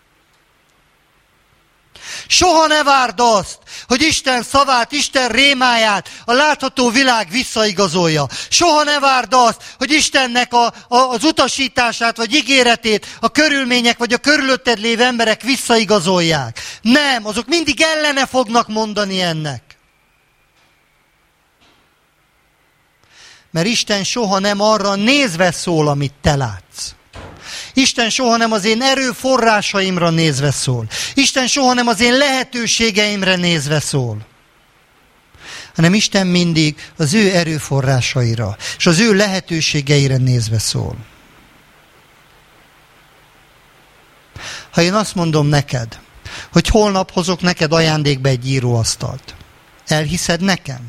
Soha ne várd azt, hogy Isten szavát, Isten rémáját a látható világ visszaigazolja. Soha ne várd azt, hogy Istennek az utasítását vagy ígéretét a körülmények vagy a körülötted lévő emberek visszaigazolják. Nem, azok mindig ellene fognak mondani ennek. Mert Isten soha nem arra nézve szól, amit te látsz. Isten soha nem az én erőforrásaimra nézve szól. Isten soha nem az én lehetőségeimre nézve szól. Hanem Isten mindig az ő erőforrásaira és az ő lehetőségeire nézve szól. Ha én azt mondom neked, hogy holnap hozok neked ajándékba egy íróasztalt, elhiszed nekem?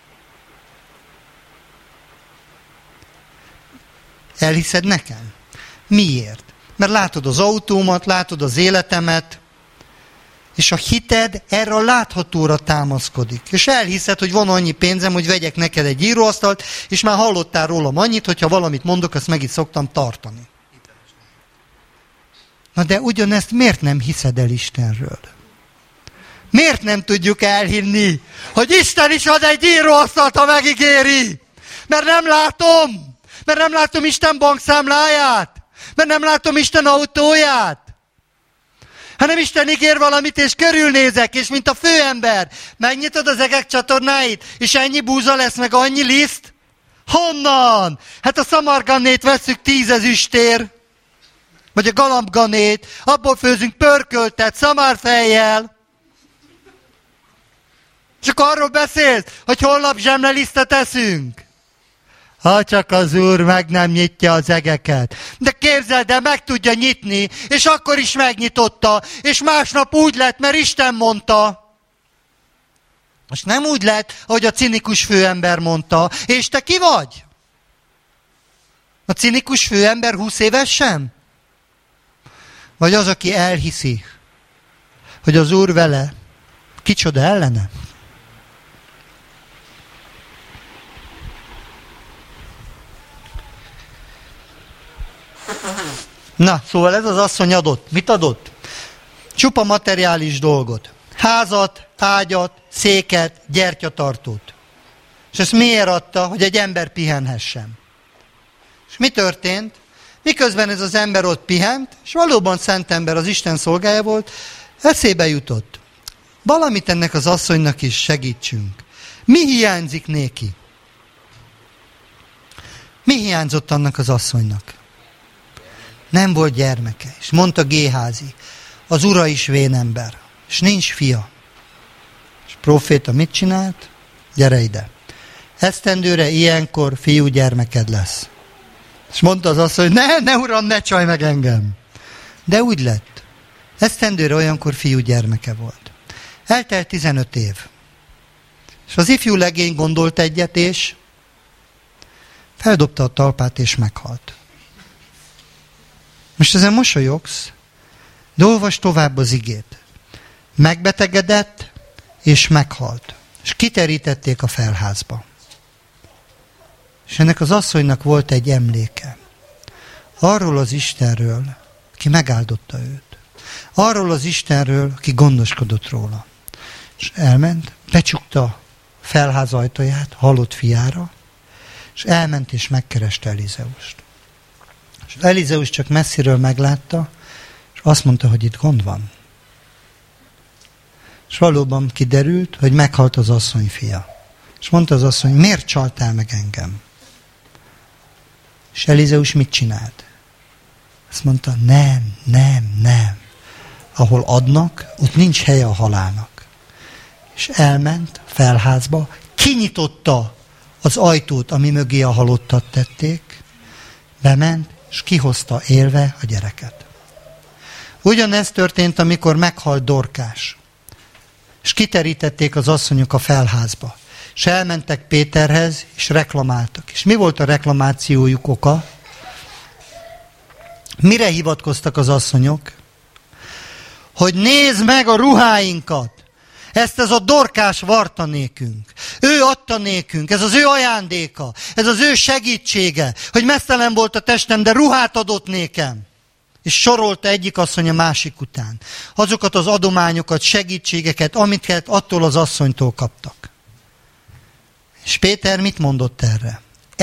Elhiszed nekem? Miért? Mert látod az autómat, látod az életemet, és a hited erre a láthatóra támaszkodik. És elhiszed, hogy van annyi pénzem, hogy vegyek neked egy íróasztalt, és már hallottál rólam annyit, hogyha valamit mondok, azt meg is szoktam tartani. Na de ugyanezt miért nem hiszed el Istenről? Miért nem tudjuk elhinni, hogy Isten is ad egy íróasztalt, ha megígéri? Mert nem látom. Mert nem látom Isten bankszámláját. Mert nem látom Isten autóját. Hanem Isten ígér valamit, és körülnézek, és mint a főember, megnyitod az egek csatornáit, és ennyi búza lesz, meg annyi liszt? Honnan? Hát a szamarganét vesszük 10 ezüstér, vagy a galambganét, abból főzünk pörköltet, szamárfejjel. És akkor arról beszélsz, hogy holnap zsemlelisztet eszünk. Ha csak az Úr meg nem nyitja az egeket. De képzeld el, meg tudja nyitni, és akkor is megnyitotta, és másnap úgy lett, mert Isten mondta. Most nem úgy lett, ahogy a cinikus főember mondta. És te ki vagy? A cinikus főember 20 éves sem? Vagy az, aki elhiszi, hogy az Úr vele, kicsoda ellene? Na, szóval ez az asszony adott. Mit adott? Csupa materiális dolgot. Házat, ágyat, széket, gyertyatartót. És ezt miért adta? Hogy egy ember pihenhessen. És mi történt? Miközben ez az ember ott pihent, és valóban szent ember, az Isten szolgája volt, eszébe jutott. Valamit ennek az asszonynak is segítsünk. Mi hiányzik néki? Mi hiányzott annak az asszonynak? Nem volt gyermeke. És mondta Géházi, az ura is vénember, és nincs fia. És próféta mit csinált? Gyere ide. Esztendőre ilyenkor fiú gyermeked lesz. És mondta az asszony, ne uram, ne csalj meg engem. De úgy lett. Esztendőre olyankor fiú gyermeke volt. Eltelt 15 év. És az ifjú legény gondolt egyet, és feldobta a talpát, és meghalt. Most ezen mosolyogsz, de olvasd tovább az igét. Megbetegedett, és meghalt. És kiterítették a felházba. És ennek az asszonynak volt egy emléke. Arról az Istenről, aki megáldotta őt. Arról az Istenről, aki gondoskodott róla. És elment, becsukta a felház ajtaját halott fiára, és elment és megkereste Elizeust. És Elizeus csak messziről meglátta, és azt mondta, hogy itt gond van. És valóban kiderült, hogy meghalt az asszony fia. És mondta az asszony, miért csaltál meg engem? És Elizeus mit csinált? Azt mondta, nem. Ahol adnak, ott nincs helye a halálnak. És elment a felházba, kinyitotta az ajtót, ami mögé a halottat tették, bement, és kihozta élve a gyereket. Ugyanezt történt, amikor meghalt Dorkás. És kiterítették az asszonyok a felházba. És elmentek Péterhez, és reklamáltak. És mi volt a reklamációjuk oka? Mire hivatkoztak az asszonyok? Hogy nézd meg a ruháinkat! Ezt ez a Dorkás varta nékünk. Ő adta nékünk, ez az ő ajándéka, ez az ő segítsége, hogy meztelen volt a testem, de ruhát adott nékem. És sorolta egyik asszony a másik után. Azokat az adományokat, segítségeket, amiket attól az asszonytól kaptak. És Péter mit mondott erre?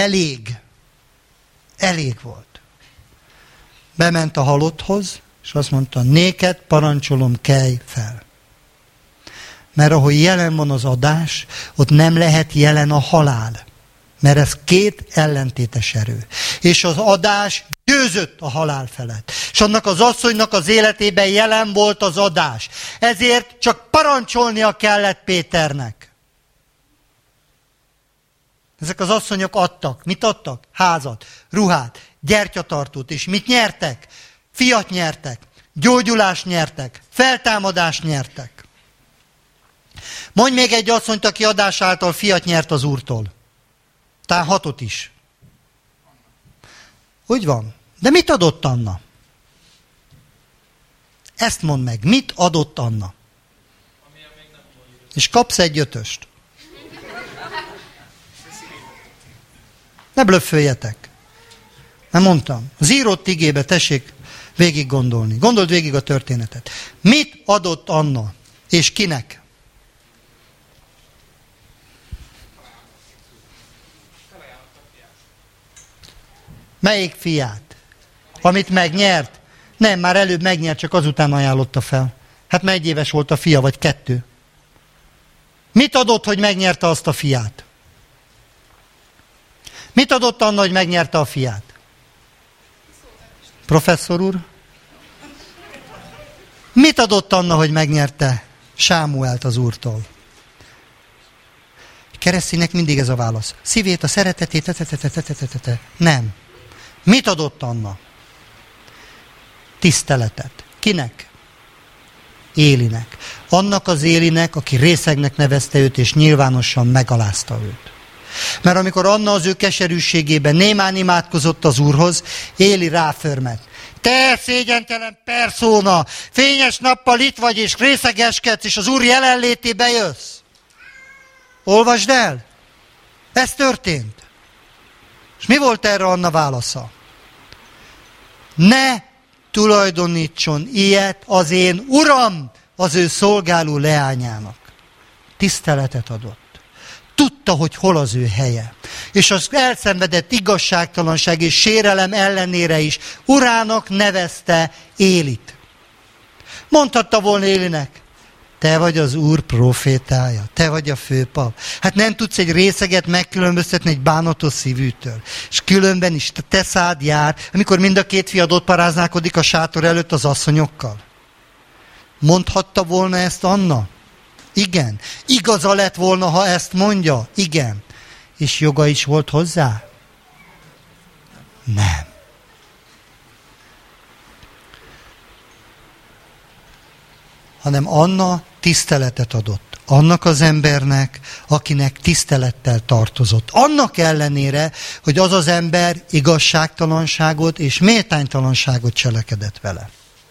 Elég volt. Bement a halotthoz, és azt mondta, néked parancsolom, kelj fel. Mert ahol jelen van az adás, ott nem lehet jelen a halál. Mert ez két ellentétes erő. És az adás győzött a halál felett. És annak az asszonynak az életében jelen volt az adás. Ezért csak parancsolnia kellett Péternek. Ezek az asszonyok adtak. Mit adtak? Házat, ruhát, gyertyatartót. És mit nyertek? Fiat nyertek, gyógyulást nyertek, feltámadást nyertek. Mondj még egy asszonyt, aki adás által fiat nyert az Úrtól. Talán 6 is. Úgy van. De mit adott Anna? Ezt mondd meg. Mit adott Anna? És kapsz egy 5-öst. Ne blöfföljetek. Nem mondtam. Az írott igébe, tessék, végig gondolni. Gondold végig a történetet. Mit adott Anna? És kinek? Melyik fiát? Amit megnyert? Nem, már előbb megnyert, csak azután ajánlotta fel. Hát mert 1 éves volt a fia, vagy 2. Mit adott, hogy megnyerte azt a fiát? Mit adott Anna, hogy megnyerte a fiát? Professzor úr? Mit adott Anna, hogy megnyerte Sámuelt az Úrtól? Kereszténynek mindig ez a válasz. Szívét, a szeretetét, nem. Mit adott Anna? Tiszteletet. Kinek? Élinek. Annak az Élinek, aki részegnek nevezte őt, és nyilvánosan megalázta őt. Mert amikor Anna az ő keserűségében némán imádkozott az Úrhoz, Éli ráförmet. Te szégyentelen perszóna, fényes nappal itt vagy, és részegeskedsz, és az Úr jelenlétébe jössz. Olvasd el! Ez történt. És mi volt erre Anna válasza? Ne tulajdonítson ilyet az én uram az ő szolgáló leányának. Tiszteletet adott. Tudta, hogy hol az ő helye. És az elszenvedett igazságtalanság és sérelem ellenére is urának nevezte Élit. Mondhatta volna Élinek, te vagy az Úr profétája, te vagy a főpap. Hát nem tudsz egy részeget megkülönböztetni egy bánatos szívűtől. És különben is te szád jár, amikor mind a 2 fiad ott paráználkodik a sátor előtt az asszonyokkal. Mondhatta volna ezt Anna? Igen. Igaza lett volna, ha ezt mondja? Igen. És joga is volt hozzá? Nem. Hanem Anna tiszteletet adott annak az embernek, akinek tisztelettel tartozott. Annak ellenére, hogy az az ember igazságtalanságot és méltánytalanságot cselekedett vele.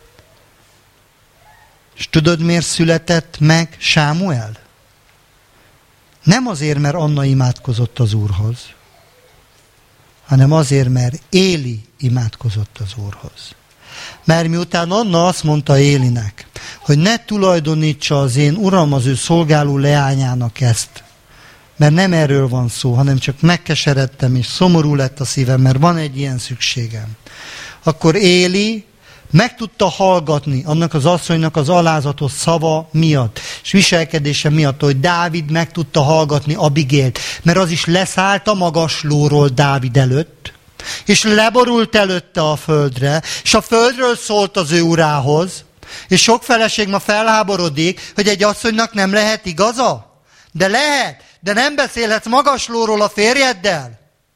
És tudod, miért született meg Sámuel? Nem azért, mert Anna imádkozott az Úrhoz, hanem azért, mert Éli imádkozott az Úrhoz. Mert miután Anna azt mondta Élinek, hogy ne tulajdonítsa az én uram az ő szolgáló leányának ezt, mert nem erről van szó, hanem csak megkeseredtem, és szomorú lett a szívem, mert van egy ilyen szükségem. Akkor Éli meg tudta hallgatni annak az asszonynak az alázatos szava miatt, és viselkedése miatt, hogy Dávid meg tudta hallgatni Abigélt, mert az is leszállt a magaslóról Dávid előtt, és leborult előtte a földre, és a földről szólt az ő urához, és sok feleség ma felháborodik, hogy egy asszonynak nem lehet igaza. De lehet, de nem beszélhetsz magaslóról a férjeddel.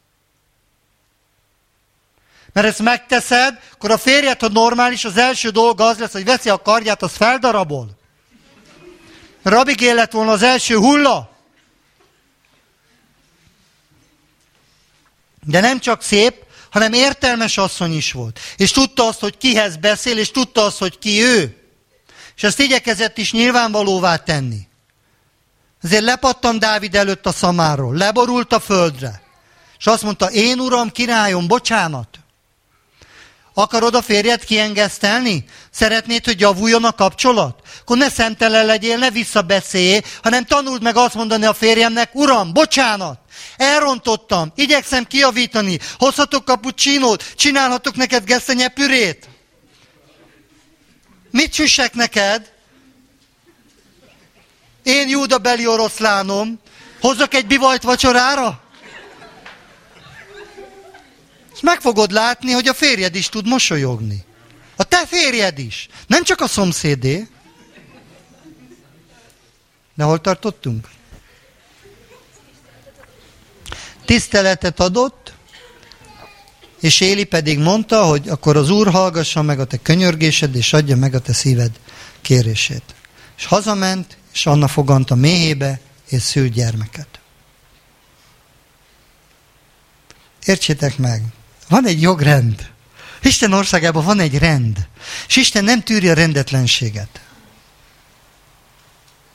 Mert ezt megteszed, akkor a férjed, ha normális, az első dolga az lesz, hogy veszi a kardját, az feldarabol. Abigél lett volna az első hulla. De nem csak szép, hanem értelmes asszony is volt. És tudta azt, hogy kihez beszél, és tudta azt, hogy ki ő. És ezt igyekezett is nyilvánvalóvá tenni. Ezért lepattant Dávid előtt a szamáról, leborult a földre. És azt mondta, én uram, királyom, bocsánat. Akarod a férjed kiengesztelni? Szeretnéd, hogy javuljon a kapcsolat? Akkor ne szemtelen legyél, ne visszabeszélj, hanem tanuld meg azt mondani a férjemnek, uram, bocsánat, elrontottam, igyekszem kijavítani, hozhatok cappuccinót, csinálhatok neked gesztenyepürét? Mit süssek neked? Én Júda beli oroszlánom, hozzak egy bivajt vacsorára? És meg fogod látni, hogy a férjed is tud mosolyogni. A te férjed is. Nem csak a szomszédé. De hol tartottunk? Tiszteletet adott, és Éli pedig mondta, hogy akkor az Úr hallgassa meg a te könyörgésed, és adja meg a te szíved kérését. És hazament, és Anna fogant a méhébe, és szült gyermeket. Értsétek meg, van egy jogrend. Isten országában van egy rend. És Isten nem tűri a rendetlenséget.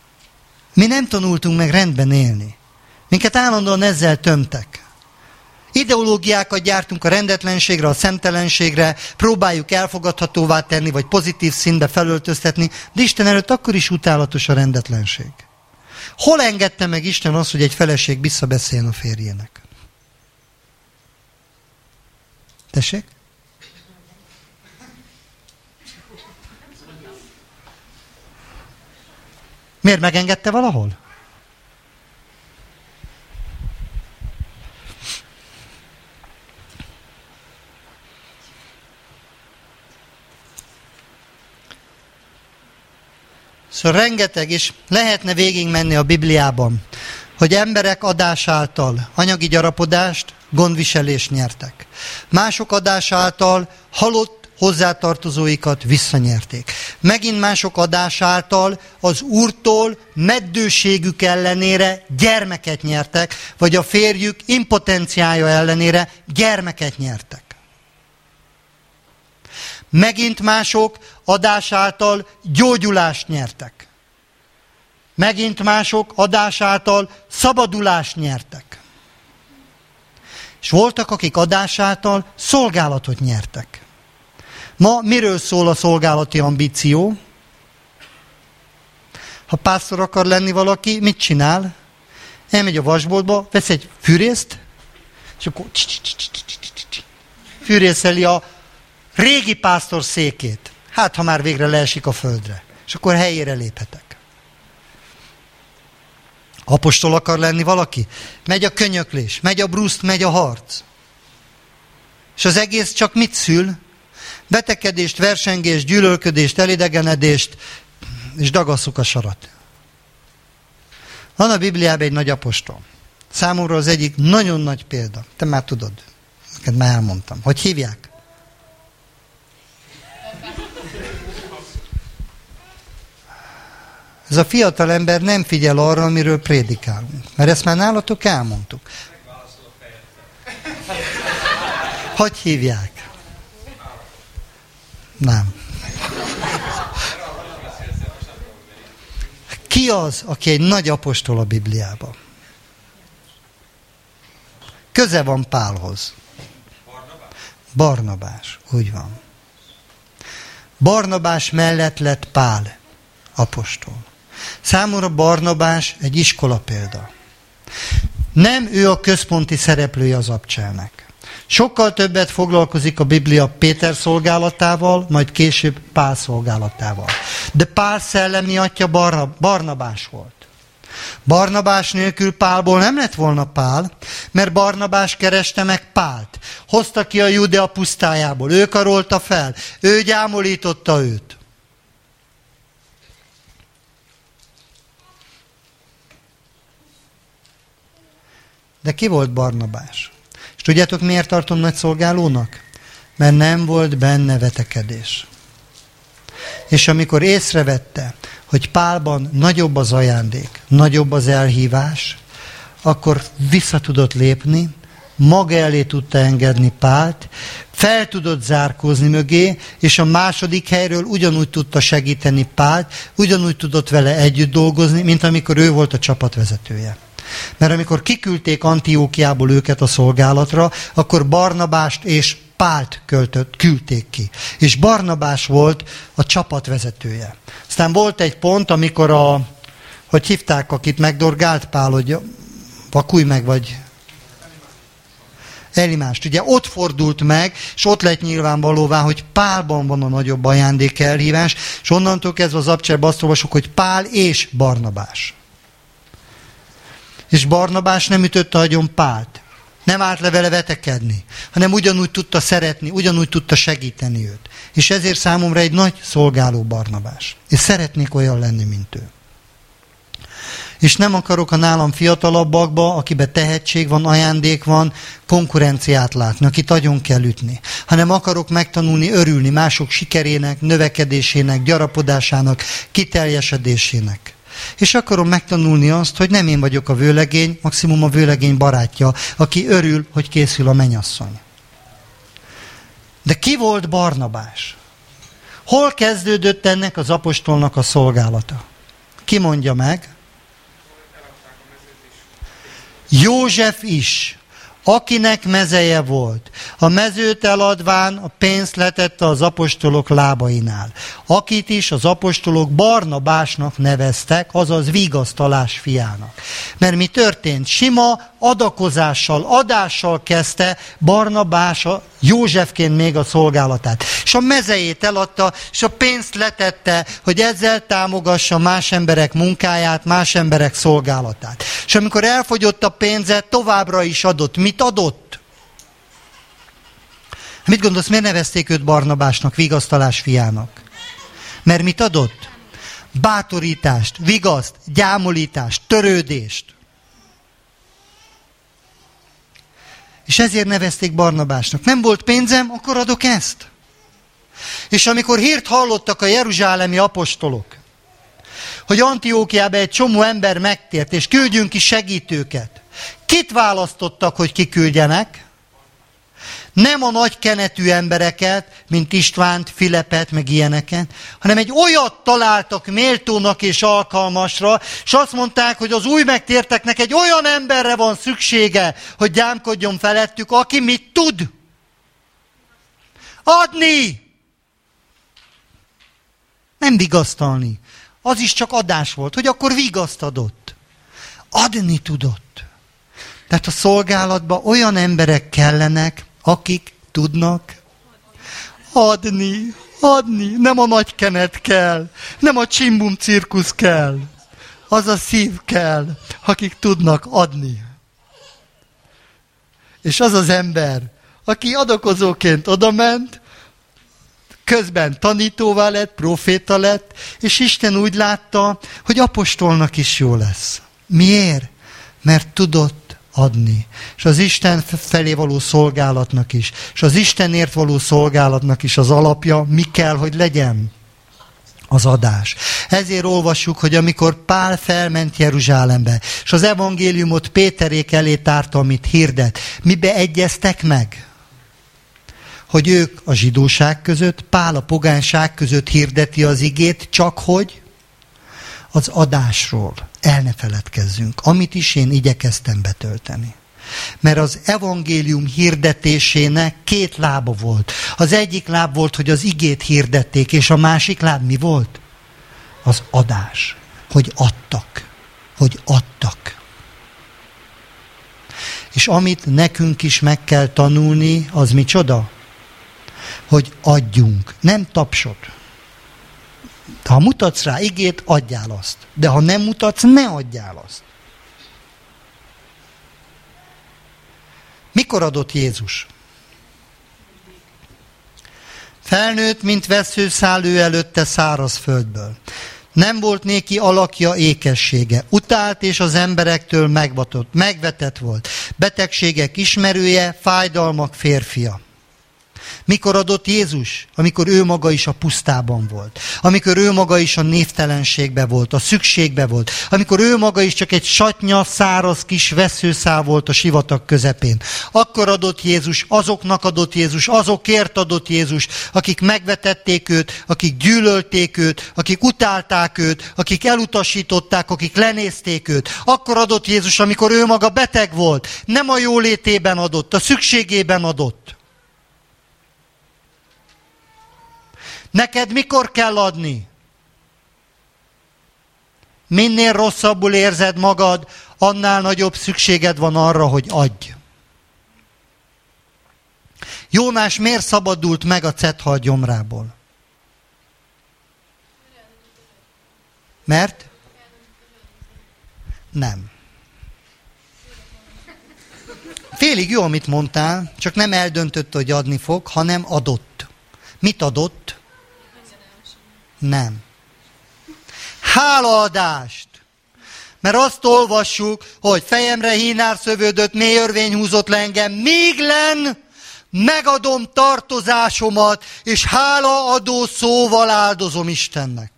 Mi nem tanultunk meg rendben élni. Minket állandóan ezzel tömtek. Ideológiákat gyártunk a rendetlenségre, a szemtelenségre, próbáljuk elfogadhatóvá tenni, vagy pozitív színbe felöltöztetni, de Isten előtt akkor is utálatos a rendetlenség. Hol engedte meg Isten azt, hogy egy feleség visszabeszéljen a férjének? Tessék? Miért megengedte valahol? Szóval rengeteg, és lehetne végigmenni a Bibliában, hogy emberek adás által anyagi gyarapodást, gondviselést nyertek. Mások adás által halott hozzátartozóikat visszanyerték. Megint mások adás által az Úrtól meddőségük ellenére gyermeket nyertek, vagy a férjük impotenciája ellenére gyermeket nyertek. Megint mások adás által gyógyulást nyertek. Megint mások adás által szabadulást nyertek. És voltak, akik adás által szolgálatot nyertek. Ma miről szól a szolgálati ambíció? Ha pásztor akar lenni valaki, mit csinál? Elmegy a vasboltba, vesz egy fűrészt, és akkor fűrészeli a régi pásztor székét. Hát, ha már végre leesik a földre. És akkor helyére léphetek. Apostol akar lenni valaki? Megy a könyöklés, megy a bruszt, megy a harc. És az egész csak mit szül? Betegedést, versengést, gyűlölködést, elidegenedést, és dagasszuk a sarat. Van a Bibliában egy nagy apostol. Számomra az egyik nagyon nagy példa. Te már tudod. Neked már elmondtam. Hogy hívják? Ez a fiatal ember nem figyel arra, amiről prédikálunk. Mert ezt már nálatok elmondtuk. Hogy hívják? Nem. Ki az, aki egy nagy apostol a Bibliában? Köze van Pálhoz. Barnabás. Úgy van. Barnabás mellett lett Pál apostol. Számomra Barnabás egy iskola példa. Nem ő a központi szereplője az abcselnek. Sokkal többet foglalkozik a Biblia Péter szolgálatával, majd később Pál szolgálatával. De Pál szellemi atya Barnabás volt. Barnabás nélkül Pálból nem lett volna Pál, mert Barnabás kereste meg Pált. Hozta ki a Judea pusztájából, ő karolta fel, ő gyámolította őt. De ki volt Barnabás? És tudjátok, miért tartom nagy szolgálónak? Mert nem volt benne vetekedés. És amikor észrevette, hogy Pálban nagyobb az ajándék, nagyobb az elhívás, akkor vissza tudott lépni, maga elé tudta engedni Pált, fel tudott zárkózni mögé, és a második helyről ugyanúgy tudta segíteni Pált, ugyanúgy tudott vele együtt dolgozni, mint amikor ő volt a csapatvezetője. Mert amikor kiküldték Antiókiából őket a szolgálatra, akkor Barnabást és Pált küldték ki. És Barnabás volt a csapatvezetője. Aztán volt egy pont, amikor hogy hívták, akit megdorgált Pál, hogy vakulj meg, vagy Elimást. Ugye ott fordult meg, és ott lett nyilvánvalóvá, hogy Pálban van a nagyobb ajándék elhívás, és onnantól kezdve az abcselben azt olvasok, hogy Pál és Barnabás. És Barnabás nem ütötte agyon Pált. Nem állt le vele vetekedni, hanem ugyanúgy tudta szeretni, ugyanúgy tudta segíteni őt. És ezért számomra egy nagy szolgáló Barnabás. És szeretnék olyan lenni, mint ő. És nem akarok a nálam fiatalabbakba, akiben tehetség van, ajándék van, konkurenciát látni, akit nagyon kell ütni. Hanem akarok megtanulni, örülni mások sikerének, növekedésének, gyarapodásának, kiteljesedésének. És akarom megtanulni azt, hogy nem én vagyok a vőlegény, maximum a vőlegény barátja, aki örül, hogy készül a mennyasszony. De ki volt Barnabás? Hol kezdődött ennek az apostolnak a szolgálata? Ki mondja meg? József is, akinek mezeje volt, a mezőt eladván a pénzt letette az apostolok lábainál. Akit is az apostolok Barnabásnak neveztek, azaz vigasztalás fiának. Mert mi történt? Sima adakozással, adással kezdte Barnabás Józsefként még a szolgálatát. És a mezejét eladta, és a pénzt letette, hogy ezzel támogassa más emberek munkáját, más emberek szolgálatát. És amikor elfogyott a pénze, továbbra is adott. Mit adott? Mit gondolsz, miért nevezték őt Barnabásnak, vigasztalás fiának? Mert mit adott? Bátorítást, vigaszt, gyámolítást, törődést. És ezért nevezték Barnabásnak. Nem volt pénzem, akkor adok ezt. És amikor hírt hallottak a jeruzsálemi apostolok, hogy Antiókiába egy csomó ember megtért, és küldjünk ki segítőket, kit választottak, hogy kiküldjenek? Nem a nagy kenetű embereket, mint Istvánt, Filepet, meg ilyeneket, hanem egy olyat találtak méltónak és alkalmasra, és azt mondták, hogy az új megtérteknek egy olyan emberre van szüksége, hogy gyámkodjon felettük, aki mit tud? Adni! Nem vigasztalni. Az is csak adás volt, hogy akkor vigaszt adott. Adni tudott. Tehát a szolgálatban olyan emberek kellenek, akik tudnak adni. Nem a nagy kenet kell, nem a csimbum cirkusz kell. Az a szív kell, akik tudnak adni. És az az ember, aki adakozóként odament, közben tanítóvá lett, proféta lett, és Isten úgy látta, hogy apostolnak is jó lesz. Miért? Mert tudott adni. És az Isten felé való szolgálatnak is, és az Istenért való szolgálatnak is az alapja, mi kell, hogy legyen? Az adás. Ezért olvassuk, hogy amikor Pál felment Jeruzsálembe, és az evangéliumot Péterék elé tárta, amit hirdet, mibe egyeztek meg? Hogy ők a zsidóság között, Pál a pogányság között hirdeti az igét, csak hogy az adásról el ne feledkezzünk, amit is én igyekeztem betölteni. Mert az evangélium hirdetésének két lába volt. Az egyik láb volt, hogy az igét hirdették, és a másik láb mi volt? Az adás. Hogy adtak. Hogy adtak. És amit nekünk is meg kell tanulni, az micsoda? Hogy adjunk. Nem tapsod. Ha mutatsz rá igét, adjál azt. De ha nem mutatsz, ne adjál azt. Mikor adott Jézus? Felnőtt, mint vesszőszál ő előtte száraz földből. Nem volt néki alakja, ékessége. Utált és az emberektől megvetett volt. Betegségek ismerője, fájdalmak férfia. Mikor adott Jézus? Amikor ő maga is a pusztában volt. Amikor ő maga is a névtelenségbe volt, a szükségbe volt. Amikor ő maga is csak egy satnya, száraz kis vesszőszál volt a sivatag közepén. Akkor adott Jézus, azoknak adott Jézus, azokért adott Jézus, akik megvetették őt, akik gyűlölték őt, akik utálták őt, akik elutasították, akik lenézték őt. Akkor adott Jézus, amikor ő maga beteg volt. Nem a jólétében adott, a szükségében adott. Neked mikor kell adni? Minél rosszabbul érzed magad, annál nagyobb szükséged van arra, hogy adj. Jónás miért szabadult meg a cethal gyomrából? Mert? Nem. Félig jó, amit mondtál, csak nem eldöntötte, hogy adni fog, hanem adott. Mit adott? Nem. Hálaadást. Mert azt olvassuk, hogy fejemre hínár szövődött, mély örvény húzott le engem, míg len megadom tartozásomat, és hálaadó szóval áldozom Istennek.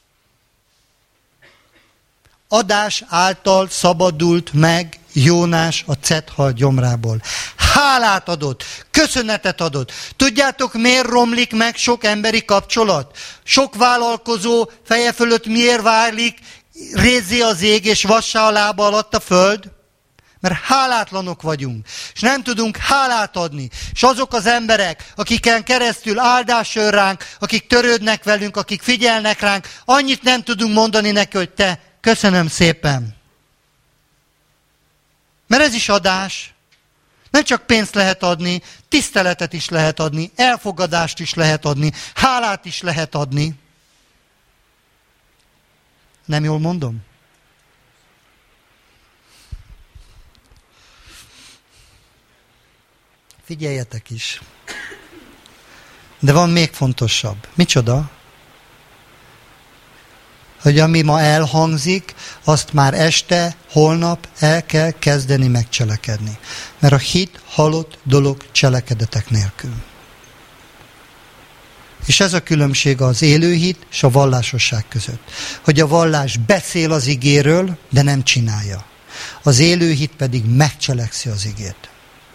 Adás által szabadult meg Jónás a cethal gyomrából. Hálát adott, köszönetet adott. Tudjátok, miért romlik meg sok emberi kapcsolat? Sok vállalkozó feje fölött miért válik rézzé az ég és vassá a lába alatt a föld? Mert hálátlanok vagyunk, és nem tudunk hálát adni. És azok az emberek, akiken keresztül áldás jön ránk, akik törődnek velünk, akik figyelnek ránk, annyit nem tudunk mondani neki, hogy te, köszönöm szépen. Mert ez is adás. Nem csak pénzt lehet adni, tiszteletet is lehet adni, elfogadást is lehet adni, hálát is lehet adni. Nem jól mondom? Figyeljetek is. De van még fontosabb. Micsoda? Hogy ami ma elhangzik, azt már este, holnap el kell kezdeni megcselekedni. Mert a hit halott dolog cselekedetek nélkül. És ez a különbség az élő hit és a vallásosság között. Hogy a vallás beszél az igéről, de nem csinálja. Az élő hit pedig megcselekszi az igét.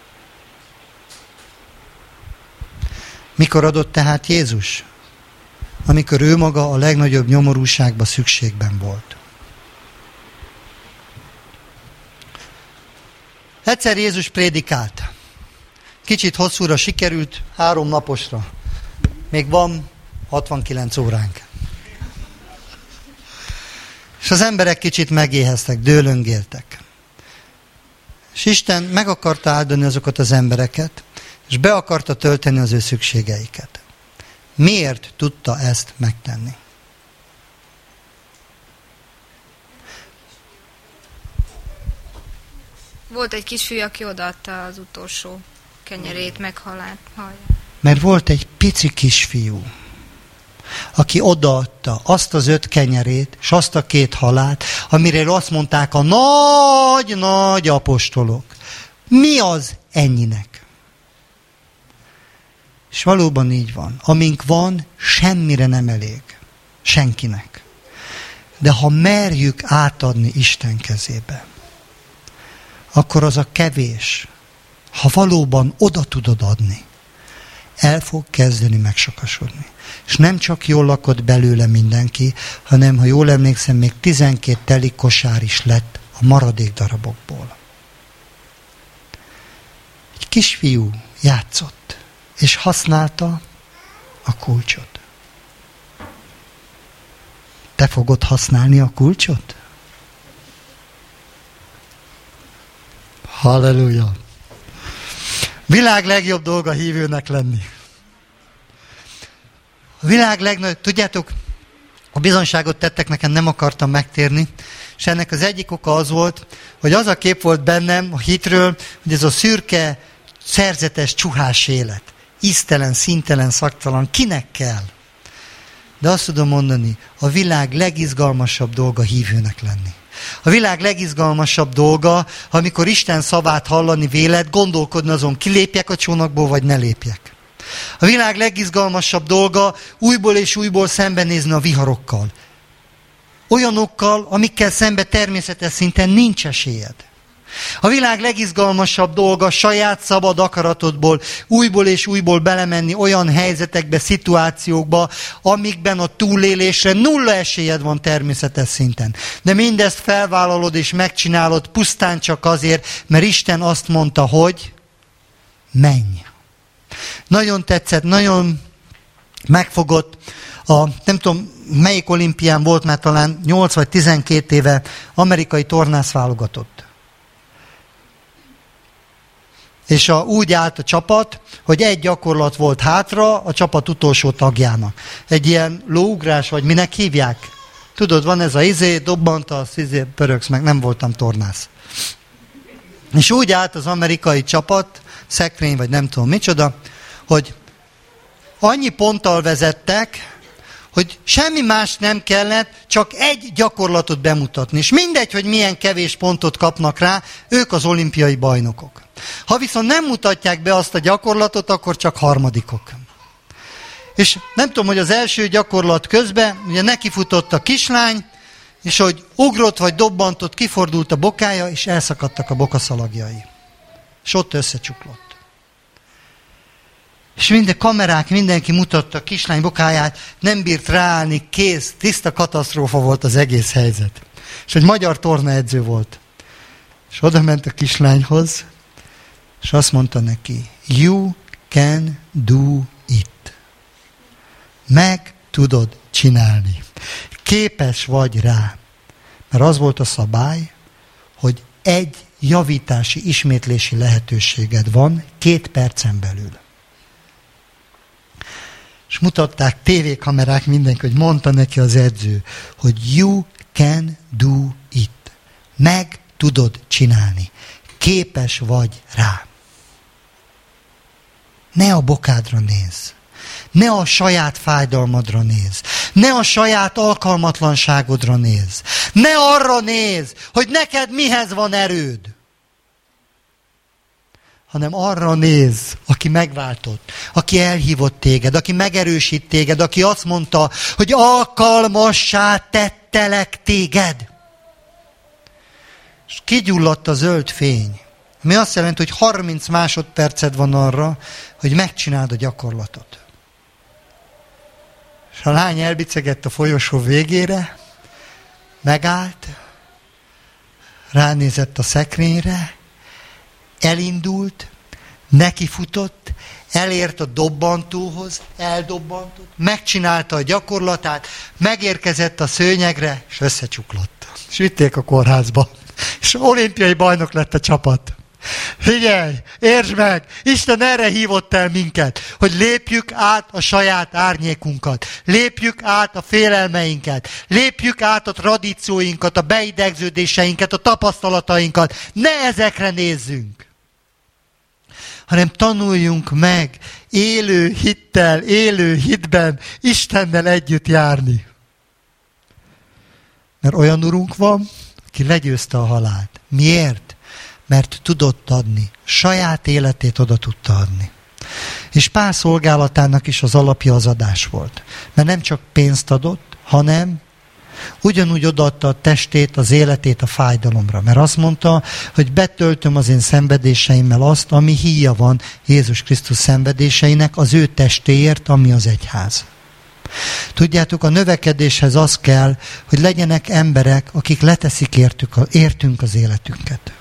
Mikor adott tehát Jézus? Amikor ő maga a legnagyobb nyomorúságban, szükségben volt. Egyszer Jézus prédikált. Kicsit hosszúra sikerült, 3 naposra. Még van 69 óránk. És az emberek kicsit megéheztek, dőlöngéltek. És Isten meg akarta áldani azokat az embereket, és be akarta tölteni az ő szükségeiket. Miért tudta ezt megtenni? Volt egy kisfiú, aki odaadta az utolsó kenyerét, meg halát. Mert volt egy pici kisfiú, aki odaadta azt az 5 kenyerét, és azt a 2 halát, amiről azt mondták a nagy apostolok. Mi az ennyinek? És valóban így van. Amink van, semmire nem elég. Senkinek. De ha merjük átadni Isten kezébe, akkor az a kevés, ha valóban oda tudod adni, el fog kezdeni megsokasodni. És nem csak jól lakott belőle mindenki, hanem, ha jól emlékszem, még 12 teli kosár is lett a maradék darabokból. Egy kisfiú játszott, és használta a kulcsot. Te fogod használni a kulcsot? Halleluja! Világ legjobb dolga hívőnek lenni. A világ legnagyobb, tudjátok, a bizonyságot tettek, nekem nem akartam megtérni, és ennek az egyik oka az volt, hogy az a kép volt bennem a hitről, hogy ez a szürke, szerzetes, csuhás élet. Íztelen, színtelen, szaktalan, kinek kell? De azt tudom mondani, a világ legizgalmasabb dolga hívőnek lenni. A világ legizgalmasabb dolga, amikor Isten szavát hallani véled, gondolkodni azon, kilépjek a csónakból, vagy ne lépjek. A világ legizgalmasabb dolga újból és újból szembenézni a viharokkal. Olyanokkal, amikkel szembe természetes szinten nincs esélyed. A világ legizgalmasabb dolga saját szabad akaratodból újból és újból belemenni olyan helyzetekbe, szituációkba, amikben a túlélésre 0 esélyed van természetes szinten. De mindezt felvállalod és megcsinálod pusztán csak azért, mert Isten azt mondta, hogy menj. Nagyon tetszett, nagyon megfogott. Nem tudom, melyik olimpián volt, mert talán 8 vagy 12 éve amerikai tornász válogatott. És úgy állt a csapat, hogy egy gyakorlat volt hátra a csapat utolsó tagjának. Egy ilyen lóugrás, vagy minek hívják? Tudod, van ez a dobbantasz, pöröksz meg, nem voltam tornász. És úgy állt az amerikai csapat, szekrény, vagy nem tudom micsoda, hogy annyi ponttal vezettek, hogy semmi más nem kellett, csak egy gyakorlatot bemutatni. És mindegy, hogy milyen kevés pontot kapnak rá, ők az olimpiai bajnokok. Ha viszont nem mutatják be azt a gyakorlatot, akkor csak harmadikok. És nem tudom, hogy az első gyakorlat közben, ugye nekifutott a kislány, és hogy ugrott vagy dobbantott, kifordult a bokája, és elszakadtak a bokaszalagjai. És ott összecsuklott. És minden kamerák, mindenki mutatta a kislány bokáját, nem bírt ráállni, kész, tiszta katasztrófa volt az egész helyzet. És egy magyar tornaedző volt. És oda ment a kislányhoz, és azt mondta neki, you can do it. Meg tudod csinálni. Képes vagy rá. Mert az volt a szabály, hogy egy javítási, ismétlési lehetőséged van 2 percen belül. És mutatták tévékamerák mindenki, hogy mondta neki az edző, hogy you can do it. Meg tudod csinálni. Képes vagy rá. Ne a bokádra nézz. Ne a saját fájdalmadra nézz. Ne a saját alkalmatlanságodra nézz. Ne arra nézz, hogy neked mihez van erőd. Hanem arra nézz, aki megváltott, aki elhívott téged, aki megerősít téged, aki azt mondta, hogy alkalmassá tettelek téged. És kigyulladt a zöld fény. Mi azt jelenti, hogy 30 másodperced van arra, hogy megcsináld a gyakorlatot. És a lány elbicegett a folyosó végére, megállt, ránézett a szekrényre, elindult, nekifutott, elért a dobbantóhoz, eldobbantott, megcsinálta a gyakorlatát, megérkezett a szőnyegre, és összecsuklott. És vitték a kórházba. És olimpiai bajnok lett a csapat. Figyelj, értsd meg, Isten erre hívott el minket, hogy lépjük át a saját árnyékunkat, lépjük át a félelmeinket, lépjük át a tradícióinkat, a beidegződéseinket, a tapasztalatainkat. Ne ezekre nézzünk, hanem tanuljunk meg élő hittel, élő hitben Istennel együtt járni. Mert olyan urunk van, aki legyőzte a halált. Miért? Mert tudott adni. Saját életét oda tudta adni. És Pál szolgálatának is az alapja az adás volt. Mert nem csak pénzt adott, hanem ugyanúgy odaadta a testét, az életét a fájdalomra. Mert azt mondta, hogy betöltöm az én szenvedéseimmel azt, ami híja van Jézus Krisztus szenvedéseinek az ő testéért, ami az egyház. Tudjátok, a növekedéshez az kell, hogy legyenek emberek, akik leteszik értünk az életünket.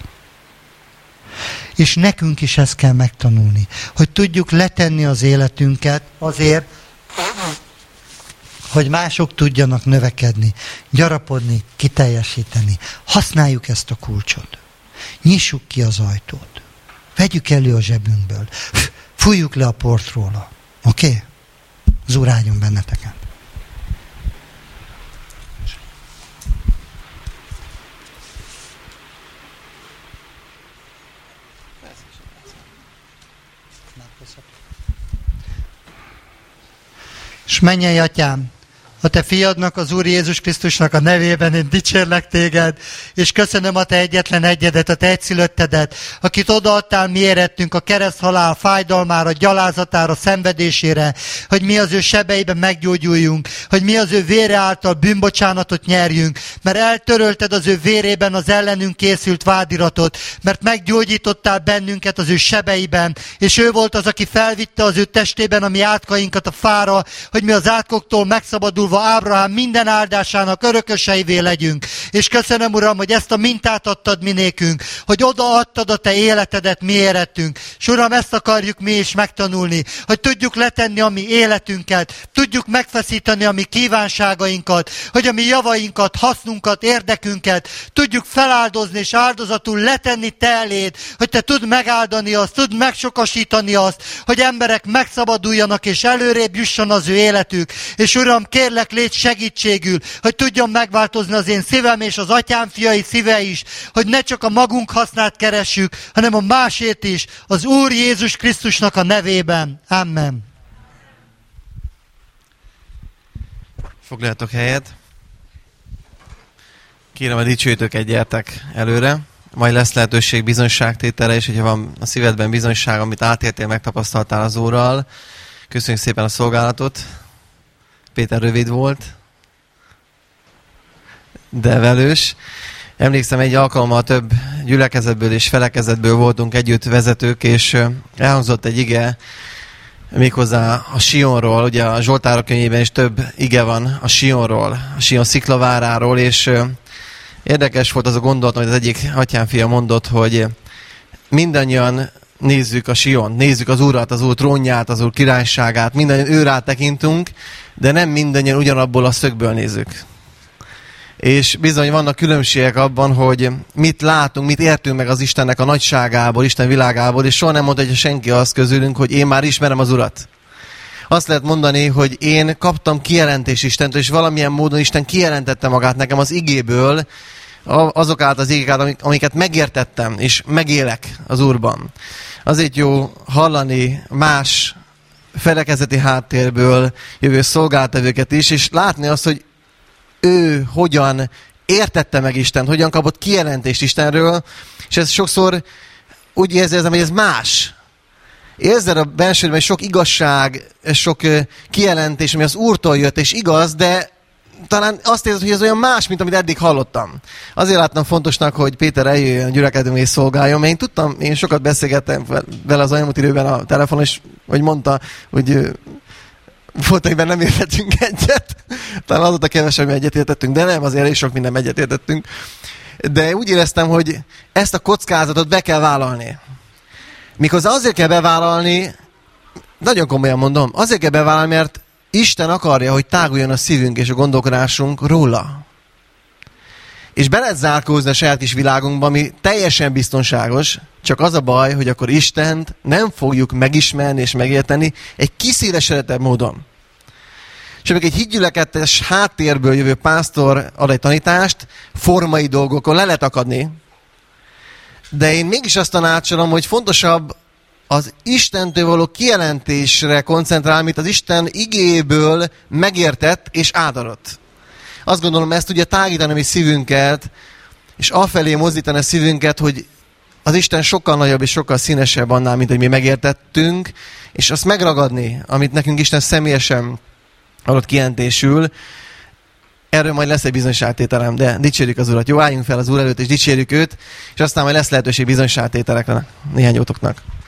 És nekünk is ezt kell megtanulni, hogy tudjuk letenni az életünket azért, hogy mások tudjanak növekedni, gyarapodni, kiteljesíteni. Használjuk ezt a kulcsot. Nyissuk ki az ajtót. Vegyük elő a zsebünkből. Fújjuk le a port róla. Oké? Az Úr áldjon benneteket. És mennyei Atyám, a Te fiadnak, az Úr Jézus Krisztusnak a nevében én dicsérlek Téged, és köszönöm a Te egyetlen egyedet, a Te egyszülöttedet, akit odaadtál mi érettünk a kereszthalál fájdalmára, gyalázatára, szenvedésére, hogy mi az ő sebeiben meggyógyuljunk, hogy mi az ő vére által bűnbocsánatot nyerjünk, mert eltörölted az ő vérében az ellenünk készült vádiratot, mert meggyógyítottál bennünket az ő sebeiben, és ő volt az, aki felvitte az ő testében a mi átkainkat a fára, hogy mi az átkoktól megszabadulva Ábrahám minden áldásának örököseivé legyünk. És köszönöm, Uram, hogy ezt a mintát adtad mi nékünk, hogy odaadtad a Te életedet mi érettünk. És Uram, ezt akarjuk mi is megtanulni, hogy tudjuk letenni a mi életünket, tudjuk megfeszíteni a mi kívánságainkat, hogy a mi javainkat, hasznunkat, érdekünket tudjuk feláldozni és áldozatul letenni Te eléd, hogy Te tudd megáldani azt, tudd megsokasítani azt, hogy emberek megszabaduljanak és előrébb jusson az ő életük. És Uram, kérlek, légy segítségül, hogy tudjon megváltozni az én szívem és az Atyám fiai szíve is, hogy ne csak a magunk hasznát keressük, hanem a másét is, az Úr Jézus Krisztusnak a nevében. Amen. Foglaljatok helyet. Kérem, hogy dicsőjöttök, gyertek előre. Majd lesz lehetőség bizonyságtételre, és hogyha van a szívedben bizonyság, amit átértél, megtapasztaltál az Úrral. Köszönjük szépen a szolgálatot. Péter rövid volt, de velős. Emlékszem, egy alkalommal több gyülekezetből és felekezetből voltunk együtt vezetők, és elhangzott egy ige, méghozzá a Sionról. Ugye a Zsoltárok könyvében is több ige van a Sionról, a Sion sziklaváráról, és Érdekes volt az a gondolat, amit az egyik atyámfia mondott, hogy mindannyian nézzük a Siont, nézzük az Urat, az Úr trónját, az Úr királyságát, mindannyian őrá tekintünk, de nem mindannyian ugyanabból a szögből nézzük. És bizony vannak különbségek abban, hogy mit látunk, mit értünk meg az Istennek a nagyságából, Isten világából, és soha nem mondta senki azt közülünk, hogy én már ismerem az Urat. Azt lehet mondani, hogy én kaptam kijelentést Istentől, és valamilyen módon Isten kijelentette magát nekem az igéből, azok által az igék, amiket megértettem, és megélek az Úrban. Azért jó hallani más felekezeti háttérből jövő szolgáltevőket is, és látni azt, hogy ő hogyan értette meg Istent, hogyan kapott kijelentést Istenről, és ez sokszor úgy érzem, hogy ez más. Érzed a bensődben, hogy sok igazság, sok kijelentés, ami az Úrtól jött, és igaz, de talán azt érzed, hogy ez olyan más, mint amit eddig hallottam. Azért láttam fontosnak, hogy Péter eljöjjön a gyülekezetünkbe és szolgáljon, mert én sokat beszélgettem vele az elmúlt időben a telefonon, és hogy mondta, hogy volt, amiben nem értettünk egyet. Talán azóta kevesebb egyetértettünk, de nem, azért is sok minden egyetértettünk. De úgy éreztem, hogy ezt a kockázatot be kell vállalni. Mikor azért kell bevállalni, nagyon komolyan mondom, azért kell bevállalni, mert Isten akarja, hogy táguljon a szívünk és a gondolkodásunk róla. És be lehet zárkózni a saját kis világunkba, ami teljesen biztonságos, csak az a baj, hogy akkor Istent nem fogjuk megismerni és megérteni egy kiszélesedett módon. És amikor egy hídgyülekezetes háttérből jövő pásztor ad egy tanítást, formai dolgokon le lehet akadni, de én mégis azt tanácsolom, hogy fontosabb az Istentől való kijelentésre koncentrál, amit az Isten igéből megértett és átadott. Azt gondolom, ezt ugye tágítani mi szívünket, és afelé mozdítani a szívünket, hogy az Isten sokkal nagyobb és sokkal színesebb annál, mint hogy mi megértettünk, és azt megragadni, amit nekünk Isten személyesen adott kijelentésül. Erről majd lesz egy bizonyságtételem, de dicsérjük az Urat. Jó, álljunk fel az Úr előtt, és dicsérjük őt, és aztán majd lesz lehetőség bizonyságtételekre néhány jótoknak.